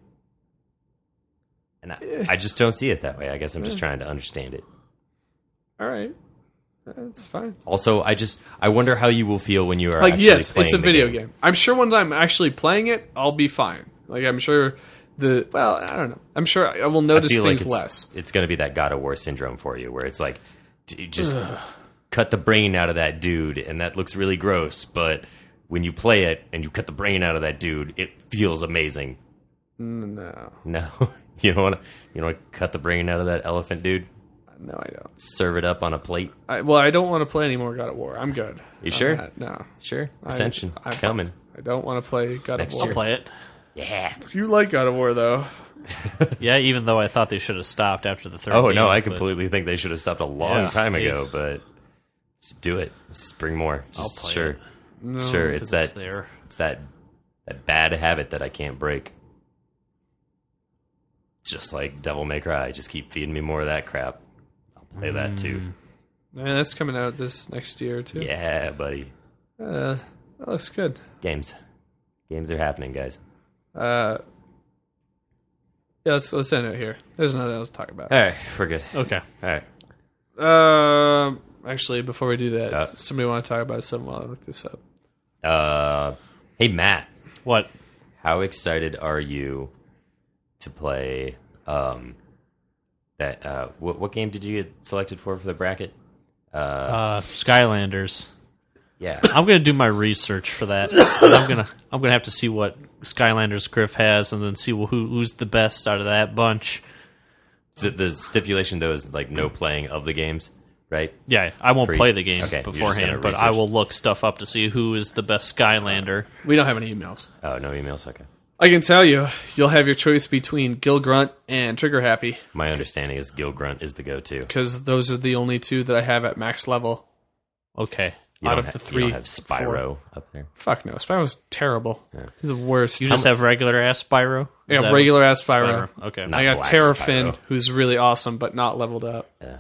B: And I, I just don't see it that way. I guess I'm just trying to understand it.
A: All right. That's fine.
B: Also, I just I wonder how you will feel when you are
A: Like,
B: actually
A: yes,
B: playing
A: it's a
B: the
A: video game. I'm sure once I'm actually playing it, I'll be fine. Like, I'm sure the, well, I don't know. I'm sure I will
B: I
A: notice
B: feel
A: things
B: like it's,
A: less.
B: It's going to be that God of War syndrome for you, where it's like, d- just cut the brain out of that dude, and that looks really gross. But when you play it and you cut the brain out of that dude, it feels amazing.
A: No.
B: No, you don't want to. You don't want to cut the brain out of that elephant dude.
A: No, I don't.
B: Serve it up on a plate.
A: I, well, I don't want to play any more God of War. I'm good.
B: You
A: on
B: sure?
A: that. No.
B: Sure, Ascension
A: I,
B: it's coming.
A: I don't want to play God
B: Next
A: of
C: I'll
A: War.
C: play it.
B: Yeah.
A: You like God of War, though.
C: Yeah, even though I thought they should have stopped after the third
B: Oh
C: game,
B: no, I
C: but
B: completely think they should have stopped a long
C: Yeah,
B: time ago.
C: jeez.
B: But let's do it. Let's bring more. Just,
C: I'll play
B: sure,
C: it.
A: No,
B: sure. It's
C: 'cause
B: that.
C: it's there.
B: It's that that bad habit that I can't break. just like Devil May Cry. Just keep feeding me more of that crap. I'll play that too.
A: Man, that's coming out this next year too.
B: Yeah, buddy.
A: Uh, that looks good.
B: Games. Games are happening, guys.
A: Uh, yeah, let's let's end it here. There's nothing else to talk about.
B: All right, we're good.
C: Okay.
B: All right.
A: Um, actually, before we do that,
B: Uh,
A: somebody want to talk about something while I look this up.
B: Uh, hey, Matt.
C: What?
B: How excited are you to play um, that? Uh, what, what game did you get selected for for the bracket? Uh,
C: Uh, Skylanders.
B: yeah.
C: I'm gonna do my research for that. And I'm gonna I'm gonna have to see what Skylanders Griff has, and then see who who's the best out of that bunch.
B: So the stipulation, though, is like no playing of the games, right?
C: Yeah, I won't
B: Free.
C: play the game
B: Okay, you're just
C: beforehand,
B: gonna
C: but I
B: research.
C: will look stuff up to see who is the best Skylander.
A: We don't have any emails.
B: Oh, no emails? Okay.
A: I can tell you, you'll have your choice between Gil Grunt and Trigger Happy,
B: My understanding is Gil Grunt is the go-to.
A: because those are the only two that I have at max level.
C: Okay.
B: You
A: out
B: don't
A: of
B: ha-
A: the
B: you
A: three,
B: don't have Spyro up there.
A: Fuck no, Spyro's terrible. He's the worst.
C: You just have regular ass Spyro? Is
A: yeah,
C: that
A: regular
C: what-
A: ass Spyro.
C: Okay.
B: Not
A: I got
B: Black
A: Terrafin,
B: Spyro.
A: who's really awesome, but not leveled up.
B: Yeah.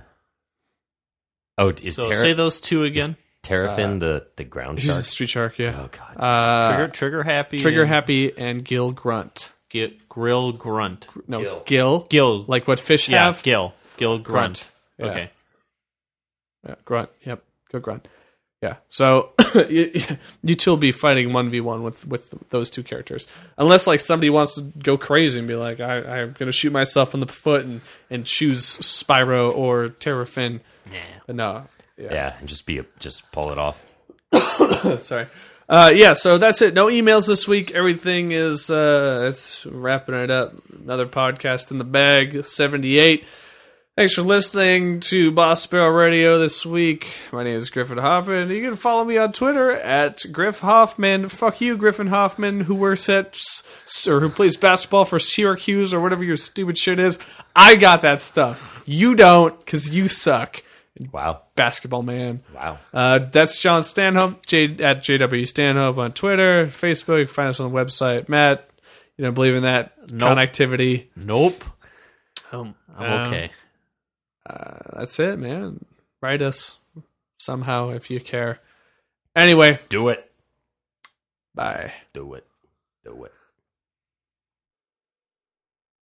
B: Oh, is
C: So
B: Terra-
C: say those two again.
B: Terrafin the, the ground
A: He's
B: shark?
A: a street shark, yeah.
B: Oh, God.
A: Uh,
C: Trigger Trigger Happy.
A: Trigger
C: and
A: Happy and Gil Grunt.
C: Gi- Grill Grunt.
A: No,
B: Gil.
A: Gil.
C: Gil.
A: Like what fish
C: yeah,
A: have?
C: Gil. Gil Grunt.
A: Yeah.
C: Okay.
A: Yeah, Grunt. Yep. Gil Grunt. Yeah. So you, you two will be fighting one v one with, with those two characters. Unless like somebody wants to go crazy and be like, I, I'm going to shoot myself in the foot and, and choose Spyro or Terrafin.
C: Yeah.
A: But no. Yeah.
B: Yeah, and just be a, just pull it off.
A: Sorry. Uh, yeah, so that's it. No emails this week. Everything is uh, it's wrapping it up. Another podcast in the bag, seventy-eight. Thanks for listening to Boss Barrel Radio this week. My name is Griffin Hoffman. You can follow me on Twitter at Griff Hoffman. Fuck you, Griffin Hoffman, who works at or who plays basketball for Syracuse or whatever your stupid shit is. I got that stuff. You don't, because you suck.
B: Wow.
A: Basketball man.
B: Wow.
A: Uh, that's John Stanhope, J, at J W Stanhope on Twitter, Facebook. You can find us on the website. Matt, you don't believe in that
C: Nope.
A: connectivity.
C: Nope. Um, I'm
A: Um,
C: okay.
A: Uh, that's it, man. Write us somehow if you care. Anyway,
B: Do it.
A: bye.
B: Do it. Do it.